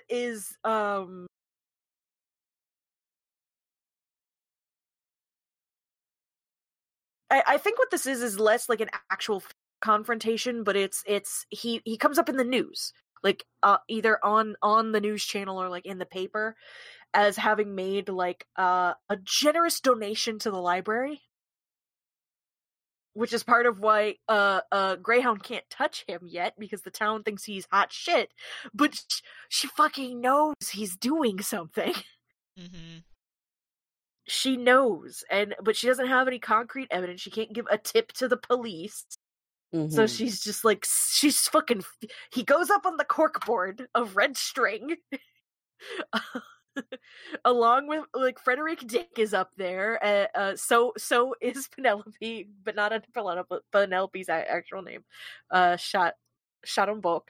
I think what this is less like an actual confrontation, but it's he comes up in the news, like either on the news channel or like in the paper as having made like a generous donation to the library, which is part of why Greyhound can't touch him yet, because the town thinks he's hot shit, but she fucking knows he's doing something. Mm-hmm. She knows, but she doesn't have any concrete evidence. She can't give a tip to the police. Mm-hmm. So she's just like, she's fucking, he goes up on the corkboard of red string, along with, like, Frederick Dick is up there, so is Penelope, but not under Penelope's actual name, shot on bulk,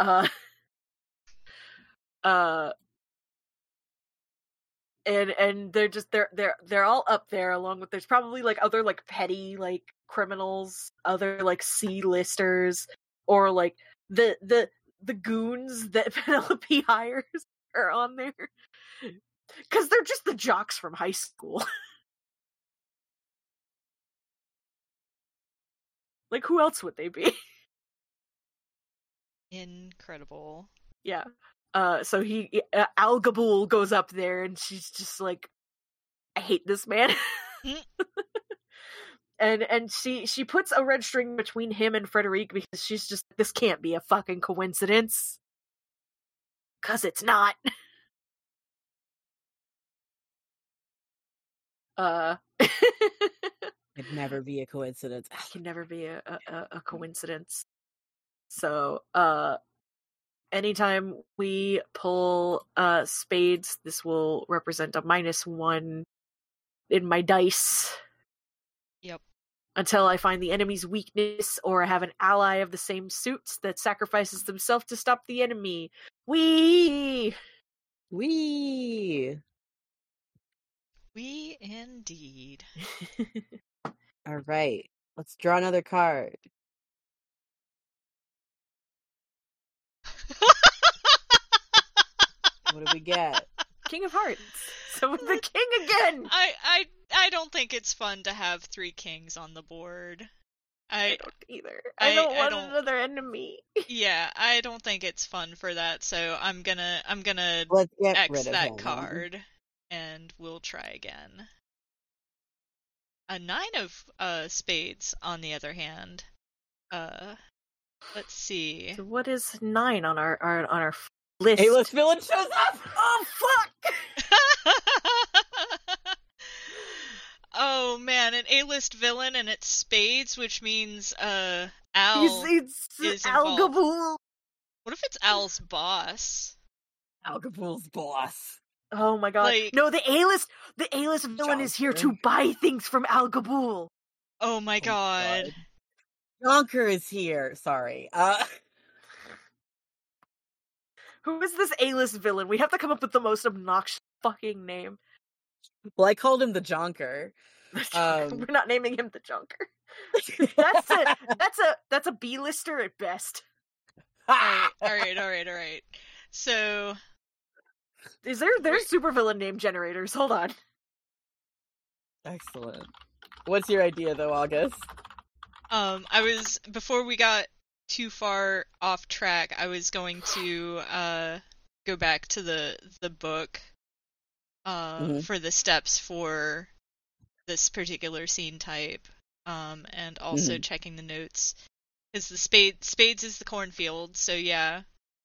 and they're just they're all up there, along with, there's probably like other like petty like criminals, other like C-listers, or like the goons that Penelope hires are on there, because they're just the jocks from high school. Like, who else would they be? Incredible. Yeah. So Al Gabool goes up there, and she's just like, I hate this man. and she puts a red string between him and Frederic, because she's just, this can't be a fucking coincidence. 'Cause it's not. It'd never be a coincidence. It can never be a coincidence. So, anytime we pull spades, this will represent a -1 in my dice. Yep. Until I find the enemy's weakness, or have an ally of the same suits that sacrifices themselves to stop the enemy. We indeed. All right. Let's draw another card. What do we get? King of Hearts. So the king again. I don't think it's fun to have 3 kings on the board. I don't either. I don't want another enemy. Yeah, I don't think it's fun for that. So I'm gonna Let's get X rid of that him. card, and we'll try again. A 9 of spades, on the other hand. Let's see. So what is 9 on our list? A-list villain shows up. Oh fuck! Oh man, an A-list villain, and it's spades, which means Al It's Al involved. Gabool. What if it's Al's boss? Al Gabool's boss. Oh my god! Like, no, the A-list villain is here to buy things from Al Gabool. oh my god. Jonker is here. Sorry. Who is this A-list villain? We have to come up with the most obnoxious fucking name. Well, I called him the Jonker. We're not naming him the Junker. That's a B-lister at best. All right. So, There's supervillain name generators. Hold on. Excellent. What's your idea, though, August? Before we got too far off track, I was going to go back to the book for the steps for this particular scene type, and also checking the notes, because the spades is the cornfield, so yeah.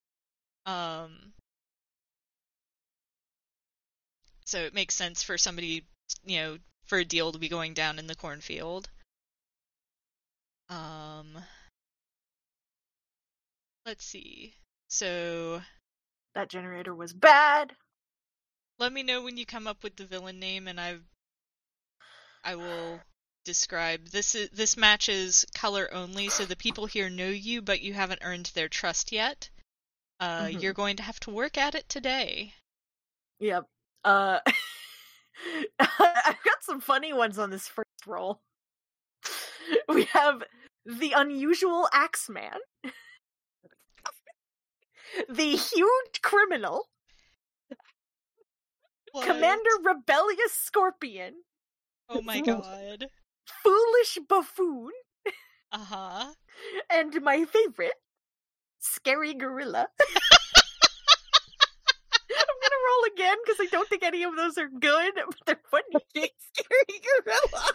So it makes sense for somebody, for a deal to be going down in the cornfield. Let's see. So that generator was bad. Let me know when you come up with the villain name, and I will describe. This match is color only, so the people here know you, but you haven't earned their trust yet. You're going to have to work at it today. Yep. I've got some funny ones on this first roll. We have the unusual Axeman, the huge criminal, What? Commander Rebellious Scorpion. Oh my god. Foolish Buffoon. Uh-huh. And my favorite, Scary Gorilla. I'm gonna roll again because I don't think any of those are good, but they're funny. Scary Gorilla.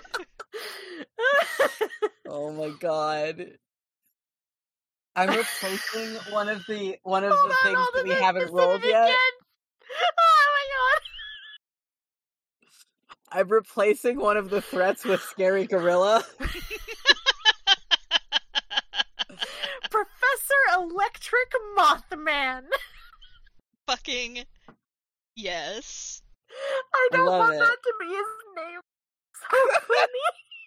Oh my god. I'm replacing one of the things that we haven't rolled yet. Again. Oh my god. I'm replacing one of the threats with Scary Gorilla. Professor Electric Mothman. Fucking yes. I don't want it. that to be his name. So funny.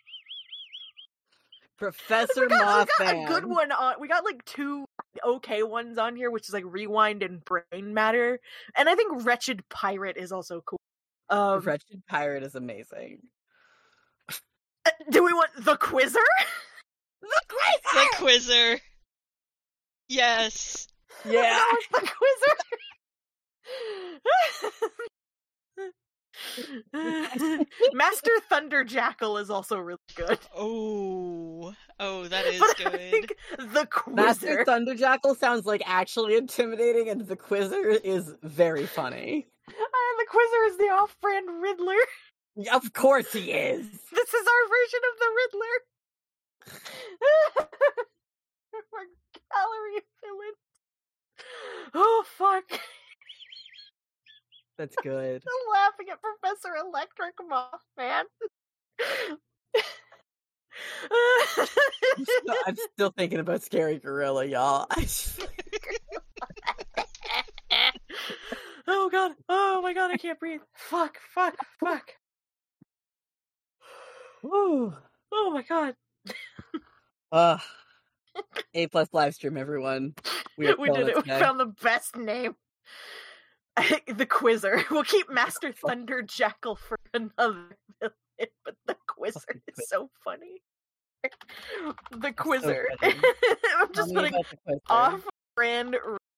Professor we got Mothman. a good one on. We got like two okay ones on here, which is like Rewind and Brain Matter, and I think Wretched Pirate is also cool. Wretched Pirate is amazing. Do we want the Quizzer? The Quizzer. Yes. Yeah. The Quizzer. Master Thunderjackal is also really good. Oh, that is But good. I think the Quizzer. Master Thunderjackal sounds like actually intimidating, and the Quizzer is very funny. The Quizzer is the off-brand Riddler. Of course he is. This is our version of the Riddler. Our gallery of villains. Oh fuck! That's good. I'm laughing at Professor Electric Mothman. I'm still thinking about Scary Gorilla, y'all. Oh god! Oh my god! I can't breathe. Fuck! Woo. Oh my god! A+ live stream, everyone. We did it. We found the best name. The Quizzer. We'll keep Master Thunderjackal for another villain, but the Quizzer is so funny. The Quizzer. So I'm just putting off-brand.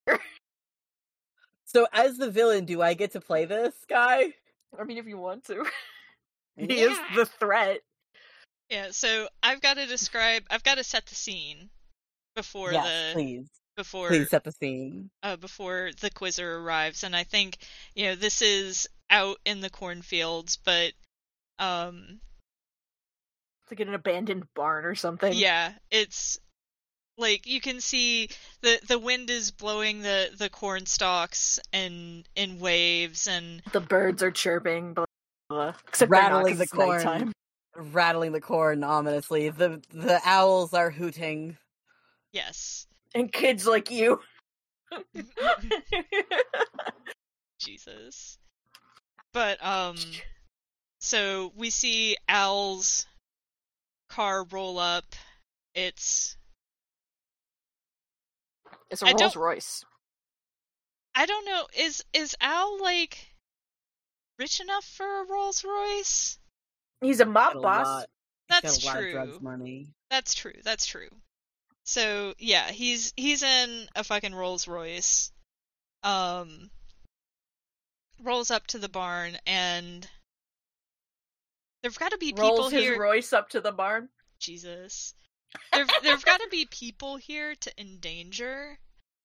So, as the villain, do I get to play this guy? I mean, if you want to. He is the threat. Yeah, so I've got to set the scene before please before set the scene. Before the Quizzer arrives, and I think, this is out in the cornfields, but it's like in an abandoned barn or something. Yeah, it's like you can see the wind is blowing the corn stalks and in waves, and the birds are chirping, blah, blah, except rattling the corn. Nighttime. Rattling the corn ominously. The owls are hooting. Yes. And kids like you. Jesus. But so we see Al's car roll up. It's a Rolls Royce. I don't know. Is Al like rich enough for a Rolls Royce? He's a mob boss. That's got a lot true. of drugs money. That's true. So yeah, he's in a fucking Rolls Royce. Rolls up to the barn, and there've got to be Rolls people his here. Royce up to the barn. Jesus. There've got to be people here to endanger.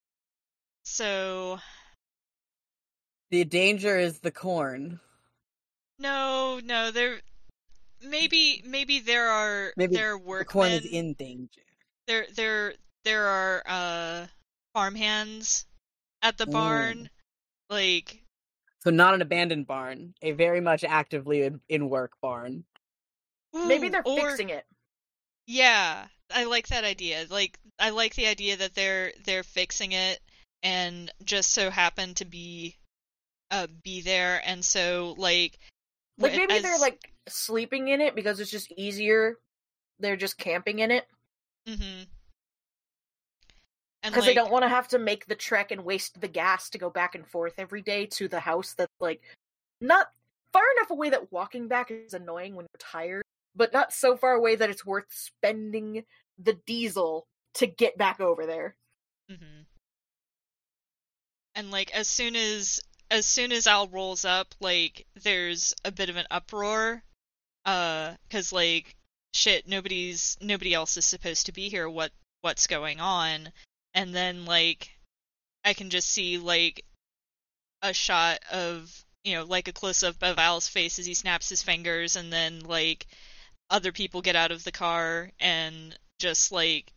So The danger is the corn. no, there maybe there are Maybe there are the corn is workmen. in danger. There are farmhands at the barn. Like, So not an abandoned barn, a very much actively in work barn. Maybe they're or, fixing it. Yeah, I like that idea. Like, I like the idea that they're fixing it and just so happen to be there, and so Like maybe they're like sleeping in it because it's just easier. They're just camping in it. Mm-hmm. Because they don't want to have to make the trek and waste the gas to go back and forth every day to the house that's like not far enough away that walking back is annoying when you're tired, but not so far away that it's worth spending the diesel to get back over there. Mm-hmm. And like as soon as Al rolls up, like there's a bit of an uproar, because like shit, nobody else is supposed to be here. What's going on? And then like I can just see like a shot of, like a close up of Al's face as he snaps his fingers, and then like other people get out of the car and just like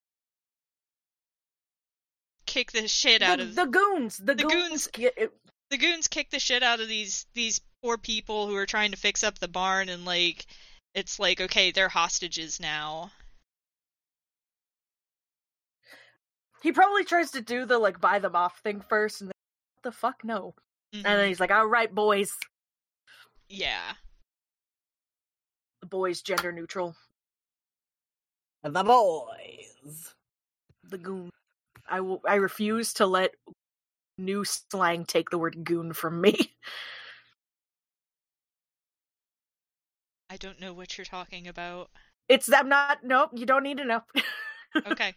kick the shit out of the goons. The goons the goons kick the shit out of these poor people who are trying to fix up the barn, and like it's like, okay, they're hostages now. He probably tries to do the like buy them off thing first, and then, what the fuck, no. Mm-hmm. And then he's like, all right, boys. Yeah. The boys, gender neutral. The boys. The goon. I refuse to let new slang take the word goon from me. I don't know what you're talking about. Nope, you don't need to know. Okay.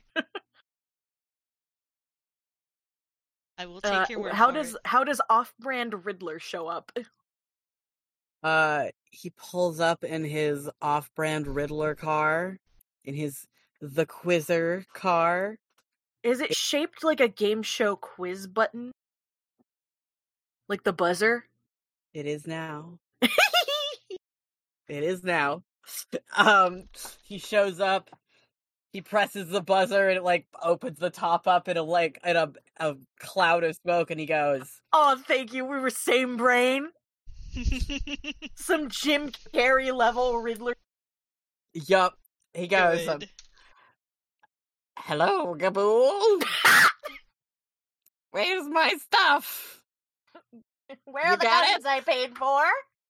I will take your word for it. How does off-brand Riddler show up? He pulls up in his off-brand Riddler car, in the Quizzer car. Is it shaped like a game show quiz button? Like the buzzer? It is now. It is now. He shows up. He presses the buzzer and it like opens the top up in a cloud of smoke, and he goes, "Oh, thank you. We were same brain." Some Jim Carrey level Riddler. Yup. He goes, "Hello, Gabool. Where's my stuff? Where are the guns I paid for?"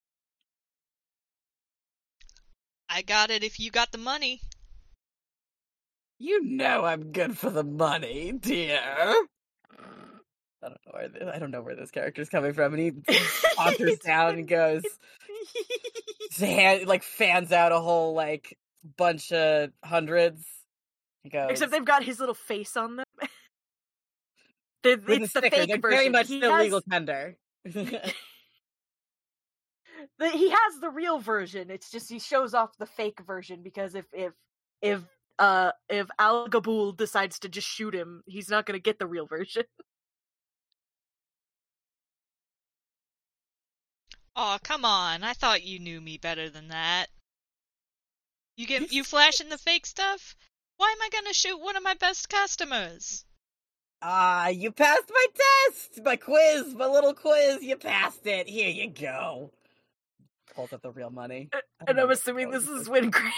I got it if you got the money. You know I'm good for the money, dear. I don't know where this character's coming from, and he saunters down and goes, fans out a whole bunch of hundreds. He goes, except they've got his little face on them. It's the fake They're version. very much still legal tender. He has the real version. It's just he shows off the fake version because if Al Gabool decides to just shoot him, he's not going to get the real version. Aw, come on. I thought you knew me better than that. You flashing the fake stuff? Why am I gonna shoot one of my best customers? You passed my test! My little quiz, you passed it. Here you go. Pulls up the real money. And I'm assuming this is when Graham...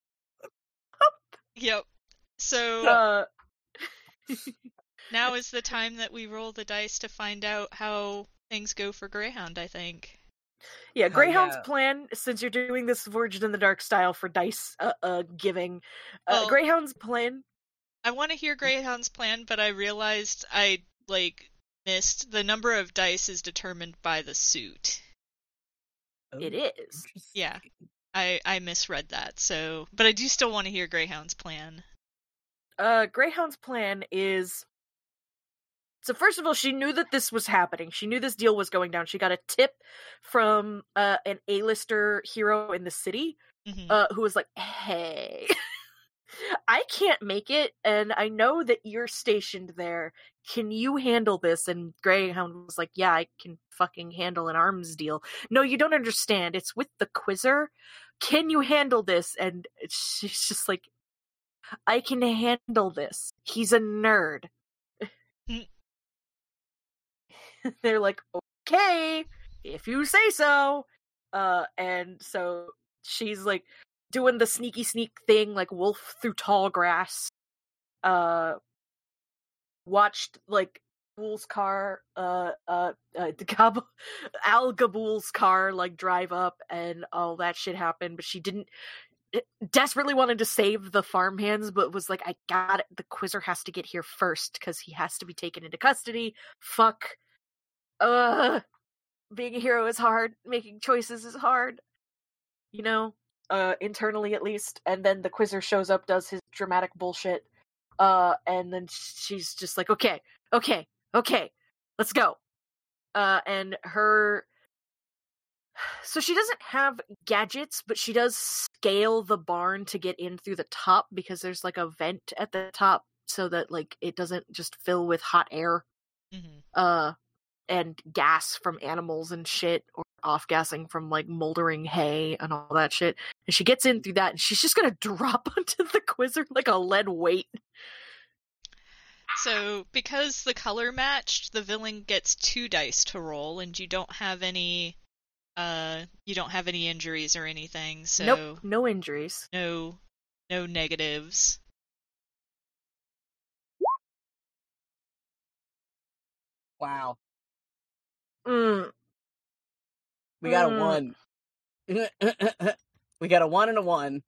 Yep. So... now is the time that we roll the dice to find out how things go for Greyhound, I think. Yeah, Greyhound's plan, since you're doing this Forged in the Dark style for dice giving, Greyhound's plan... I want to hear Greyhound's plan, but I realized I, missed. The number of dice is determined by the suit. It is. Yeah, I misread that, so... But I do still want to hear Greyhound's plan. Greyhound's plan is... So first of all, she knew that this was happening. She knew this deal was going down. She got a tip from an A-lister hero in the city who was like, hey, I can't make it, and I know that you're stationed there. Can you handle this? And Greyhound was like, yeah, I can fucking handle an arms deal. No, you don't understand. It's with the Quizzer. Can you handle this? And she's just like, I can handle this. He's a nerd. They're like, okay, if you say so. And so she's like doing the sneaky sneak thing, like wolf through tall grass. Watched like Gabool's car, Al Gabool's car, like drive up, and all that shit happened. But she desperately wanted to save the farmhands, but was like, I got it. The Quizzer has to get here first because he has to be taken into custody. Fuck. Being a hero is hard. Making choices is hard. You know, internally at least. And then the Quizzer shows up, does his dramatic bullshit. And then she's just like, okay, let's go. And so she doesn't have gadgets, but she does scale the barn to get in through the top because there's like a vent at the top so that like it doesn't just fill with hot air. And gas from animals and shit, or off-gassing from, like, moldering hay and all that shit. And she gets in through that, and she's just gonna drop onto the Quizzer like a lead weight. So, because the color matched, the villain gets 2 dice to roll, and you don't have any injuries or anything, so... Nope, no injuries. No negatives. Wow. Mm. We got a 1. We got a 1 and a 1.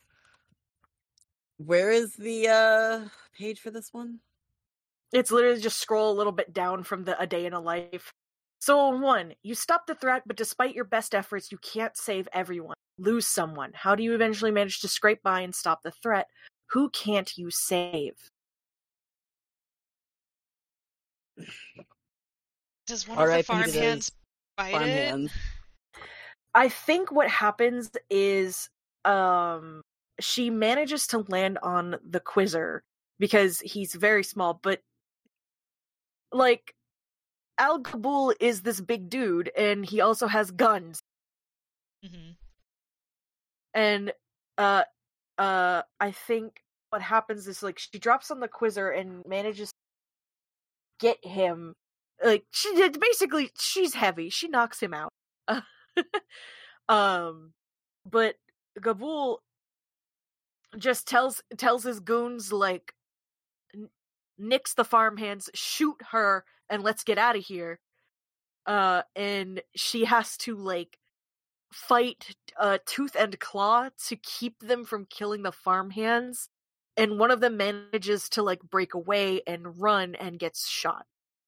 Where is the page for this one? It's literally just scroll a little bit down from the A Day in a Life. So 1, you stop the threat, but despite your best efforts, you can't save everyone. Lose someone. How do you eventually manage to scrape by and stop the threat? Who can't you save? Does one of the farmhands bite it? I think what happens is she manages to land on the Quizzer because he's very small, but like Al Gabool is this big dude and he also has guns. And I think what happens is like she drops on the Quizzer and manages to get him. Like she's heavy. She knocks him out. But Gabool just tells his goons like, nix the farmhands, shoot her, and let's get out of here. And she has to like fight tooth and claw to keep them from killing the farmhands. And one of them manages to like break away and run and gets shot.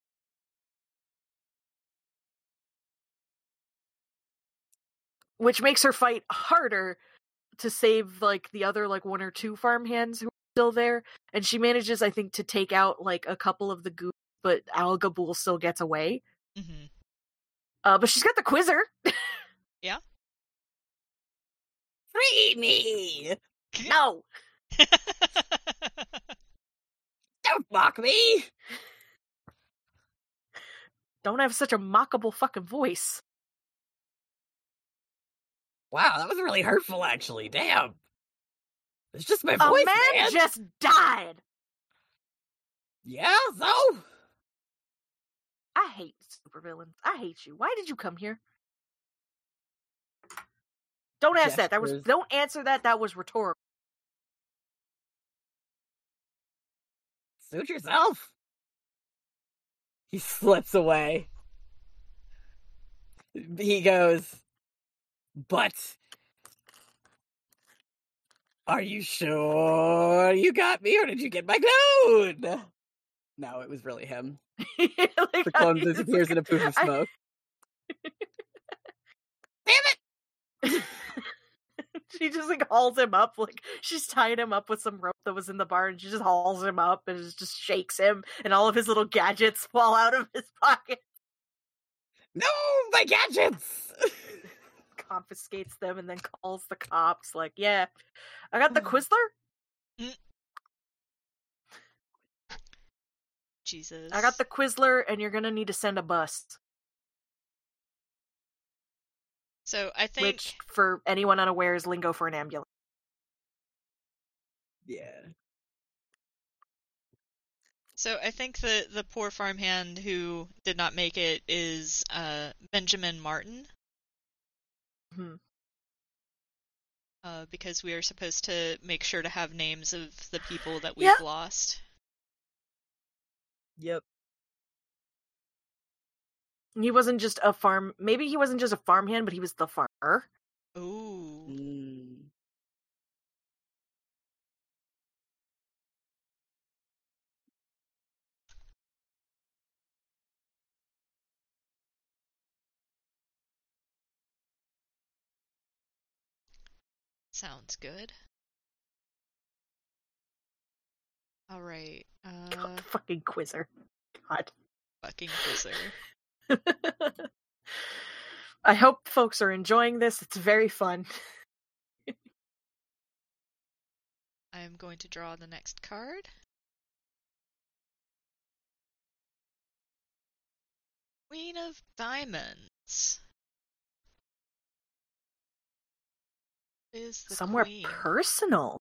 Which makes her fight harder to save, like, the other, like, 1 or 2 farmhands who are still there. And she manages, I think, to take out, like, a couple of the goons, but Al Gabool still gets away. But she's got the Quizzer. Yeah. Free me! No! Don't mock me! Don't have such a mockable fucking voice. Wow, that was really hurtful, actually. Damn. It's just my voice, man just died! Yeah, so? I hate supervillains. I hate you. Why did you come here? Don't ask that. Don't answer that. That was rhetorical. Suit yourself. He slips away. He goes, but are you sure you got me, or did you get my clone? No, it was really him. Like, the clone disappears in a poof of smoke. Damn it! She just like hauls him up, like she's tied him up with some rope that was in the bar, and she just hauls him up and just shakes him, and all of his little gadgets fall out of his pocket. No, my gadgets! Confiscates them and then calls the cops. Like, yeah, I got the Quizler. Jesus. I got the Quizler, and you're gonna need to send a bus. So I think, Which, for anyone unaware, is lingo for an ambulance. Yeah. so I think the poor farmhand who did not make it is Benjamin Martin. Hmm. Because we are supposed to make sure to have names of the people that we've Yeah. lost. Yep. He wasn't just a farm. Maybe he wasn't just a farmhand, but he was the farmer. Ooh. Mm. Sounds good. All right. Fucking Quizzer. God. Fucking Quizzer. I hope folks are enjoying this. It's very fun. I am going to draw the next card. Queen of Diamonds. Is the Somewhere queen. personal.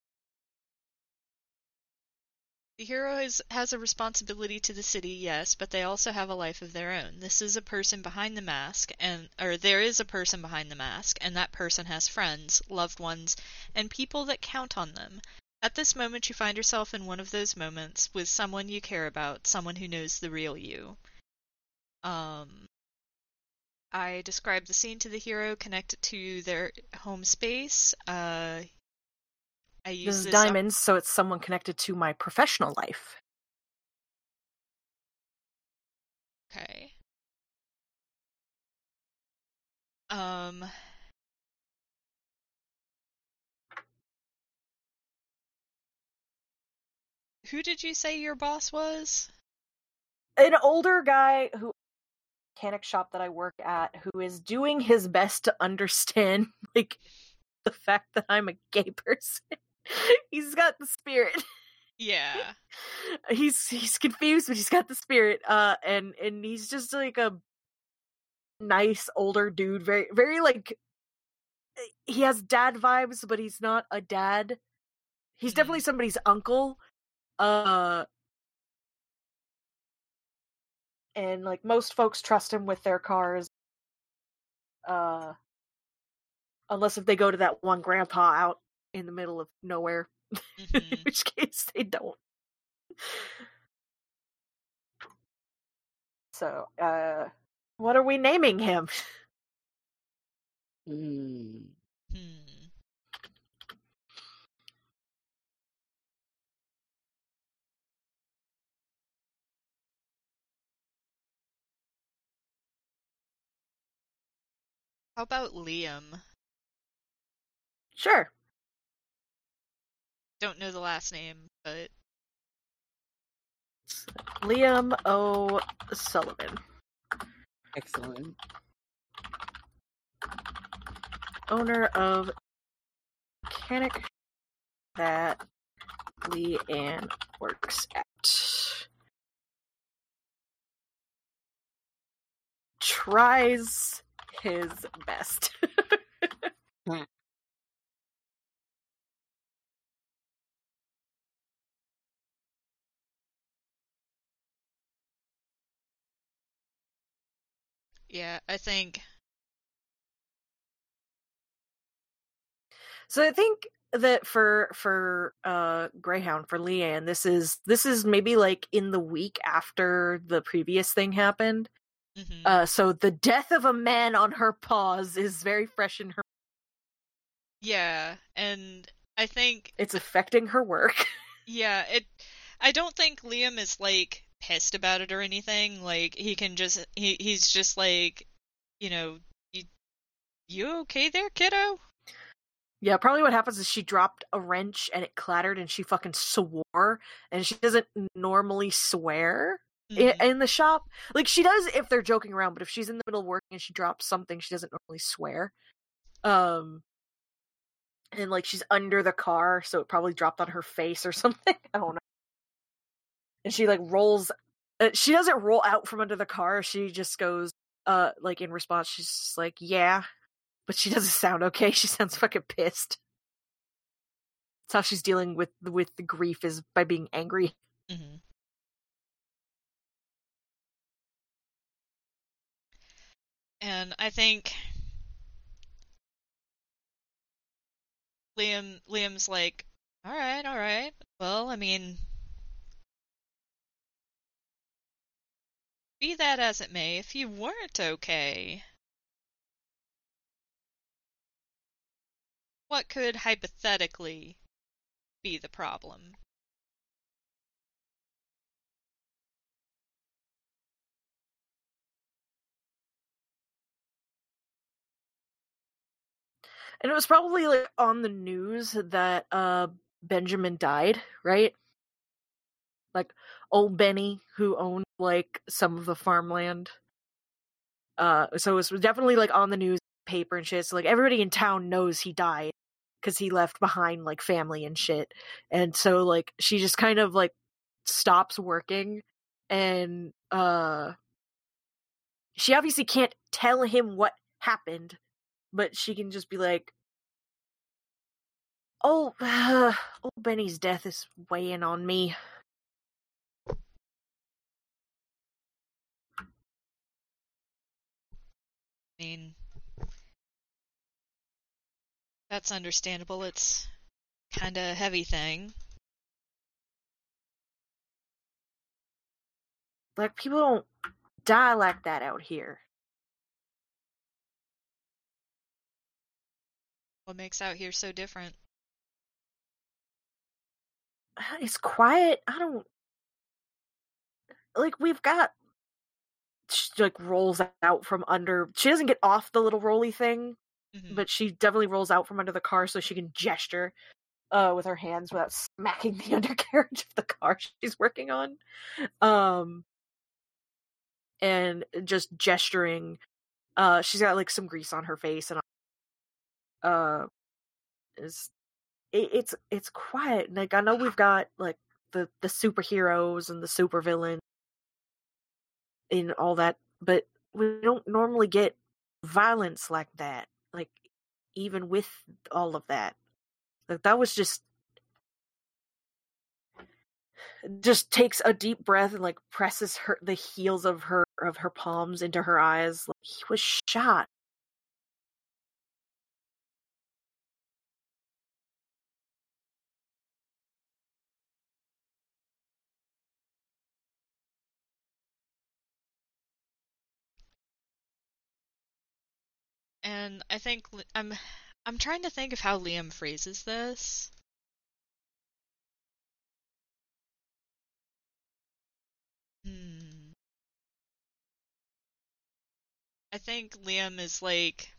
The hero has a responsibility to the city, yes, but they also have a life of their own. This is a person behind the mask, there is a person behind the mask, and that person has friends, loved ones, and people that count on them. At this moment, you find yourself in one of those moments with someone you care about, someone who knows the real you. I describe the scene to the hero, connect it to their home space. I use This is diamonds, so it's someone connected to my professional life. Okay. Who did you say your boss was? An older guy who mechanic shop that I work at who is doing his best to understand like the fact that I'm a gay person. He's got the spirit. Yeah. He's confused, but he's got the spirit. And he's just like a nice older dude, very very like he has dad vibes, but he's not a dad. He's definitely somebody's uncle. And like most folks trust him with their cars. Unless if they go to that one grandpa out in the middle of nowhere. Mm-hmm. In which case they don't. So, what are we naming him? Mm. How about Liam? Sure. Don't know the last name, but Liam O'Sullivan. Excellent. Owner of mechanic that Leanne works at. Tries his best. yeah, I think. So I think that for Greyhound, for Leanne, this is maybe like in the week after the previous thing happened. Mm-hmm. So the death of a man on her paws is very fresh in her. Yeah, and I think It's affecting her work. yeah, I don't think Liam is like pissed about it or anything. Like he's just like, you okay there, kiddo? Yeah, probably what happens is she dropped a wrench and it clattered and she fucking swore, and she doesn't normally swear in the shop. Like, she does if they're joking around, but if she's in the middle of working and she drops something, she doesn't normally swear. And like, she's under the car, so it probably dropped on her face or something. I don't know. And she like rolls. She doesn't roll out from under the car. She just goes, like, in response, she's just like, yeah. But she doesn't sound okay. She sounds fucking pissed. That's how she's dealing with the grief, is by being angry. Mm-hmm. And I think Liam's like, all right. Well, I mean, be that as it may, if you weren't okay, what could hypothetically be the problem? And it was probably like on the news that Benjamin died, right? Like, old Benny, who owned like some of the farmland. So it was definitely like on the news, paper and shit. So like, everybody in town knows he died because he left behind like family and shit. And so like, she just kind of like stops working, and she obviously can't tell him what happened, but she can just be like, old Benny's death is weighing on me. I mean, that's understandable. It's kind of a heavy thing. Like, people don't die like that out here. What makes out here so different? It's quiet. I don't... Like, we've got... She, like, rolls out from under... She doesn't get off the little rolly thing, but she definitely rolls out from under the car so she can gesture with her hands without smacking the undercarriage of the car she's working on. And just gesturing. She's got, like, some grease on her face, and it's quiet. Like, I know we've got like the superheroes and the supervillain and all that, but we don't normally get violence like that. Like, even with all of that, like, that was just takes a deep breath and like presses the heels of her palms into her eyes. Like, he was shot. And I think I'm trying to think of how Liam phrases this. I think Liam is like,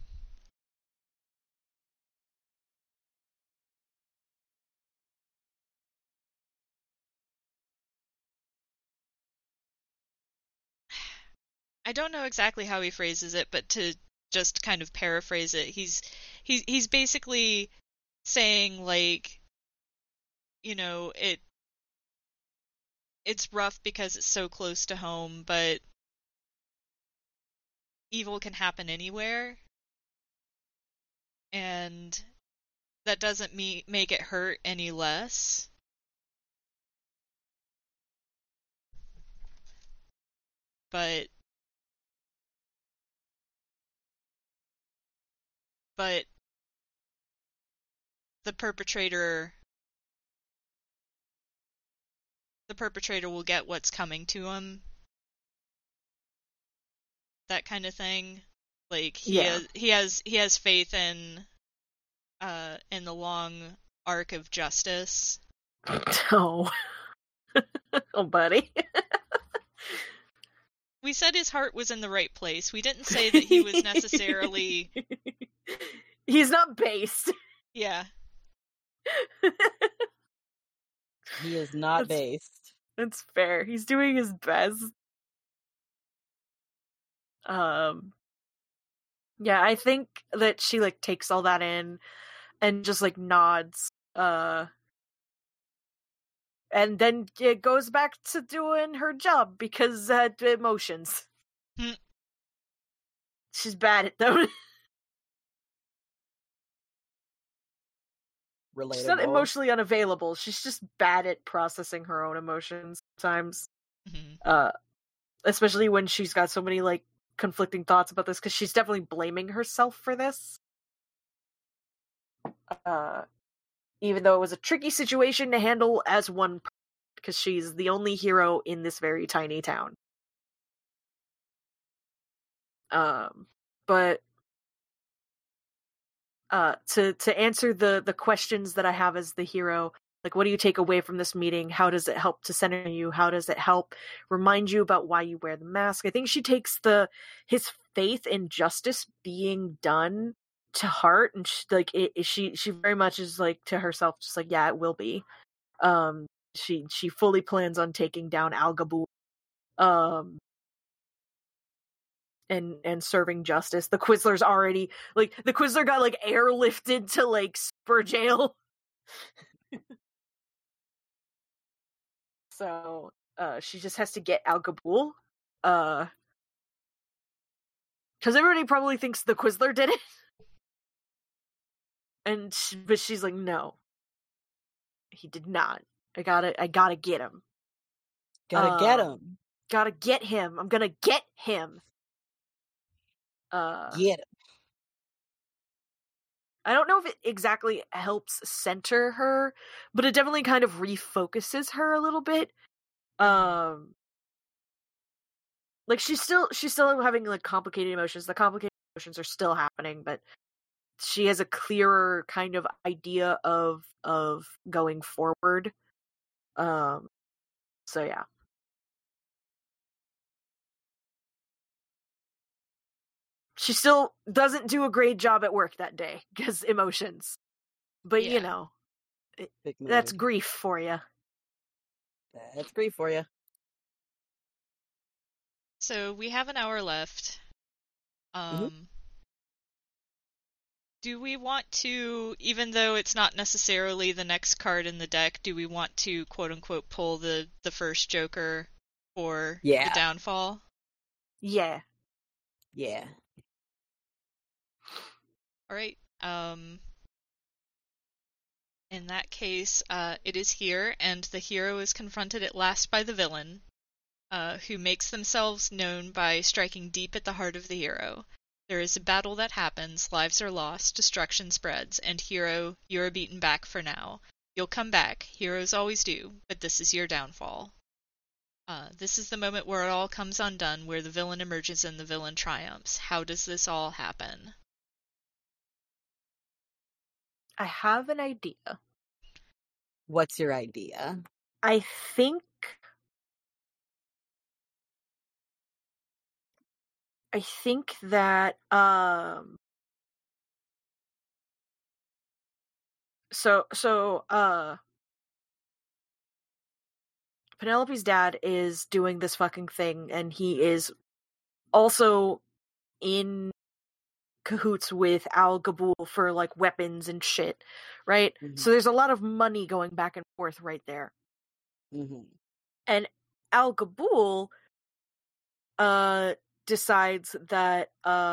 I don't know exactly how he phrases it, but to just kind of paraphrase it, he's basically saying, like, you know, it's rough because it's so close to home, but evil can happen anywhere, and that doesn't make it hurt any less. But the perpetrator will get what's coming to him. That kind of thing. Like, he has faith in the long arc of justice. Oh. Oh, buddy. We said his heart was in the right place. We didn't say that he was necessarily... He's not based. Yeah. He is not based. It's fair. He's doing his best. Yeah, I think that she like takes all that in and just like nods. And then it goes back to doing her job because emotions. Hmm. She's bad at them. Relatable. She's not emotionally unavailable. She's just bad at processing her own emotions sometimes. Mm-hmm. Especially when she's got so many like conflicting thoughts about this, because she's definitely blaming herself for this. Even though it was a tricky situation to handle as one person, because she's the only hero in this very tiny town. But to answer the questions that I have as the hero, like, what do you take away from this meeting? How does it help to center you? How does it help remind you about why you wear the mask? I think she takes his faith in justice being done to heart, and she very much is like to herself, just like, yeah, it will be. She fully plans on taking down Al Ghul, and serving justice. The Quizzler's already like the Quizzler got like airlifted to like super jail. So she just has to get Al Ghul. Because everybody probably thinks the Quizzler did it. But she's like, no. He did not. I gotta get him. Gotta get him. Gotta get him. I'm gonna get him. Get him. I don't know if it exactly helps center her, but it definitely kind of refocuses her a little bit. Like she's still having like complicated emotions. The complicated emotions are still happening, but she has a clearer kind of idea of going forward. So yeah. She still doesn't do a great job at work that day because emotions. But Yeah. you know, that's grief for you. That's grief for you. So we have an hour left. Do we want to, even though it's not necessarily the next card in the deck, do we want to quote unquote pull the first Joker for the downfall? Yeah. Yeah. All right. In that case, it is here, and the hero is confronted at last by the villain, who makes themselves known by striking deep at the heart of the hero. There is a battle that happens, lives are lost, destruction spreads, and hero, you're beaten back for now. You'll come back, heroes always do, but this is your downfall. This is the moment where it all comes undone, where the villain emerges and the villain triumphs. How does this all happen? I have an idea. What's your idea? I think that Penelope's dad is doing this fucking thing, and he is also in cahoots with Al Ghul for like weapons and shit, right? Mm-hmm. So there's a lot of money going back and forth right there. Mm-hmm. And Al Ghul decides that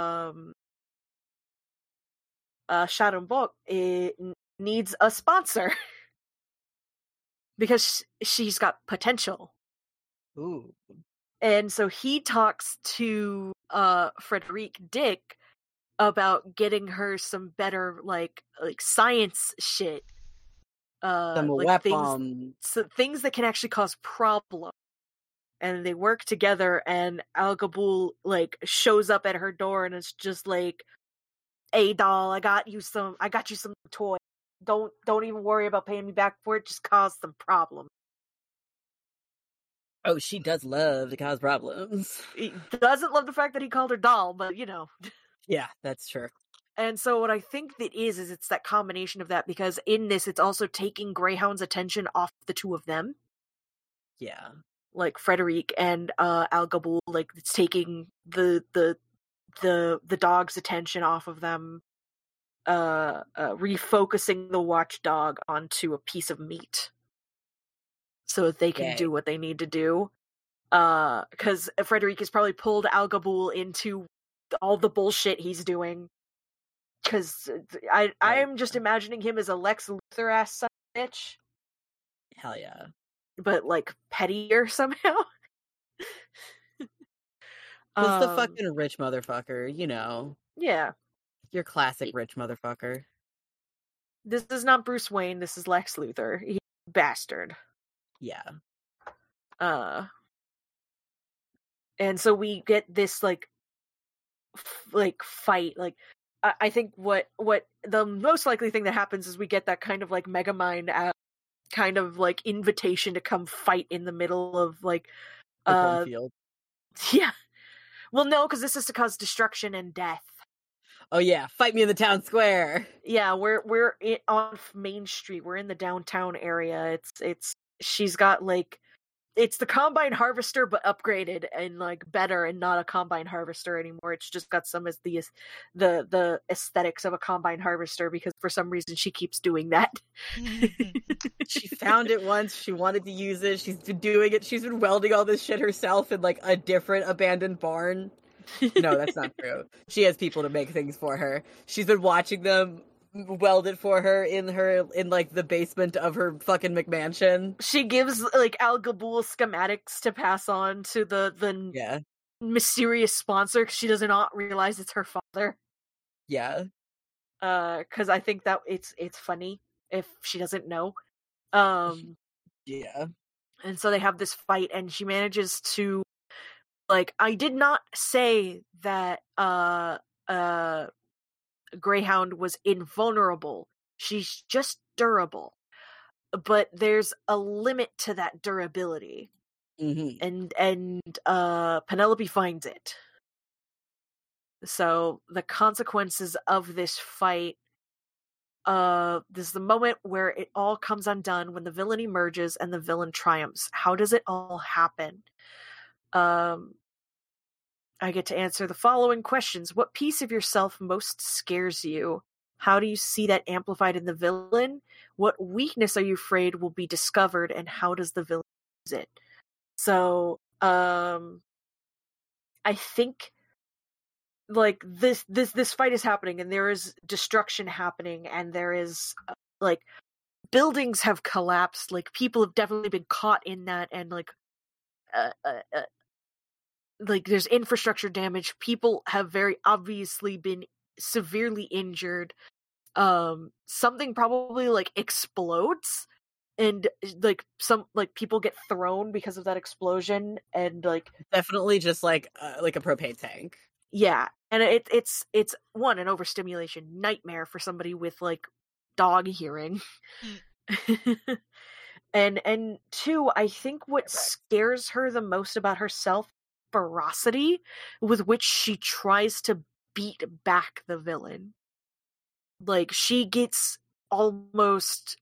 Shadowbook needs a sponsor because she's got potential. Ooh. And so he talks to Frederique Dick about getting her some better like science shit. Some like weapons. Things that can actually cause problems. And they work together, and Al Ghul like shows up at her door and it's just like, "Hey doll, I got you some toy. Don't even worry about paying me back for it, just cause some problems." Oh, she does love to cause problems. He doesn't love the fact that he called her doll, but you know. Yeah, that's true. And so what I think it is it's that combination of that, because in this it's also taking Greyhound's attention off the two of them. Yeah. Like Frederic and Al Ghul, like it's taking the dog's attention off of them, refocusing the watchdog onto a piece of meat so that they can do what they need to do. Because Frederic has probably pulled Al Ghul into all the bullshit he's doing. Because I'm just imagining him as a Lex Luthor ass son of a bitch. Hell yeah. But like pettier somehow. Just the fucking rich motherfucker, you know. Yeah. Your classic rich motherfucker. This is not Bruce Wayne, this is Lex Luthor. He's a bastard. Yeah. And so we get this like fight. Like I think what the most likely thing that happens is we get that kind of like Megamind kind of like invitation to come fight in the middle of like the cornfield. Yeah. Well, no, because this is to cause destruction and death. Oh yeah, fight me in the town square. Yeah, we're on Main Street. We're in the downtown area. She's got like, it's the Combine Harvester but upgraded and like better, and not a Combine Harvester anymore. It's just got some as the aesthetics of a Combine Harvester, because for some reason she keeps doing that. She found it once, she wanted to use it, she's been doing it, she's been welding all this shit herself in like a different abandoned barn. No, that's not true. She has people to make things for her. She's been watching them weld it for her in like the basement of her fucking McMansion. She gives like Al Ghul schematics to pass on to the mysterious sponsor, because she does not realize it's her father. Yeah. Because I think that it's funny if she doesn't know. Yeah. And so they have this fight, and she manages to, like, I did not say that Greyhound was invulnerable. She's just durable. But there's a limit to that durability. Mm-hmm. And Penelope finds it. So the consequences of this fight, this is the moment where it all comes undone, when the villain emerges and the villain triumphs. How does it all happen? I get to answer the following questions. What piece of yourself most scares you? How do you see that amplified in the villain? What weakness are you afraid will be discovered, and how does the villain use it? So, I think like this fight is happening, and there is destruction happening, and there is like buildings have collapsed, like people have definitely been caught in that, and like there's infrastructure damage. People have very obviously been severely injured. Something probably like explodes, and like some like people get thrown because of that explosion, and like definitely just like a propane tank. Yeah, and it's one, an overstimulation nightmare for somebody with like dog hearing. and two, I think what scares her the most about herself, ferocity with which she tries to beat back the villain. Like she gets almost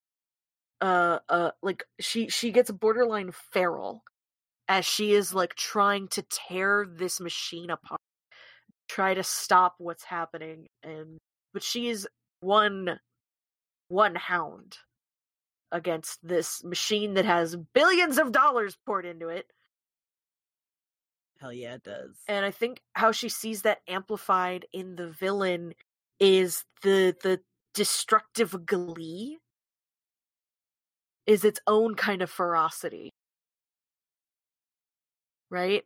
like she gets borderline feral as she is like trying to tear this machine apart, try to stop what's happening, but she is one hound against this machine that has billions of dollars poured into it. Hell yeah, it does. And I think how she sees that amplified in the villain is the destructive glee is its own kind of ferocity. Right?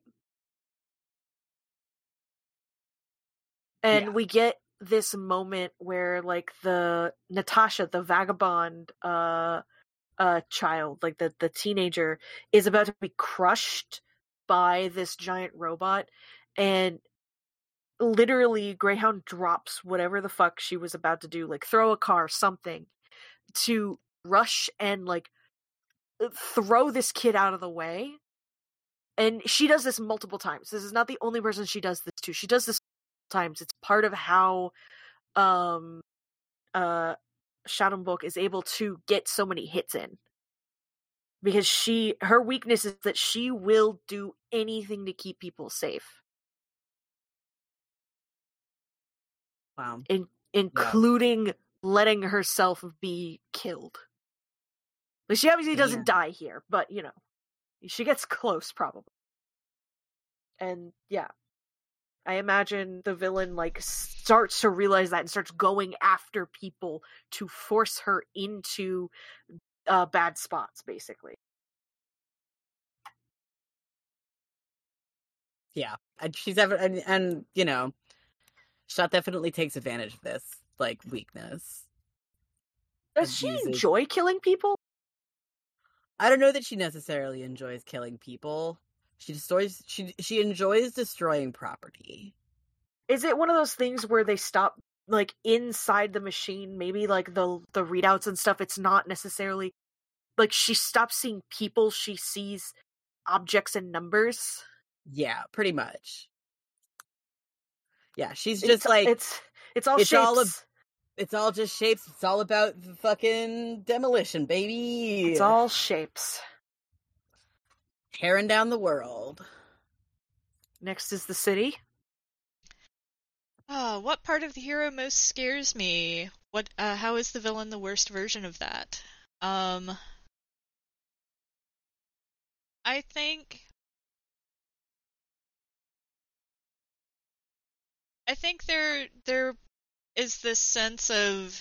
And we get this moment where like the Natasha, the vagabond child, like the teenager, is about to be crushed by this giant robot, and literally Greyhound drops whatever the fuck she was about to do, like throw a car, something, to rush and like throw this kid out of the way. And she does this multiple times. This is not the only person she does this to. She does this times. It's part of how Shadowbook is able to get so many hits in. Because her weakness is that she will do anything to keep people safe. Wow. Including letting herself be killed. Like, she obviously doesn't die here, but, she gets close, probably. And, yeah. I imagine the villain, starts to realize that and starts going after people to force her into bad spots, basically. Yeah. And she's and Shot definitely takes advantage of this, weakness. Does she enjoy killing people? I don't know that she necessarily enjoys killing people. She enjoys destroying property. Is it one of those things where they stop, inside the machine, maybe, the readouts and stuff, it's not necessarily, she stops seeing people, she sees objects and numbers? Yeah, pretty much. Yeah, she's just it's all shapes. It's all just shapes. It's all about the fucking demolition, baby. It's all shapes. Tearing down the world. Next is the city. Oh, what part of the hero most scares me? How is the villain the worst version of that? I think there is this sense of,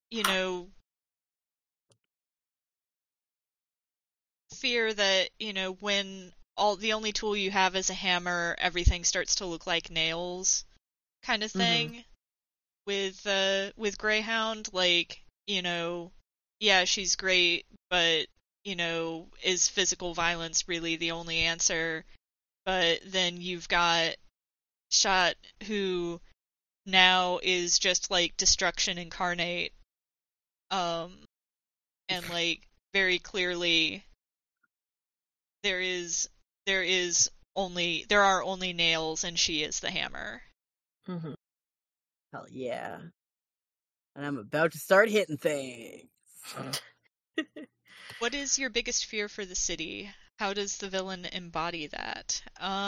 fear that, when the only tool you have is a hammer, everything starts to look like nails, kind of thing. Mm-hmm. With Greyhound, yeah, she's great, but, is physical violence really the only answer? But then you've got Shot, who now is just destruction incarnate, and very clearly there are only nails and she is the hammer. Mm-hmm. Hell yeah. And I'm about to start hitting things. What is your biggest fear for the city? How does the villain embody that?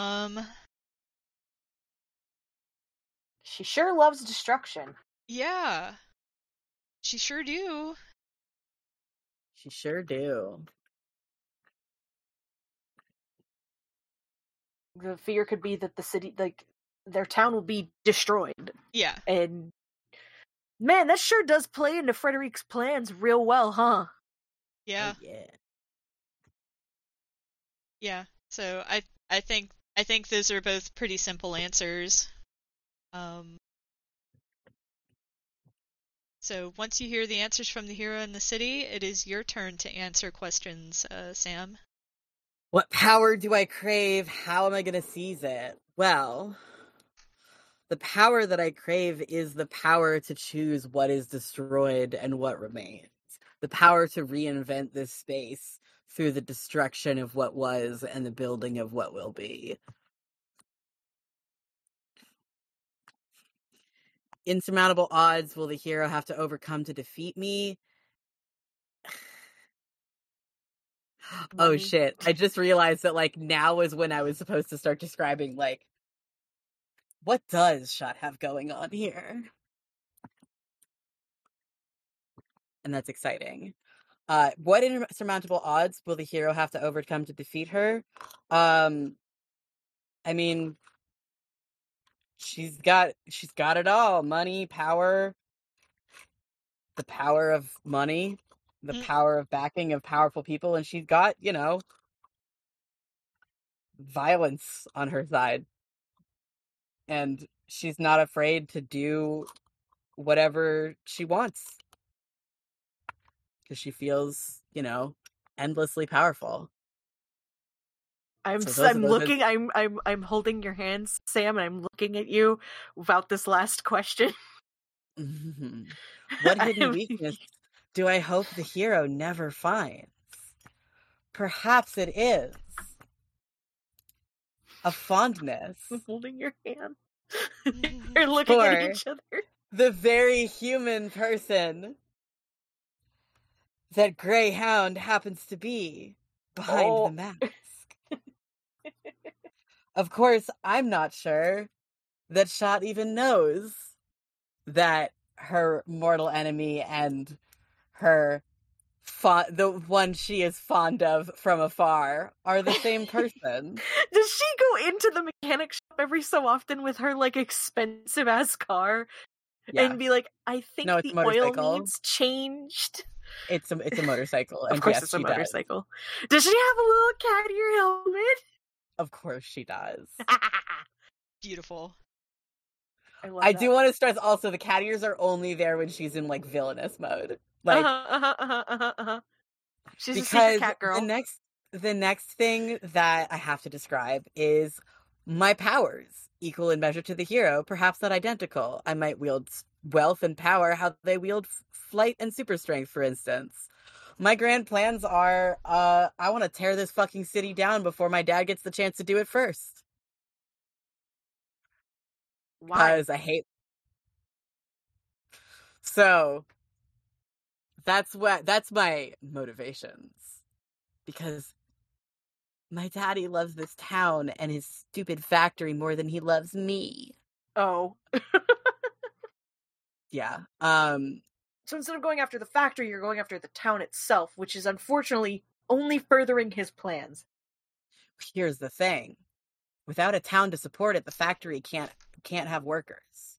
She sure loves destruction. Yeah. She sure do. She sure do. The fear could be that the city, their town will be destroyed. Yeah. And, man, that sure does play into Frederick's plans real well, huh? Yeah. Oh, yeah. Yeah. So I think those are both pretty simple answers. So once you hear the answers from the hero in the city, it is your turn to answer questions, Sam. What power do I crave? How am I going to seize it? Well, the power that I crave is the power to choose what is destroyed and what remains. The power to reinvent this space through the destruction of what was and the building of what will be. Insurmountable odds will the hero have to overcome to defeat me? Oh shit, I just realized that now is when I was supposed to start describing what does Shot have going on here? And that's exciting. What insurmountable odds will the hero have to overcome to defeat her? I mean, she's got it all. Money, power, the power of money, the power of backing of powerful people, and she's got, violence on her side. And she's not afraid to do whatever she wants. Because she feels, endlessly powerful. I'm holding your hands, Sam, and I'm looking at you about this last question. What hidden weakness do I hope the hero never finds? Perhaps it is a fondness. I'm holding your hand. We're looking at each other. the very human person that Greyhound happens to be behind the mask. Of course, I'm not sure that Shot even knows that her mortal enemy and her the one she is fond of from afar are the same person. Does she go into the mechanic shop every so often with her like expensive ass car and be like, I think No, it's the a oil motorcycle. needs changed? It's a motorcycle. And Of course yes, it's a she motorcycle. Does she have a little cat ear helmet? Of course she does. Beautiful. I do want to stress also the cat ears are only there when she's in like villainous mode. Like she's a secret cat girl. The next thing that I have to describe is my powers, equal in measure to the hero, perhaps not identical. I might wield wealth and power how they wield flight and super strength, for instance. My grand plans are, I want to tear this fucking city down before my dad gets the chance to do it first. Why? Because I hate... So, that's my motivations. Because my daddy loves this town and his stupid factory more than he loves me. Oh. Yeah. So instead of going after the factory, you're going after the town itself, which is unfortunately only furthering his plans. Here's the thing. Without a town to support it, the factory can't have workers.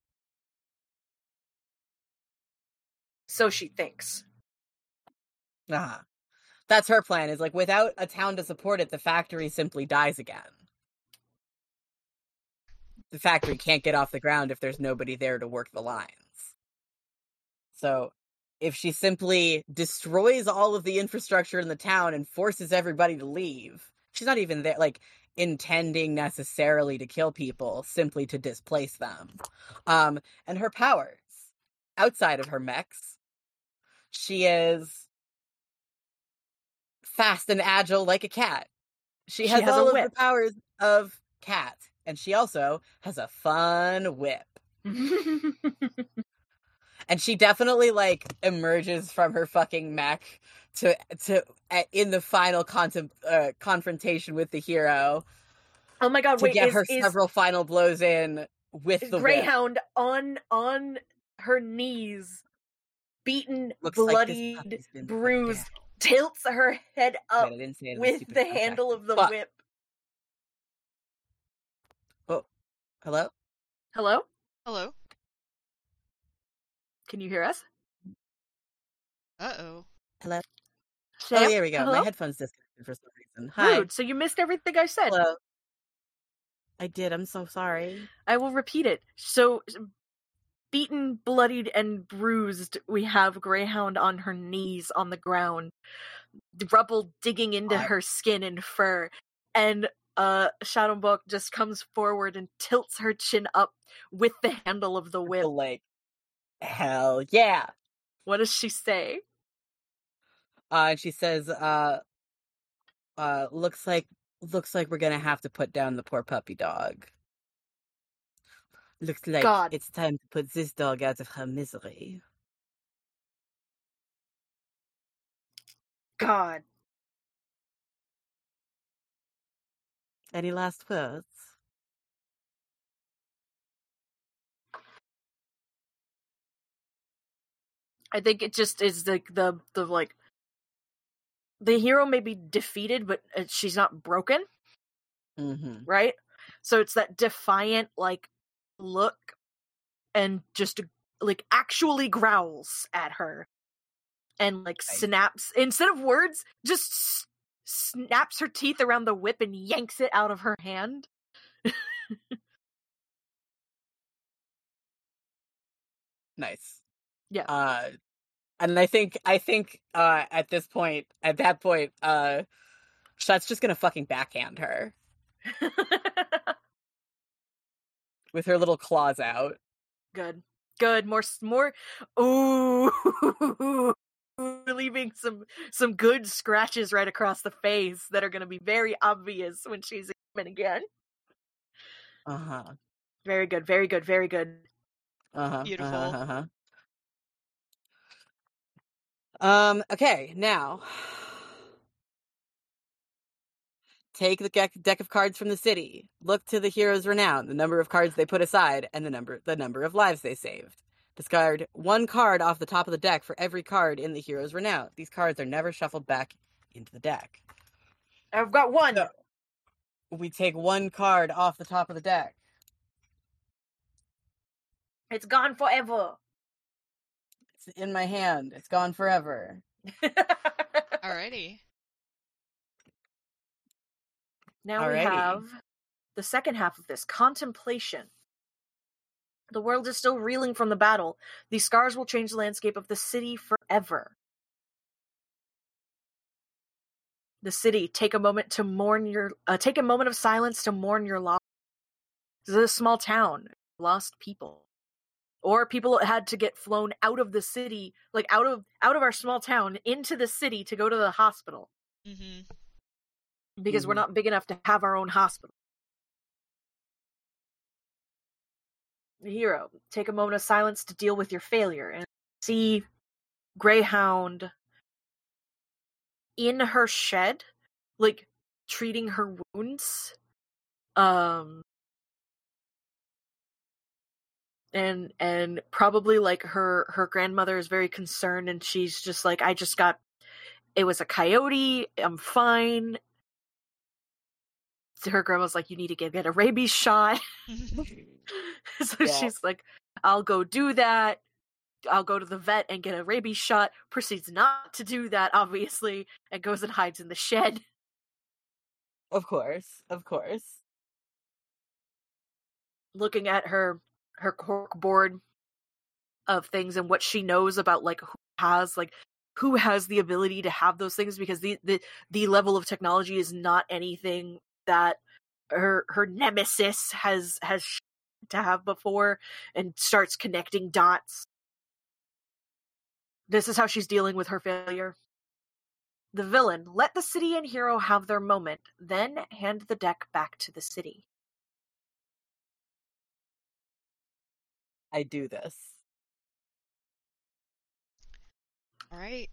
So she thinks. That's her plan, is like, without a town to support it, the factory simply dies again. The factory can't get off the ground if there's nobody there to work the lines. So, if she simply destroys all of the infrastructure in the town and forces everybody to leave, she's not even there, like, intending necessarily to kill people, simply to displace them. And her powers, outside of her mechs, she is fast and agile like a cat. She has all of the powers of cat, and she also has a fun whip. And she definitely, like, emerges from her fucking mech to in the final confrontation with the hero. Oh my god, to get her several final blows in with the Greyhound whip. on her knees, beaten, bloodied, bruised, tilts her head up with the handle of the whip. Oh, hello? Hello? Hello? Can you hear us? Uh-oh. Hello? Sam? Oh, here we go. Hello? My headphones disconnected for some reason. Hi. Rude, so you missed everything I said. Hello. I did, I'm so sorry. I will repeat it. So, beaten, bloodied, and bruised, we have Greyhound on her knees on the ground, rubble digging into her skin and fur, and Shadowbook just comes forward and tilts her chin up with the handle of the whip. Like, hell yeah! What does she say? And she says, looks like we're gonna have to put down the poor puppy dog. Looks like it's time to put this dog out of her misery. God. Any last words? I think it just is the hero may be defeated, but she's not broken. Mm-hmm. Right? So it's that defiant, like, look, and just, like, actually growls at her. And, like, snaps, instead of words, just snaps her teeth around the whip and yanks it out of her hand. Nice. Yeah. And I think at that point, Shot's just gonna fucking backhand her. With her little claws out. Good. More. Ooh. Leaving some good scratches right across the face that are gonna be very obvious when she's human again. Uh-huh. Very good, very good, very good. Beautiful. Okay, now take the deck of cards from the city. Look to the hero's renown, the number of cards they put aside, and the number of lives they saved. Discard one card off the top of the deck for every card in the hero's renown. These cards are never shuffled back into the deck. I've got one. So, we take one card off the top of the deck. It's gone forever. It's in my hand. It's gone forever. Alrighty. Now we have the second half of this, contemplation. The world is still reeling from the battle. These scars will change the landscape of the city forever. The city, take a moment to mourn take a moment of silence to mourn your loss. This is a small town, lost people, or people had to get flown out of the city, like out of our small town into the city to go to the hospital. Mm-hmm. Because we're not big enough to have our own hospital. The hero, take a moment of silence to deal with your failure and see Greyhound in her shed, like treating her wounds. And probably like her grandmother is very concerned, and she's just like, it was a coyote, I'm fine. Her grandma's like, you need to get a rabies shot. So she's like, I'll go do that. I'll go to the vet and get a rabies shot. Proceeds not to do that, obviously, and goes and hides in the shed. Of course. Looking at her cork board of things and what she knows about like who has the ability to have those things, because the level of technology is not anything that her nemesis has to have before, and starts connecting dots. This is how she's dealing with her failure. The villain, let the city and hero have their moment, then hand the deck back to the city. I do this. All right.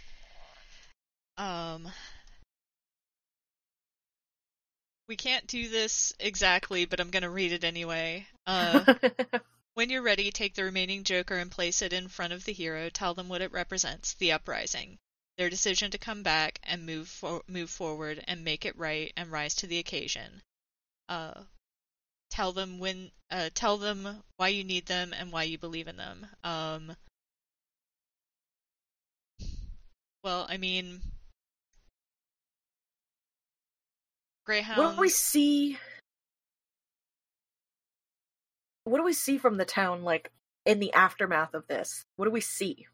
We can't do this exactly, but I'm going to read it anyway. When you're ready, take the remaining joker and place it in front of the hero. Tell them what it represents, the uprising. Their decision to come back and move forward and make it right and rise to the occasion. Tell them why you need them and why you believe in them. Well, I mean, Greyhound. What do we see from the town, like, in the aftermath of this? What do we see?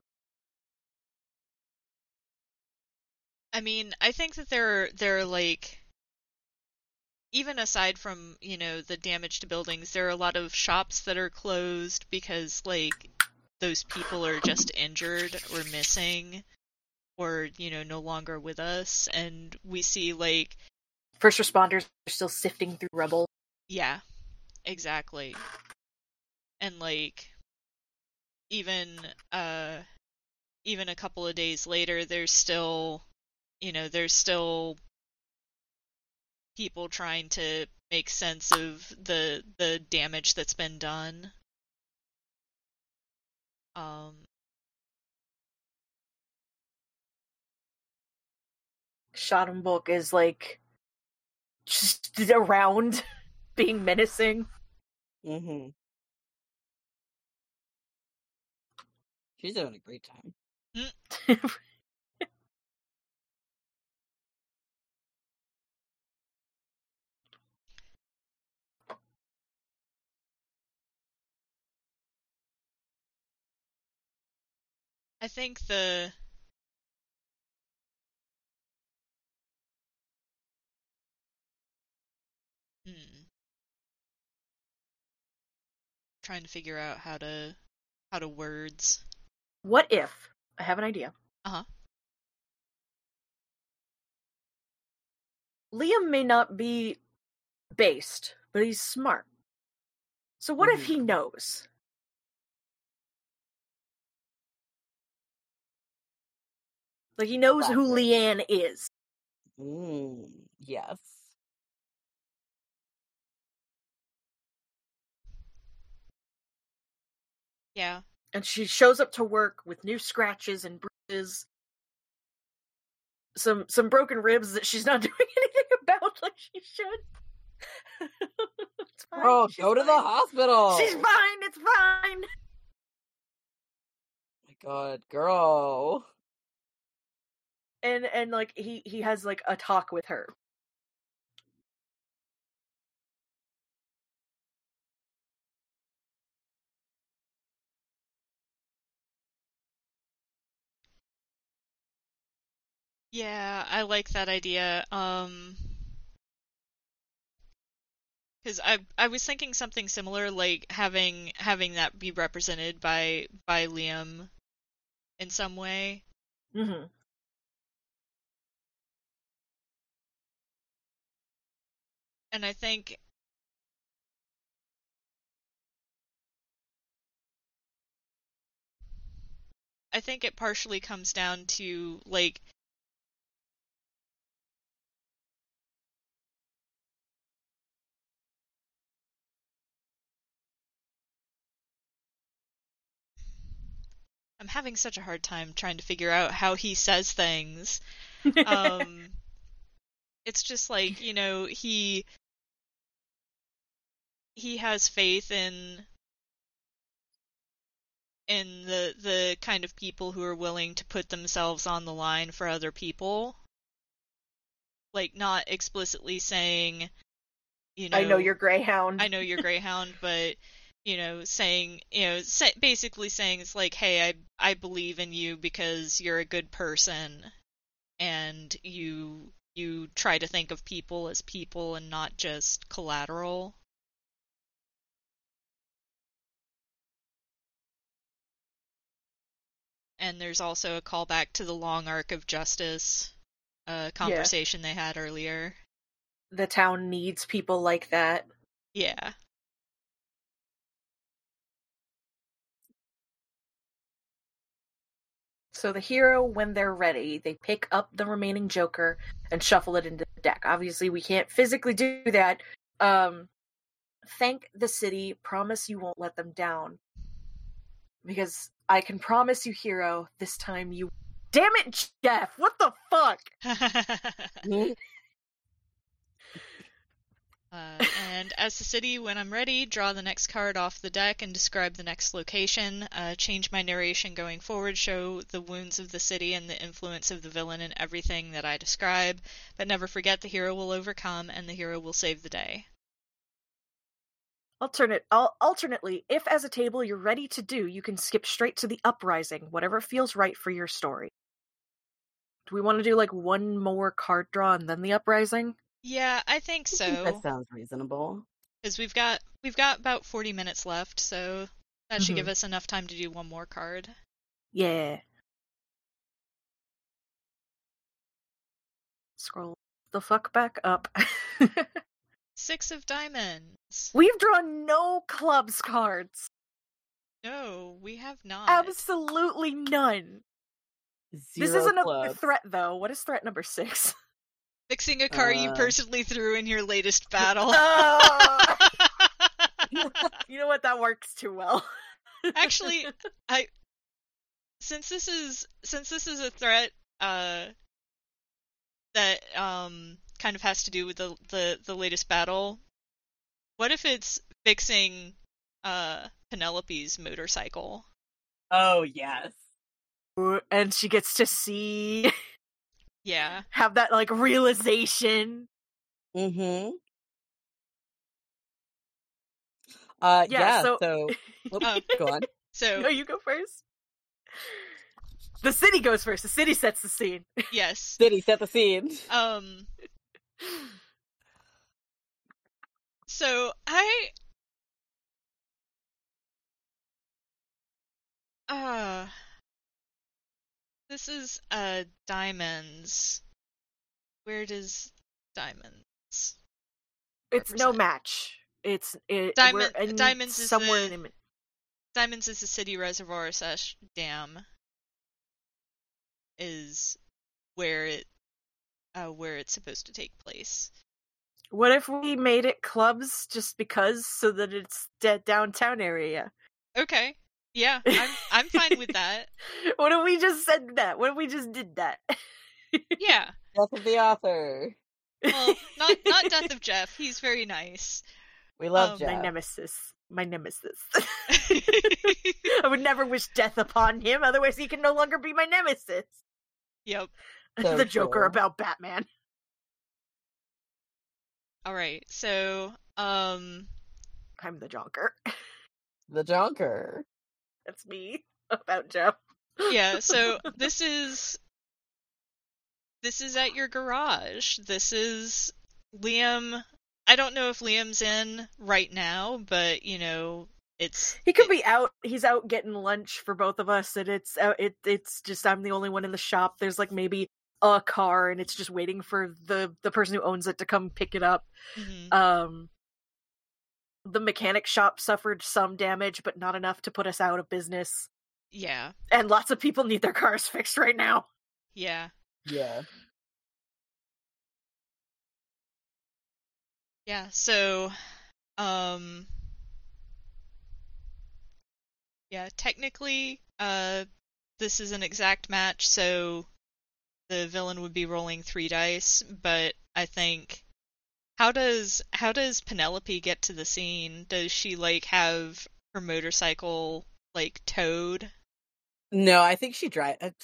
I mean, I think that they're like, even aside from, the damage to buildings, there are a lot of shops that are closed because, like, those people are just injured or missing or, no longer with us. And we see, like, first responders are still sifting through rubble. Yeah, exactly. And, like, even a couple of days later, there's still people trying to make sense of the damage that's been done. Schattenbook is, like, just around, being menacing. Mm-hmm. She's having a great time. I think trying to figure out how to words. What if, I have an idea. Uh-huh. Liam may not be based, but he's smart. So what if he knows? Like, he knows who Classic. Leanne is. Yes. Yeah. And she shows up to work with new scratches and bruises. Some broken ribs that she's not doing anything about like she should. It's fine. Bro, She's go to the fine. hospital. She's fine. It's fine. My God, girl. And like he has like a talk with her. Yeah, I like that idea. Because I was thinking something similar, like having that be represented by Liam in some way. Mm-hmm. And I think it partially comes down to like I'm having such a hard time trying to figure out how he says things. It's just like, you know, he has faith in the kind of people who are willing to put themselves on the line for other people. Like, not explicitly saying, you know, I know you're Greyhound. I know you're Greyhound, but, you know, saying, you know, basically saying it's like, hey, I believe in you because you're a good person, and you try to think of people as people and not just collateral. And there's also a callback to the long arc of justice conversation they had earlier. The town needs people like that. Yeah. So the hero, when they're ready, they pick up the remaining Joker and shuffle it into the deck. Obviously, we can't physically do that. Thank the city. Promise you won't let them down. Because I can promise you, hero, this time you... Damn it, Jeff! What the fuck? And as the city, when I'm ready, draw the next card off the deck and describe the next location. Change my narration going forward, show the wounds of the city and the influence of the villain in everything that I describe, but never forget the hero will overcome and the hero will save the day. Alternately, if as a table you're ready to do, you can skip straight to the uprising, whatever feels right for your story. Do we want to do like one more card draw and then the uprising? Yeah, I think so. I think that sounds reasonable. Because we've got about 40 minutes left, so that should give us enough time to do one more card. Yeah. Scroll the fuck back up. 6 of diamonds. We've drawn no clubs cards. No, we have not. Absolutely none. This isn't a threat, though. What is threat number 6? Fixing a car you personally threw in your latest battle. You know what? That works too well. Actually, since this is a threat that kind of has to do with the latest battle, what if it's fixing Penelope's motorcycle? Oh yes. And she gets to see have that like realization. Mm-hmm. So go on. So no, you go first. The city goes first. The city sets the scene. Yes. City set the scene. So this is diamonds. Where does diamonds? It's no match. Diamonds is somewhere in Diamonds is the city reservoir / dam. is where it's supposed to take place. What if we made it clubs just because, so that it's downtown area? Okay. Yeah, I'm fine with that. What if we just said that? What if we just did that? Yeah. Death of the author. Well, not Death of Jeff. He's very nice. We love Jeff. My nemesis. I would never wish death upon him, otherwise he can no longer be my nemesis. Yep. So the Joker cool. about Batman. Alright, so, I'm the Jonker. The Jonker. That's me. About Jeff. yeah, so this is at your garage. This is Liam. I don't know if Liam's in right now, but, you know, he could be out. He's out getting lunch for both of us, and it's just I'm the only one in the shop. There's like maybe a car, and it's just waiting for the person who owns it to come pick it up. Mm-hmm. The mechanic shop suffered some damage, but not enough to put us out of business. Yeah. And lots of people need their cars fixed right now. Yeah. Yeah. Yeah, so, yeah, technically, this is an exact match, so the villain would be rolling 3 dice, but I think, how does Penelope get to the scene? Does she, like, have her motorcycle, like, towed? No, I think she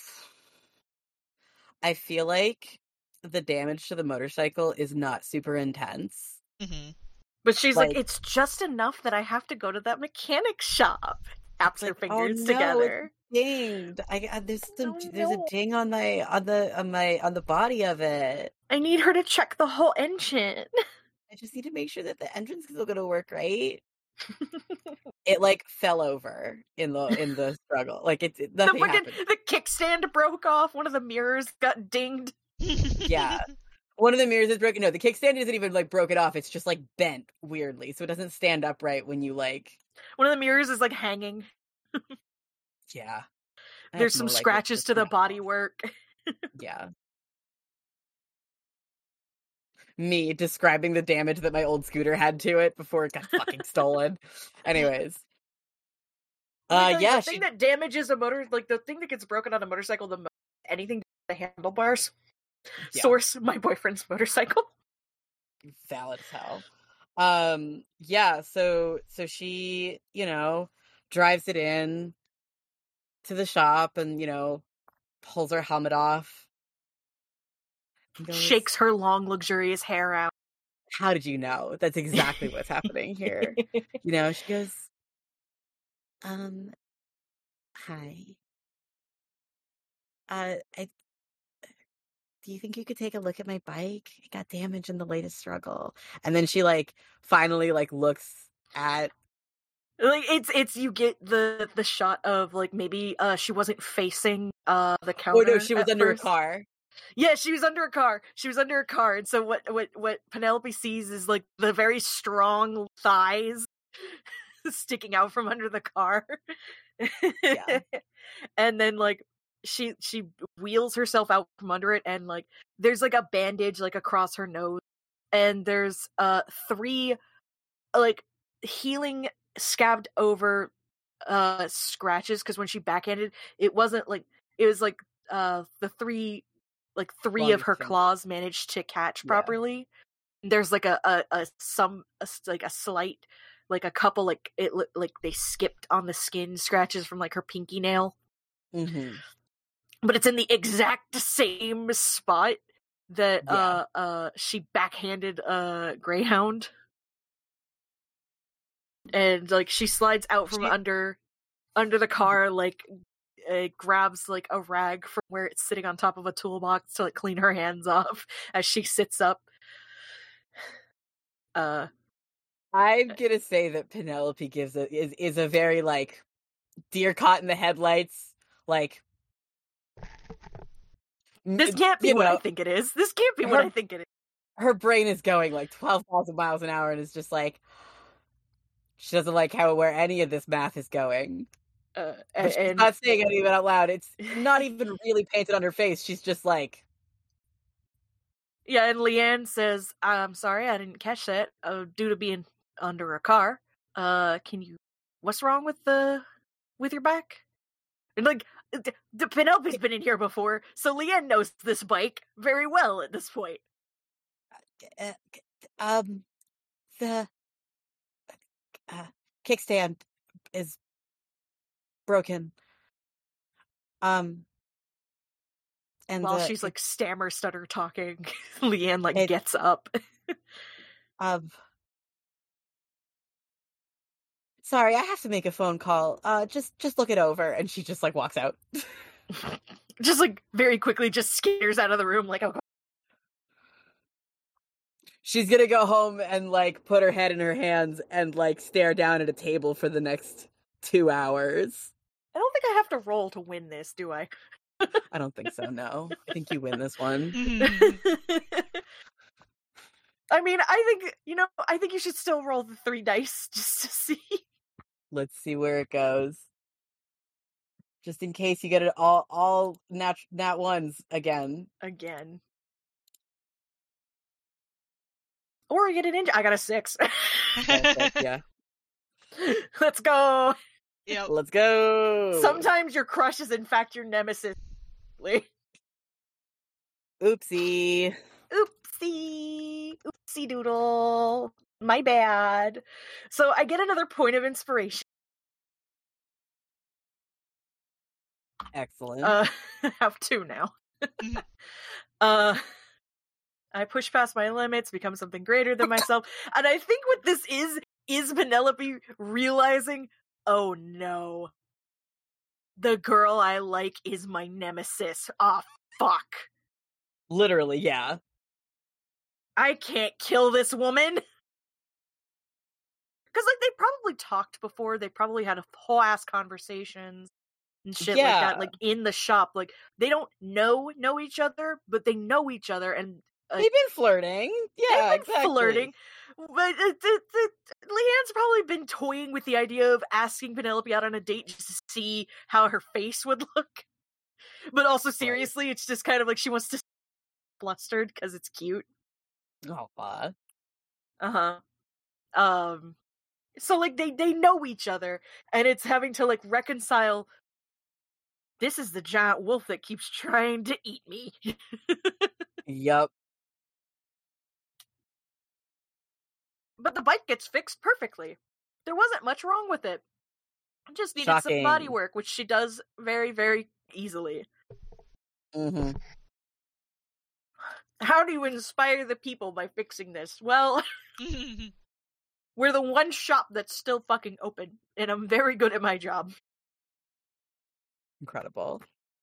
I feel like the damage to the motorcycle is not super intense. Mm-hmm. But she's like, it's just enough that I have to go to that mechanic shop. Taps her fingers together. Dinged. There's a ding on the body of it. I need her to check the whole engine. I just need to make sure that the engine's still gonna work right. It like fell over in the struggle. Like nothing happened. The kickstand broke off. One of the mirrors got dinged. Yeah. One of the mirrors is broken. No, the kickstand isn't even like broken off. It's just like bent weirdly, so it doesn't stand upright when you like. One of the mirrors is like hanging. Yeah. There's some scratches to the bodywork. Yeah. Me describing the damage that my old scooter had to it before it got fucking stolen. Anyways. The thing that damages a motor, like the thing that gets broken on a motorcycle the most, anything the handlebars. Yeah. Source, my boyfriend's motorcycle. Valid as hell. Yeah, so she, you know, drives it in to the shop and, you know, pulls her helmet off. Shakes her long, luxurious hair out. How did you know? That's exactly what's happening here. You know, she goes, hi. Do you think you could take a look at my bike? It got damaged in the latest struggle. And then she like finally like looks at like it's you get the shot of like maybe she wasn't facing the counter. Oh no, she was under a car. Yeah, she was under a car. And so what Penelope sees is like the very strong thighs sticking out from under the car. Yeah. And then like she wheels herself out from under it, and like there's like a bandage like across her nose, and there's 3 like healing scabbed over scratches, because when she backhanded it wasn't like it was like the 3 of her claws managed to catch properly. There's like a slight like a couple like it like they skipped on the skin scratches from like her pinky nail. Mm-hmm. But it's in the exact same spot that she backhanded Greyhound. And like she slides out from under the car, like grabs like a rag from where it's sitting on top of a toolbox to like clean her hands off as she sits up. I'm gonna say that Penelope is a very like deer caught in the headlights, like this can't be what I think it is. This can't be what I think it is. Her brain is going like 12,000 miles an hour and is just like she doesn't like where any of this math is going. But she's And not saying any of it out loud. It's not even really painted on her face. She's just like, yeah, and Leanne says, "I'm sorry, I didn't catch that. Due to being under a car. What's wrong with your back?" And like, Penelope's been in here before, so Leanne knows this bike very well at this point. the kickstand is broken. And while she's like stutter talking, Leanne like gets up. Sorry, I have to make a phone call. Just look it over, and she just like walks out. Just like very quickly, just skitters out of the room. Like, oh God. She's gonna go home and like put her head in her hands and like stare down at a table for the next 2 hours. I don't think I have to roll to win this, do I? I don't think so, no. I think you win this one. I mean, I think you should still roll the 3 dice just to see. Let's see where it goes. Just in case you get it all nat ones again. Or you get an injury. I got a 6. Yeah. Let's go. Yep. Let's go. Sometimes your crush is in fact your nemesis. Oopsie. Oopsie doodle. My bad. So I get another point of inspiration. Excellent. I have 2 now. I push past my limits, become something greater than myself. And I think what this is Penelope realizing, oh no, the girl I like is my nemesis. Ah, fuck. Literally, yeah. I can't kill this woman. Because, like, they probably talked before. They probably had a whole ass conversations and shit like that, like, in the shop. Like, they don't know each other, but they know each other, and they've been flirting. Yeah, exactly. Flirting. But Leanne's probably been toying with the idea of asking Penelope out on a date just to see how her face would look. But also, seriously, It's just kind of like she wants to flustered because it's cute. Oh, fuck. So, like, they know each other, and it's having to, like, reconcile, this is the giant wolf that keeps trying to eat me. Yup. But the bike gets fixed perfectly. There wasn't much wrong with it. It just needed some body work, which she does very, very easily. Mm-hmm. How do you inspire the people by fixing this? Well, we're the one shop that's still fucking open, and I'm very good at my job. Incredible.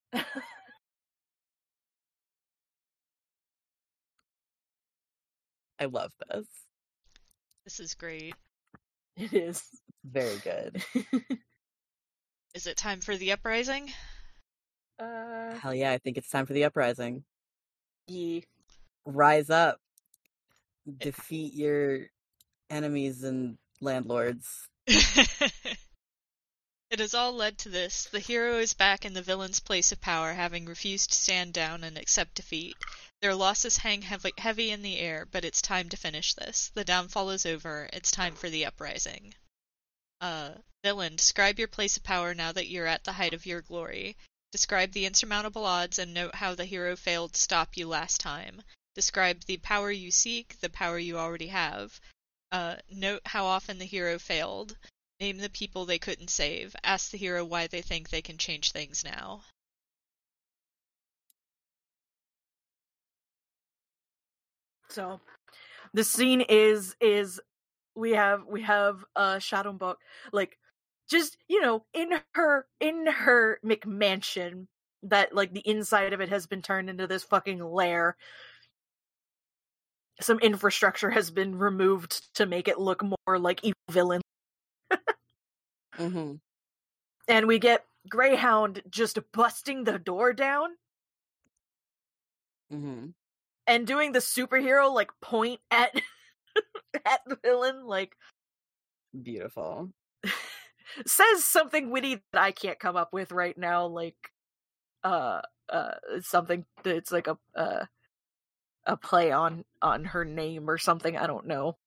I love this. This is great. It is. Very good. Is it time for the uprising? Hell yeah, I think it's time for the uprising. Yeah. Rise up. Defeat your enemies and landlords. It has all led to this. The hero is back in the villain's place of power, having refused to stand down and accept defeat. Their losses hang heavy in the air, but it's time to finish this. The downfall is over. It's time for the uprising. Villain, describe your place of power now that you're at the height of your glory. Describe the insurmountable odds and note how the hero failed to stop you last time. Describe the power you seek, the power you already have. Note how often the hero failed. Name the people they couldn't save. Ask the hero why they think they can change things now. So, the scene is we have Shadowbook, like, just, you know, in her McMansion that, like, the inside of it has been turned into this fucking lair. Some infrastructure has been removed to make it look more like evil villain. Mm-hmm. And we get Greyhound just busting the door down. Mm-hmm. And doing the superhero, like, point at at the villain, like, beautiful. says something witty that I can't come up with right now, like something that's like a play on her name or something. I don't know.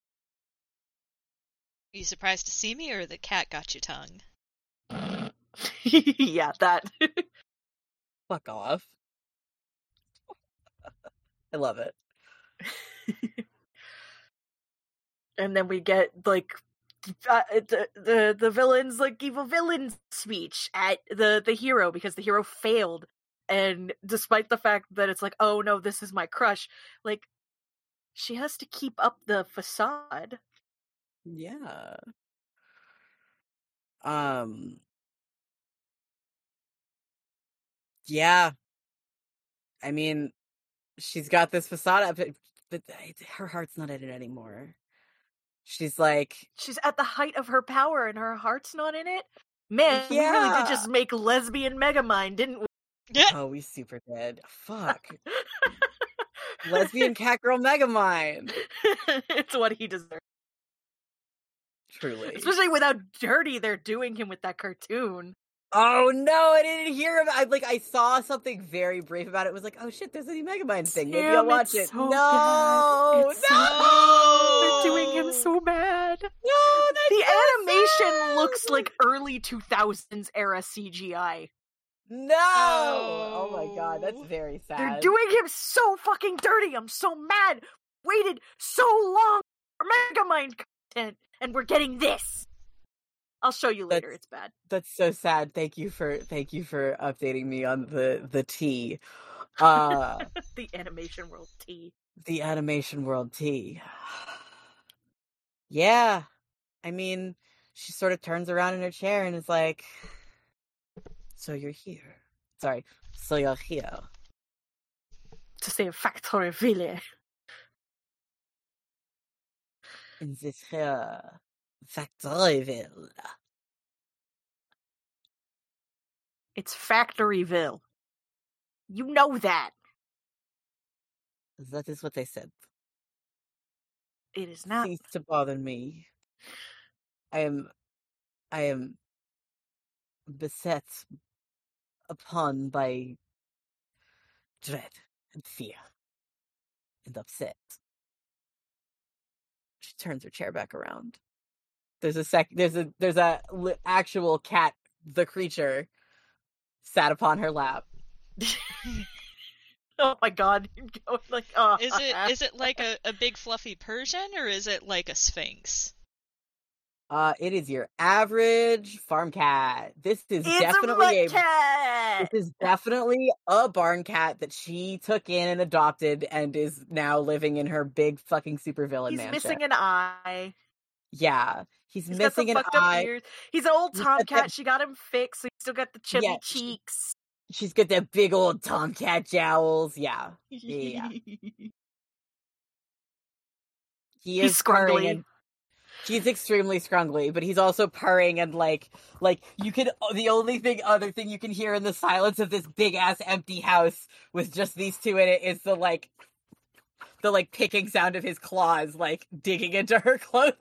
Are you surprised to see me, or the cat got your tongue? Yeah, that. Fuck off. I love it. And then we get like the villain's like evil villain speech at the hero, because the hero failed, and despite the fact that it's like, oh no, this is my crush, like she has to keep up the facade. Yeah. Yeah. I mean, she's got this facade up, but her heart's not in it anymore. She's like, she's at the height of her power and her heart's not in it. Man, we really did just make lesbian Megamind, didn't we? Oh, we super did. Fuck. Lesbian cat girl Megamind. It's what he deserves. Truly. Especially with how dirty they're doing him with that cartoon. Oh no, I didn't hear about it. I saw something very brief about it. It was like, oh shit, there's a new Megamind thing. Maybe I'll watch it. So no! They're doing him so bad. No, the animation looks like early 2000s era CGI. No! Oh my god, that's very sad. They're doing him so fucking dirty. I'm so mad. Waited so long for Megamind content, and we're getting this. I'll show you later. It's bad. That's so sad. Thank you for updating me on the tea. The animation world tea. The animation world tea. Yeah. I mean, she sort of turns around in her chair and is like, so you're here. Sorry. So you're here. To save Factoryville. In this here Factoryville. It's Factoryville. You know that. That is what they said. It is not. Cease to bother me. I am beset upon by dread and fear and upset. She turns her chair back around. There's a actual cat, the creature, sat upon her lap. Oh my god. Like, oh. Is it like a big fluffy Persian, or is it like a Sphinx? It is your average farm cat. This is definitely cat. This is definitely a barn cat that she took in and adopted and is now living in her big fucking supervillain mansion. He's missing an eye. Yeah. He's missing an fucked eye. Up ears. He's an old tomcat. She got him fixed, so he's still got the chubby cheeks. She's got that big old tomcat jowls. Yeah. Yeah. He's scrumbly. He's extremely scrungly, but he's also purring and like you can. The only other thing you can hear in the silence of this big ass empty house with just these two in it is the picking sound of his claws digging into her clothing.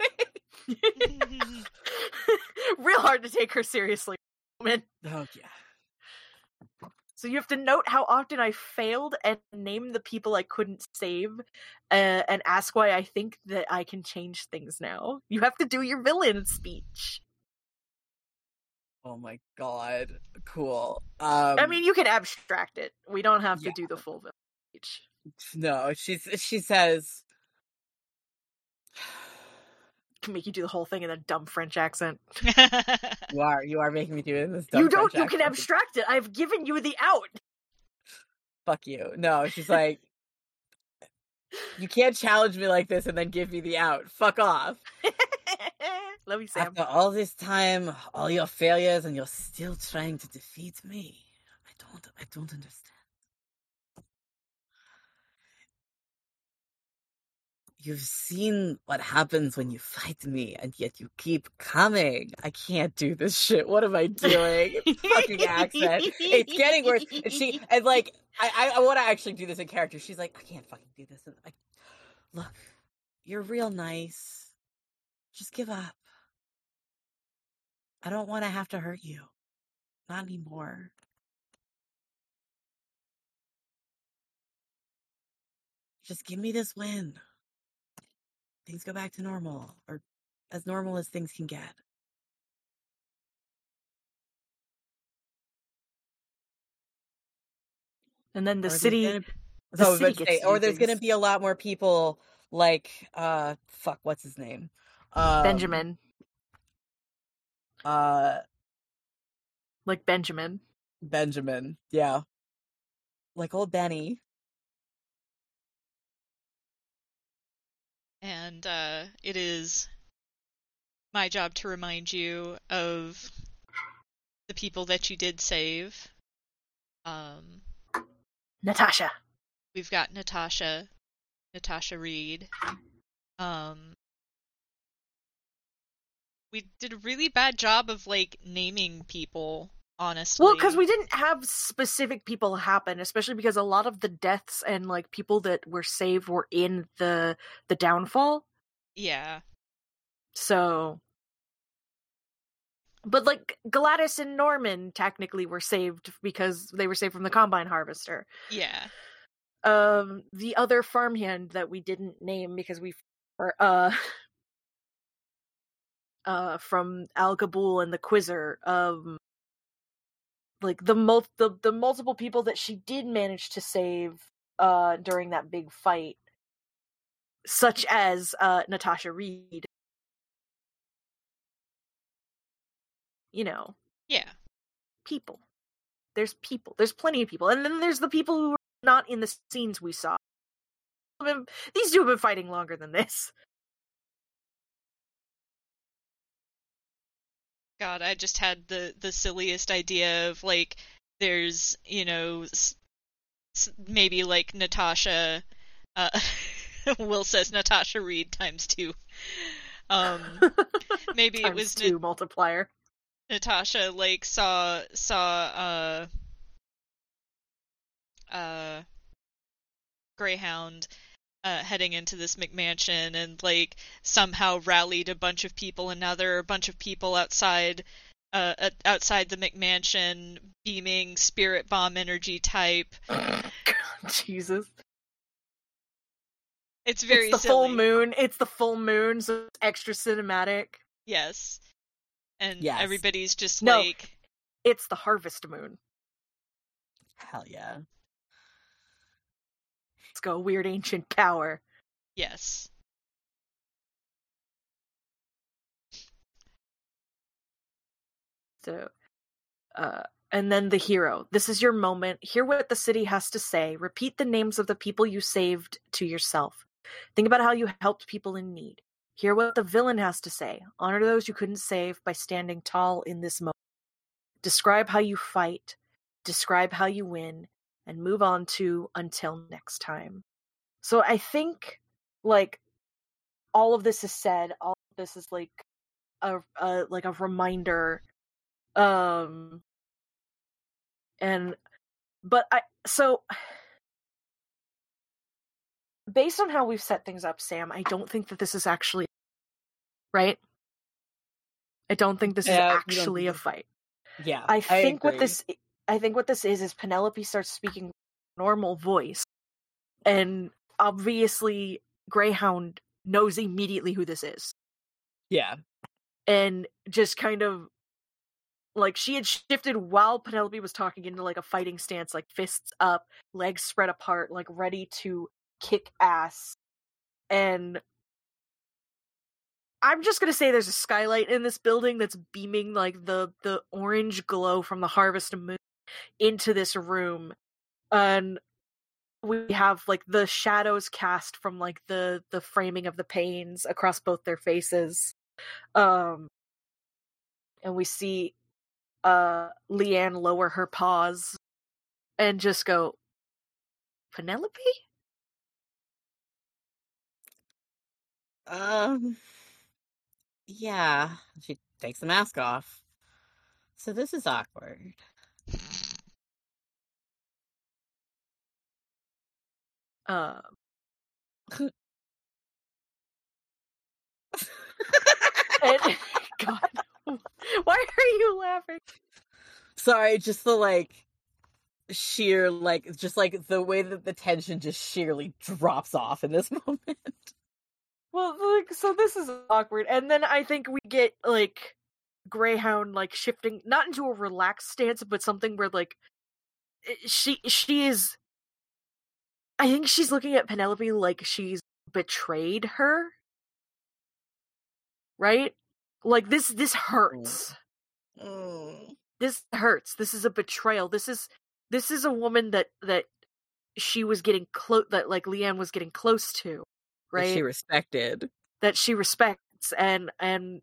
Real hard to take her seriously, man. Oh yeah. So you have to note how often I failed and name the people I couldn't save, and ask why I think that I can change things now. You have to do your villain speech. Oh my god. Cool. I mean, you can abstract it. We don't have to do the full villain speech. No, she says... Can make you do the whole thing in a dumb French accent. You are making me do it in this dumb French accent. You can abstract it. I've given you the out. Fuck you. No, she's like, you can't challenge me like this and then give me the out. Fuck off. Love you, Sam. After all this time, all your failures, and you're still trying to defeat me. I don't understand. You've seen what happens when you fight me, and yet you keep coming. I can't do this shit. What am I doing? Fucking accent. It's getting worse. And I want to actually do this in character. She's like, I can't fucking do this. Look, you're real nice. Just give up. I don't want to have to hurt you. Not anymore. Just give me this win. Things go back to normal, or as normal as things can get. And then the Or there's city, gonna- the So I was city about to gets say, to or do there's going to things. be a lot more people like, fuck, what's his name? Benjamin. Benjamin, yeah. Like old Benny. And it is my job to remind you of the people that you did save. Natasha. We've got Natasha Reed. We did a really bad job of like naming people, honestly. Well, because we didn't have specific people happen, especially because a lot of the deaths and like people that were saved were in the downfall. Yeah. So, but like Gladys and Norman technically were saved because they were saved from the Combine Harvester. Yeah. The other farmhand that we didn't name because we from Al Ghul and the Quizzer, like the multiple people that she did manage to save during that big fight, such as Natasha Reed. You know. Yeah. People. There's people. There's plenty of people. And then there's the people who were not in the scenes we saw. These two have been fighting longer than this. God, I just had the silliest idea of like there's, you know, maybe like Natasha Will says Natasha Reed times 2. Maybe it was 2 multiplier. Natasha like saw Greyhound heading into this McMansion and like somehow rallied a bunch of people, and now there are a bunch of people outside the McMansion beaming spirit bomb energy type. Jesus. It's very It's the silly. full moon. It's the full moon, so it's extra cinematic. Yes. And Yes. everybody's just No. like... It's the harvest moon. Hell yeah. Let's go, weird ancient power. Yes. So, and then the hero. This is your moment. Hear what the city has to say. Repeat the names of the people you saved to yourself. Think about how you helped people in need. Hear what the villain has to say. Honor those you couldn't save by standing tall in this moment. Describe how you fight. Describe how you win. And move on to until next time. So I think, like, all of this is said. All of this is like a reminder. Based on how we've set things up, Sam, I don't think that this is actually right. I don't think this is actually a fight. Yeah, I think agree. what this is Penelope starts speaking normal voice, and obviously Greyhound knows immediately who this is. Yeah, and just kind of like she had shifted while Penelope was talking into like a fighting stance, like fists up, legs spread apart, like ready to kick ass. And I'm just gonna say there's a skylight in this building that's beaming like the orange glow from the harvest moon into this room, and we have like the shadows cast from like the framing of the panes across both their faces, and we see Leanne lower her paws and just go, Penelope? Yeah. She takes the mask off. So this is awkward. And, God, why are you laughing? Sorry, just the sheer just the way that the tension just sheerly drops off in this moment. Well, so this is awkward, and then I think we get Greyhound shifting not into a relaxed stance, but something where she is. I think she's looking at Penelope like she's betrayed her, right? This hurts. This hurts. This is a betrayal. This is a woman that she was getting close. That Leanne was getting close to, right? That she respected. That she respects, and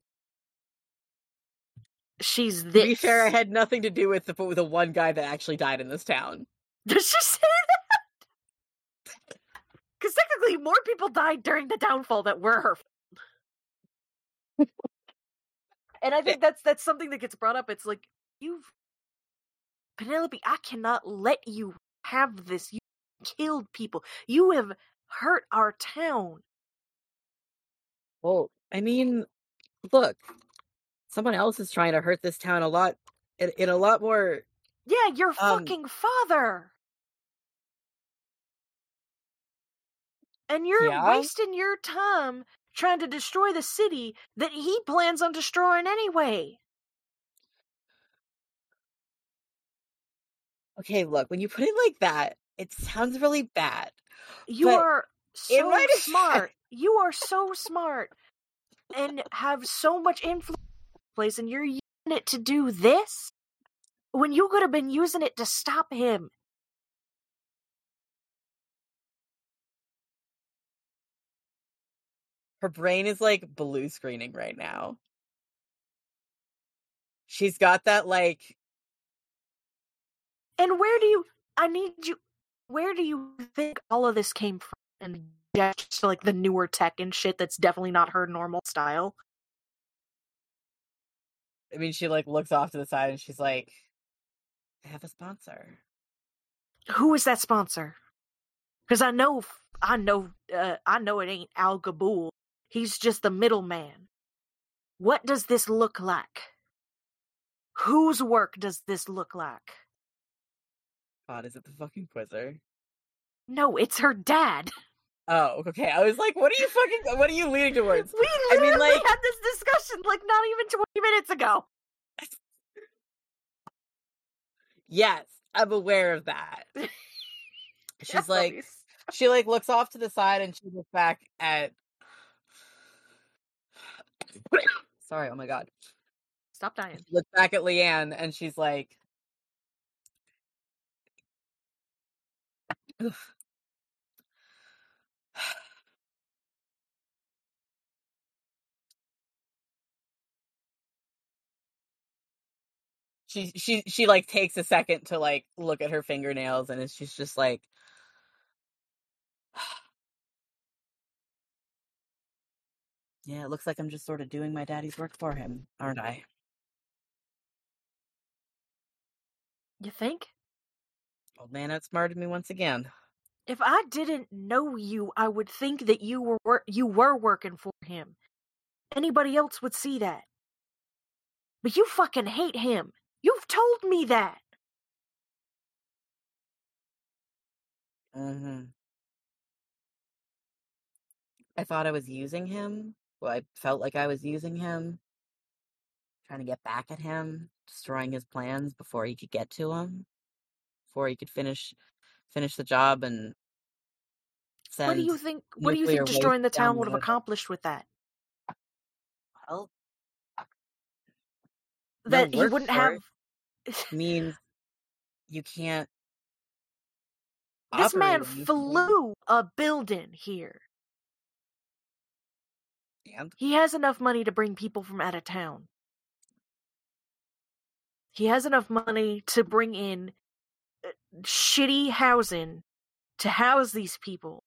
she's this. To be fair, I had nothing to do with the one guy that actually died in this town. Does she say that? Because technically, more people died during the downfall that were her. And I think that's something that gets brought up. It's like, Penelope, I cannot let you have this. You killed people. You have hurt our town. Well, I mean, look, someone else is trying to hurt this town a lot, in a lot more. Yeah, your fucking father. And you're wasting your time trying to destroy the city that he plans on destroying anyway. Okay, look, when you put it like that, it sounds really bad. You are so smart. You are so smart and have so much influence in the place, and you're using it to do this when you could have been using it to stop him. Her brain is blue screening right now. She's got that And where do you think all of this came from? And just the newer tech and shit that's definitely not her normal style. I mean, she looks off to the side and she's like, I have a sponsor. Who is that sponsor? Because I know it ain't Al Ghul. He's just the middleman. What does this look like? Whose work does this look like? God, is it the fucking Quizzer? No, it's her dad. Oh, okay. I was like, what are you leaning towards? We literally had this discussion not even 20 minutes ago. Yes, I'm aware of that. She's she looks off to the side and she looks back at sorry, oh my god. Stop dying. She looks back at Leanne and she's like she takes a second to look at her fingernails and she's just like yeah, it looks like I'm just sort of doing my daddy's work for him, aren't I? You think? Old man outsmarted me once again. If I didn't know you, I would think that you were working for him. Anybody else would see that. But you fucking hate him. You've told me that. Mm-hmm. I thought I was using him. Well, I felt like I was using him. Trying to get back at him. Destroying his plans before he could get to him. Before he could finish the job and send What do you think destroying the town would have accomplished with that? Well, that he wouldn't have means you can't. This man flew a building here. And he has enough money to bring people from out of town. He has enough money to bring in shitty housing to house these people.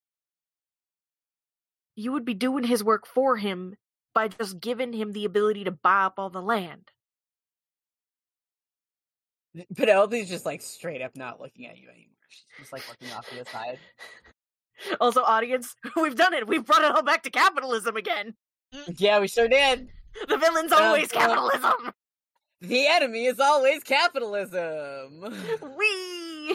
You would be doing his work for him by just giving him the ability to buy up all the land. Penelope's just straight up not looking at you anymore. She's just looking off to the side. Also, audience, we've done it. We've brought it all back to capitalism again. Yeah, we sure did. The villain's always capitalism. The enemy is always capitalism. Whee!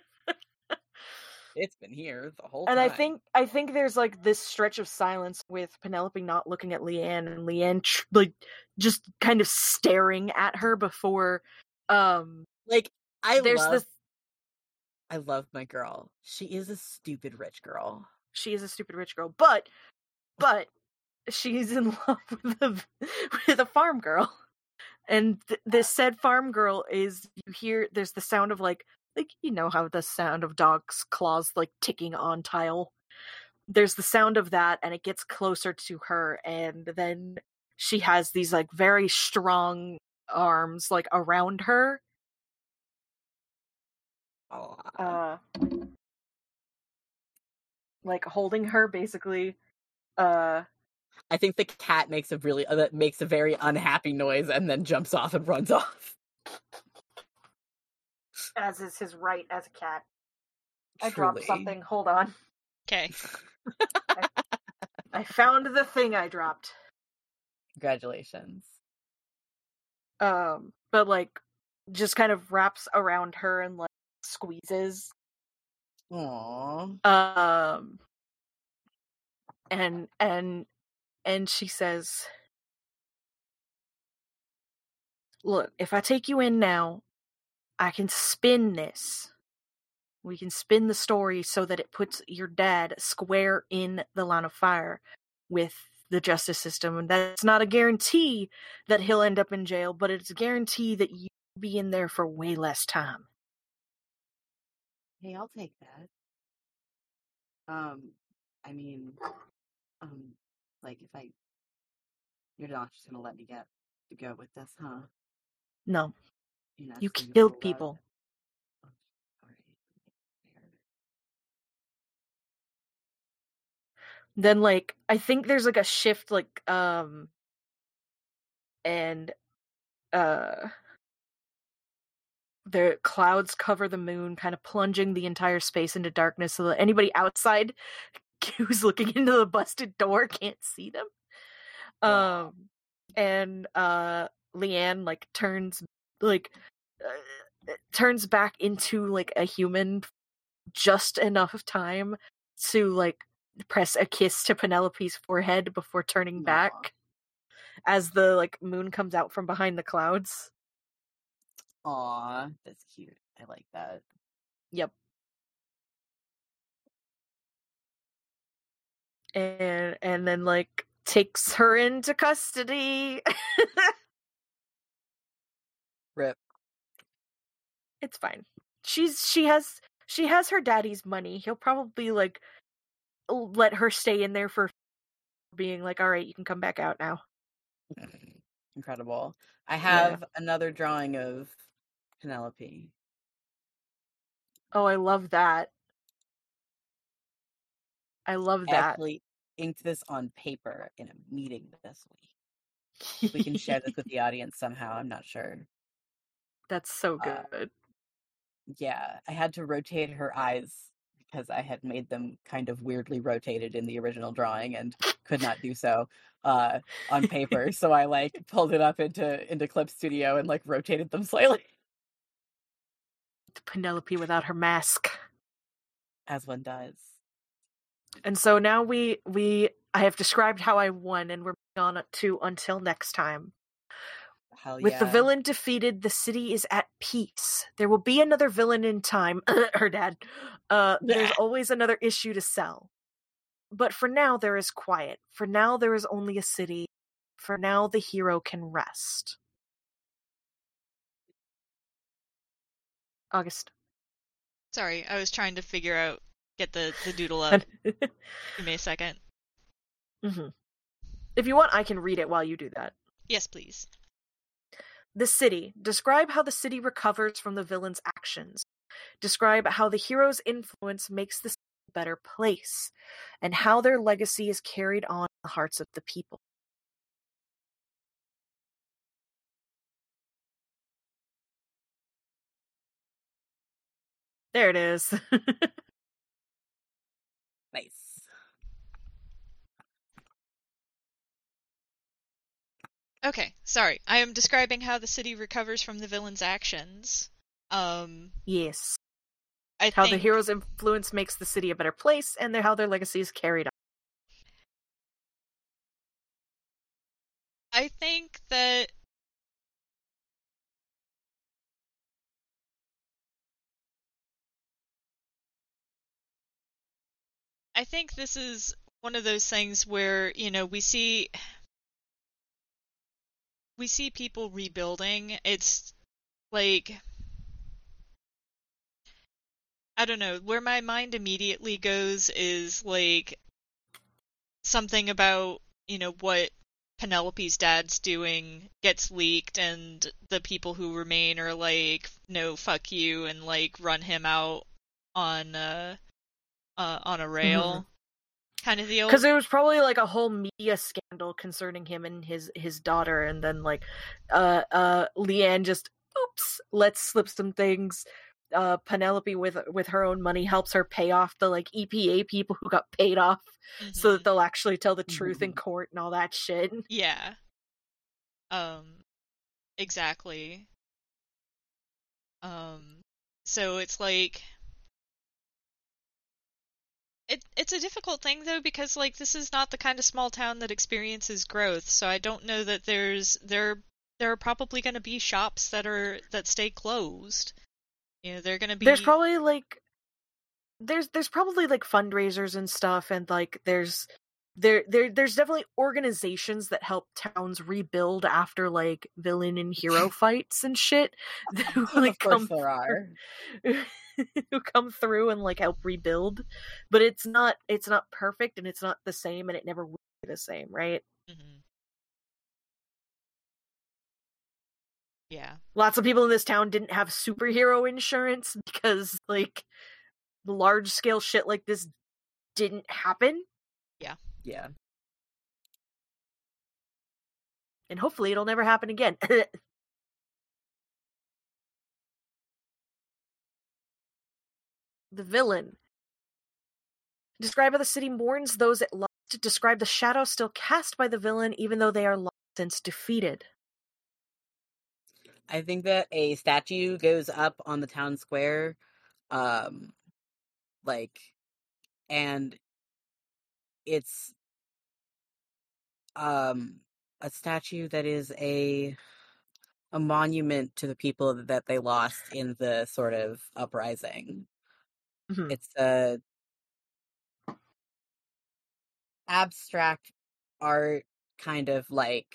It's been here the whole And time. I think there's like this stretch of silence with Penelope not looking at Leanne, and Leanne like just kind of staring at her before. Like there's this. I love my girl. She is a stupid rich girl. She is a stupid rich girl, but she's in love with a farm girl, and this said farm girl is, you hear there's the sound of like you know how the sound of dogs' claws like ticking on tile. There's the sound of that, and it gets closer to her, and then she has these like very strong arms like around her. Like holding her basically. I think the cat makes a very unhappy noise and then jumps off and runs off. As is his right as a cat. I Truly. dropped something. Hold on. Okay. I found the thing I dropped. Congratulations. But like just kind of wraps around her and like squeezes. Aww. And she says, "Look, if I take you in now, I can spin this. We can spin the story so that it puts your dad square in the line of fire with the justice system. And that's not a guarantee that he'll end up in jail, but it's a guarantee that you'll be in there for way less time." Hey, I'll take that. I mean, like you're not just gonna let me get to go with this, huh? No. You're not You just gonna killed pull people. out- Alright. Then like I think there's like a shift like and the clouds cover the moon, kind of plunging the entire space into darkness so that anybody outside who's looking into the busted door can't see them. Wow. And Leanne like turns back into like a human just enough of time to like press a kiss to Penelope's forehead before turning back as the like moon comes out from behind the clouds. Aw, that's cute. I like that. Yep. And then like takes her into custody. Rip. It's fine. She has her daddy's money. He'll probably like let her stay in there for being like, all right, you can come back out now. Incredible. I have another drawing of Penelope. Oh, I love that. I love I that. actually inked this on paper in a meeting this week. We can share this with the audience somehow. I'm not sure. That's so good. Yeah, I had to rotate her eyes because I had made them kind of weirdly rotated in the original drawing and could not do so on paper. So I like pulled it up into Clip Studio and like rotated them slightly. Penelope without her mask. As one does. And so now I have described how I won, and we're moving on to Until Next Time. Hell With yeah. the villain defeated, the city is at peace. There will be another villain in time. Her dad. There's always another issue to sell. But for now, there is quiet. For now, there is only a city. For now, the hero can rest. August. Sorry, I was trying to get the doodle up. Give me a second. Mm-hmm. If you want, I can read it while you do that. Yes, please. The city. Describe how the city recovers from the villain's actions. Describe how the hero's influence makes the city a better place, and how their legacy is carried on in the hearts of the people. There it is. Nice. Okay, sorry. I am describing how the city recovers from the villain's actions. Yes. I How think the hero's influence makes the city a better place, and how their legacy is carried on. I think that this is one of those things where, we see people rebuilding. It's like, I don't know, where my mind immediately goes is like something about, what Penelope's dad's doing gets leaked, and the people who remain are like, no, fuck you, and like run him out on a rail kind of deal. Because there was probably like a whole media scandal concerning him and his daughter, and then like Leanne just lets slip some things. Penelope with her own money helps her pay off the like EPA people who got paid off, so that they'll actually tell the truth in court and all that shit. Yeah. Exactly. So it's like it's a difficult thing though, because like this is not the kind of small town that experiences growth, so I don't know that there are probably going to be shops that stay closed. They're going to be There's probably like there's probably like fundraisers and stuff, and like there's definitely organizations that help towns rebuild after like villain and hero fights and shit. Who, like, of course there are. who come through and like help rebuild, but it's not perfect, and it's not the same, and it never will be the same, right? Yeah. Lots of people in this town didn't have superhero insurance because like large scale shit like this didn't happen. Yeah. And hopefully it'll never happen again. The villain. Describe how the city mourns those it lost. Describe the shadow still cast by the villain, even though they are long since defeated. I think that a statue goes up on the town square, and it's a statue that is a monument to the people that they lost in the sort of uprising. Mm-hmm. It's a abstract art, kind of like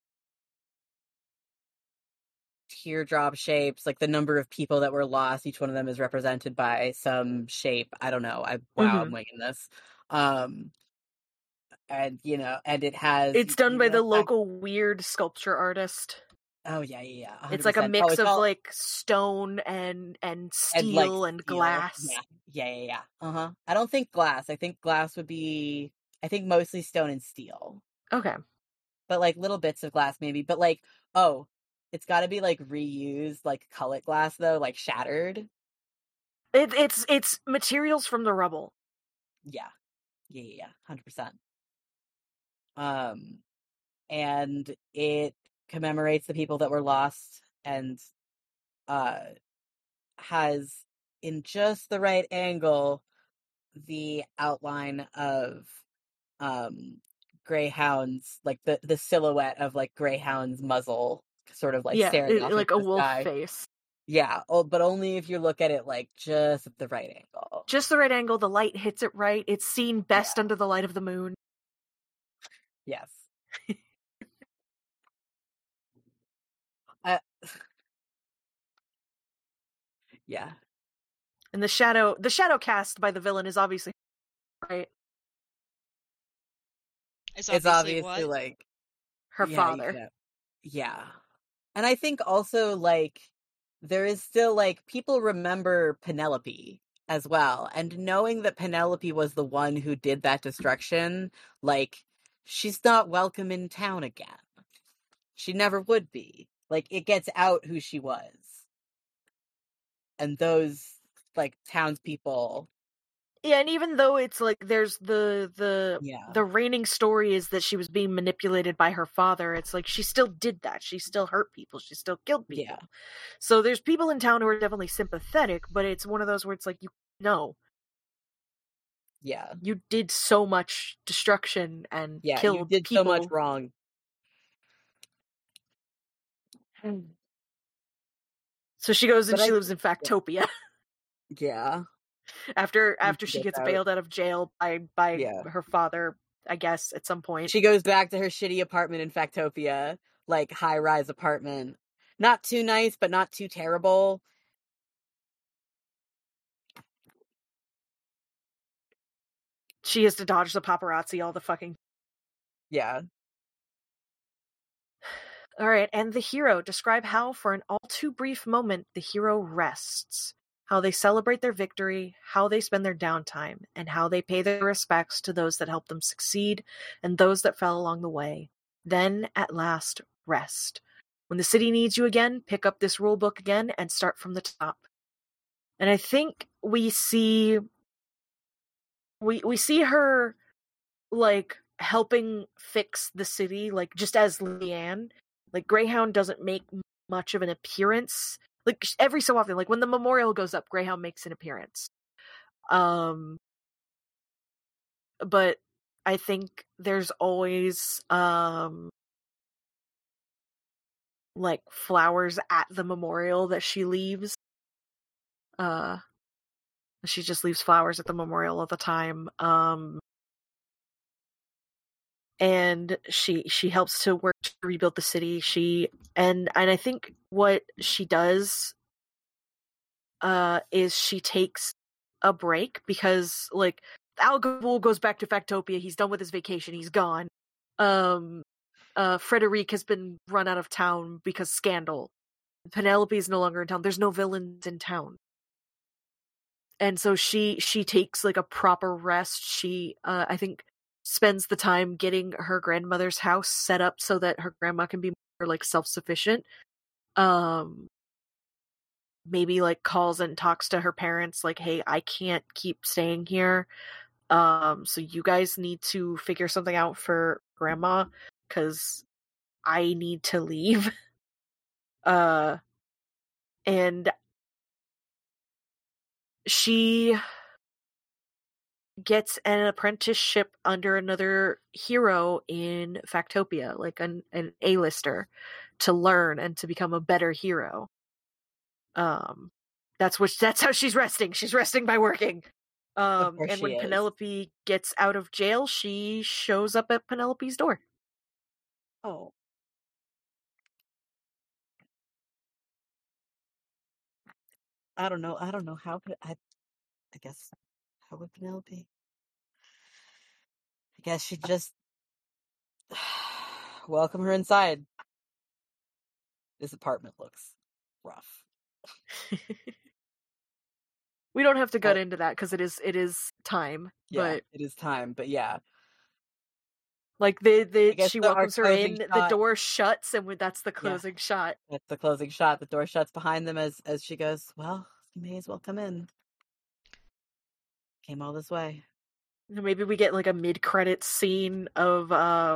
teardrop shapes, like the number of people that were lost. Each one of them is represented by some shape. I don't know. I'm winging this. And and it has. It's done by the local weird sculpture artist. Oh yeah. 100%. It's like a mix of like stone and steel and glass. Yeah. I don't think glass. I think glass would be. I think mostly stone and steel. Okay. But like little bits of glass maybe. But like, it's got to be like reused, like cullet glass though, like shattered. It's materials from the rubble. Yeah, 100%. And it commemorates the people that were lost, and has in just the right angle the outline of greyhounds, like the silhouette of like greyhound's muzzle, sort of like staring off like into a the wolf sky. face. Yeah, but only if you look at it like just at the right angle. Just the right angle, the light hits it right. It's seen best under the light of the moon. Yes. Yeah. And the shadow cast by the villain is obviously right. It's obviously what? like her father. Yeah. And I think also like there is still like people remember Penelope as well, and knowing that Penelope was the one who did that destruction, like she's not welcome in town again. She never would be. Like it gets out who she was. And those like townspeople Yeah, and even though it's like there's the Yeah. reigning story is that she was being manipulated by her father, it's like she still did that. She still hurt people. She still killed people. Yeah. So there's people in town who are definitely sympathetic, but it's one of those where it's like, Yeah. you did so much destruction and Yeah, killed you did people. so much wrong. So she goes and But she I- lives in Factopia Yeah. after she she gets gets out. bailed out of jail by Yeah. her father, I guess, at some point. She goes back to her shitty apartment in Factopia, like high-rise apartment. Not too nice, but not too terrible. She has to dodge the paparazzi all the fucking. Yeah. All right, and the hero. Describe how, for an all too brief moment, the hero rests. How they celebrate their victory, how they spend their downtime, and how they pay their respects to those that helped them succeed and those that fell along the way. Then, at last, rest. When the city needs you again, pick up this rule book again and start from the top. And I think we see her like helping fix the city, like just as Leanne. Like Greyhound doesn't make much of an appearance. Like every so often, like when the memorial goes up, Greyhound makes an appearance. But I think there's always like flowers at the memorial that she leaves. She just leaves flowers at the memorial all the time. And she helps to work to rebuild the city. And I think what she does is she takes a break because like Al Ghul goes back to Factopia. He's done with his vacation. He's gone. Frederic has been run out of town because scandal. Penelope is no longer in town. There's no villains in town. And so she takes like a proper rest. She I think spends the time getting her grandmother's house set up so that her grandma can be more like self-sufficient. Maybe like calls and talks to her parents like, hey, I can't keep staying here. So you guys need to figure something out for grandma because I need to leave. And she gets an apprenticeship under another hero in Factopia, like an A-lister, to learn and to become a better hero. That's how she's resting. She's resting by working. And when Penelope gets out of jail, she shows up at Penelope's door. Oh. I don't know how could I guess how would Penelope? I guess she'd just welcome her inside. This apartment looks rough. We don't have to get into that because it is time. Yeah, but it is time. But yeah, like she welcomes her in. shot, the door shuts, and that's the closing shot. That's the closing shot. The door shuts behind them as she goes, "Well, you may as well come in. Came all this way." Maybe we get like a mid-credits scene of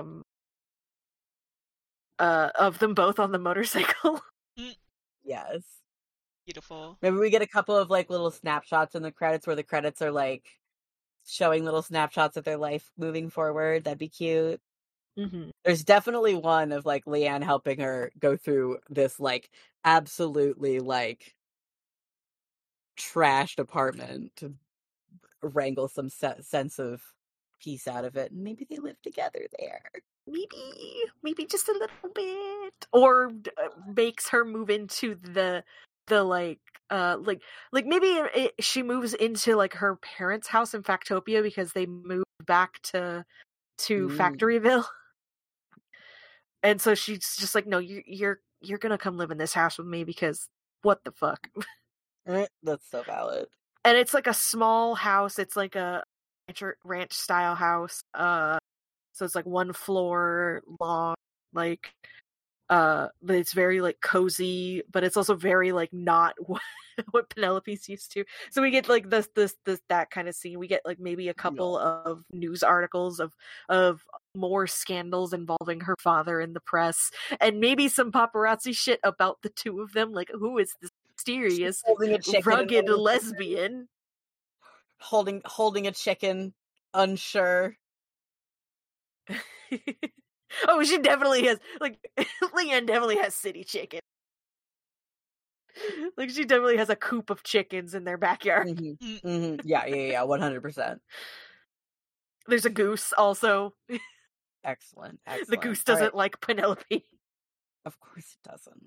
them both on the motorcycle. Yes. Beautiful. Maybe we get a couple of like little snapshots in the credits where the credits are like showing little snapshots of their life moving forward. That'd be cute. Mm-hmm. There's definitely one of like Leanne helping her go through this like absolutely like trashed apartment to wrangle some sense of peace out of it. And maybe they live together there. Maybe just a little bit, or makes her move into the like maybe she moves into like her parents' house in Factopia because they moved back to Factoryville, and so she's just like, no, you're gonna come live in this house with me because what the fuck. That's so valid. And it's like a small house. It's like a ranch style house. So it's like one floor long, like But it's very like cozy, but it's also very like not what Penelope's used to. So we get like this that kind of scene. We get like maybe a couple of news articles of more scandals involving her father in the press, and maybe some paparazzi shit about the two of them. Like, who is this mysterious, rugged lesbian? Holding a chicken, unsure. Oh, she definitely has, like, Leanne definitely has city chicken. Like, she definitely has a coop of chickens in their backyard. Mm-hmm. Mm-hmm. Yeah, 100%. There's a goose, also. Excellent. The goose doesn't like Penelope. Of course it doesn't.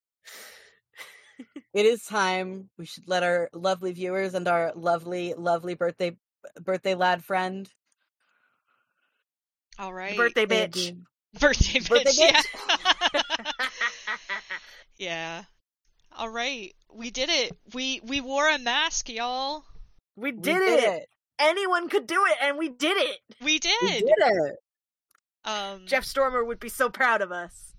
It is time. We should let our lovely viewers and our lovely, lovely birthday lad friend. All right. Birthday bitch. Birthday bitch, yeah. Yeah. All right. We did it. We wore a mask, y'all. We did it. Anyone could do it, and we did it. We did. We did it. Jeff Stormer would be so proud of us.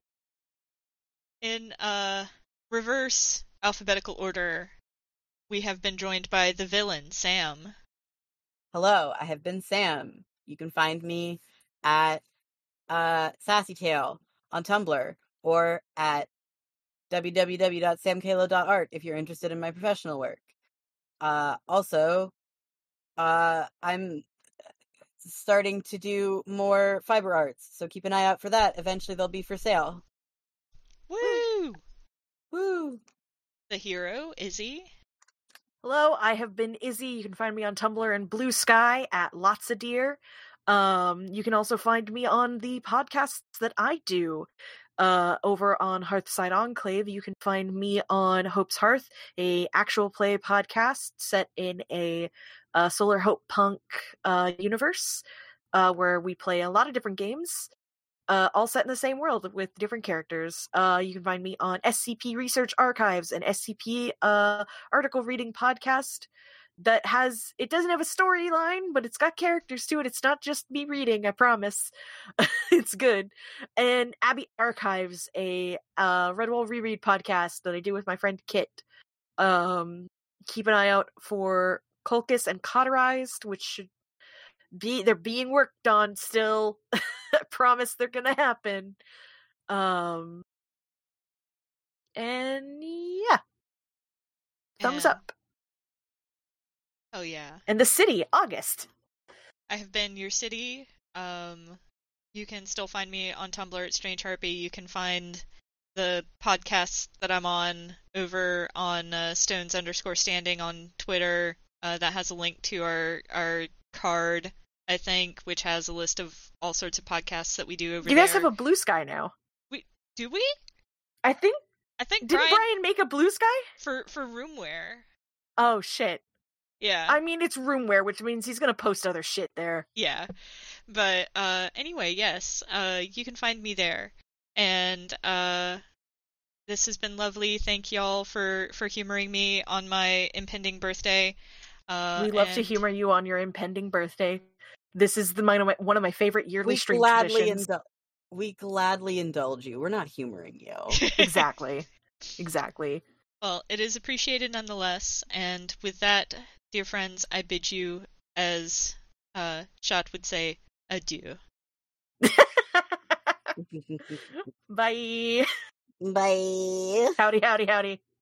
In reverse alphabetical order, we have been joined by the villain, Sam. Hello, I have been Sam. You can find me at SassyTale on Tumblr or at www.samkalo.art if you're interested in my professional work. Also, I'm starting to do more fiber arts, so keep an eye out for that. Eventually they'll be for sale. Woo! Woo! The hero, Izzy. Hello, I have been Izzy. You can find me on Tumblr and Blue Sky at Lots of Deer. You can also find me on the podcasts that I do. Over on Hearthside Enclave, you can find me on Hope's Hearth, a actual play podcast set in a Solar Hope Punk universe, where we play a lot of different games, all set in the same world with different characters. You can find me on SCP Research Archives, an SCP article reading podcast that it doesn't have a storyline, but it's got characters to it. It's not just me reading, I promise. It's good. And Abby Archives, a Redwall reread podcast that I do with my friend Kit. Keep an eye out for Culcus and Cauterized, which they're being worked on still. I promise they're gonna happen. And yeah. Thumbs up. Oh yeah. And the city, August. I have been your city. You can still find me on Tumblr at Strange Harpy. You can find the podcast that I'm on over on Stones_standing on Twitter. That has a link to our card, I think, which has a list of all sorts of podcasts that we do over there. You guys have a Blue Sky now. Do we? I think didn't Brian make a Blue Sky? For Roomware. Oh shit. Yeah. I mean, it's Roomware, which means he's gonna post other shit there. Yeah. But anyway, yes, you can find me there. And this has been lovely. Thank y'all for humoring me on my impending birthday. We love to humor you on your impending birthday. This is one of my favorite yearly stream traditions. We gladly indulge you. We're not humoring you. Exactly. Well, it is appreciated nonetheless. And with that, dear friends, I bid you, as Shot would say, adieu. Bye. Bye. Howdy.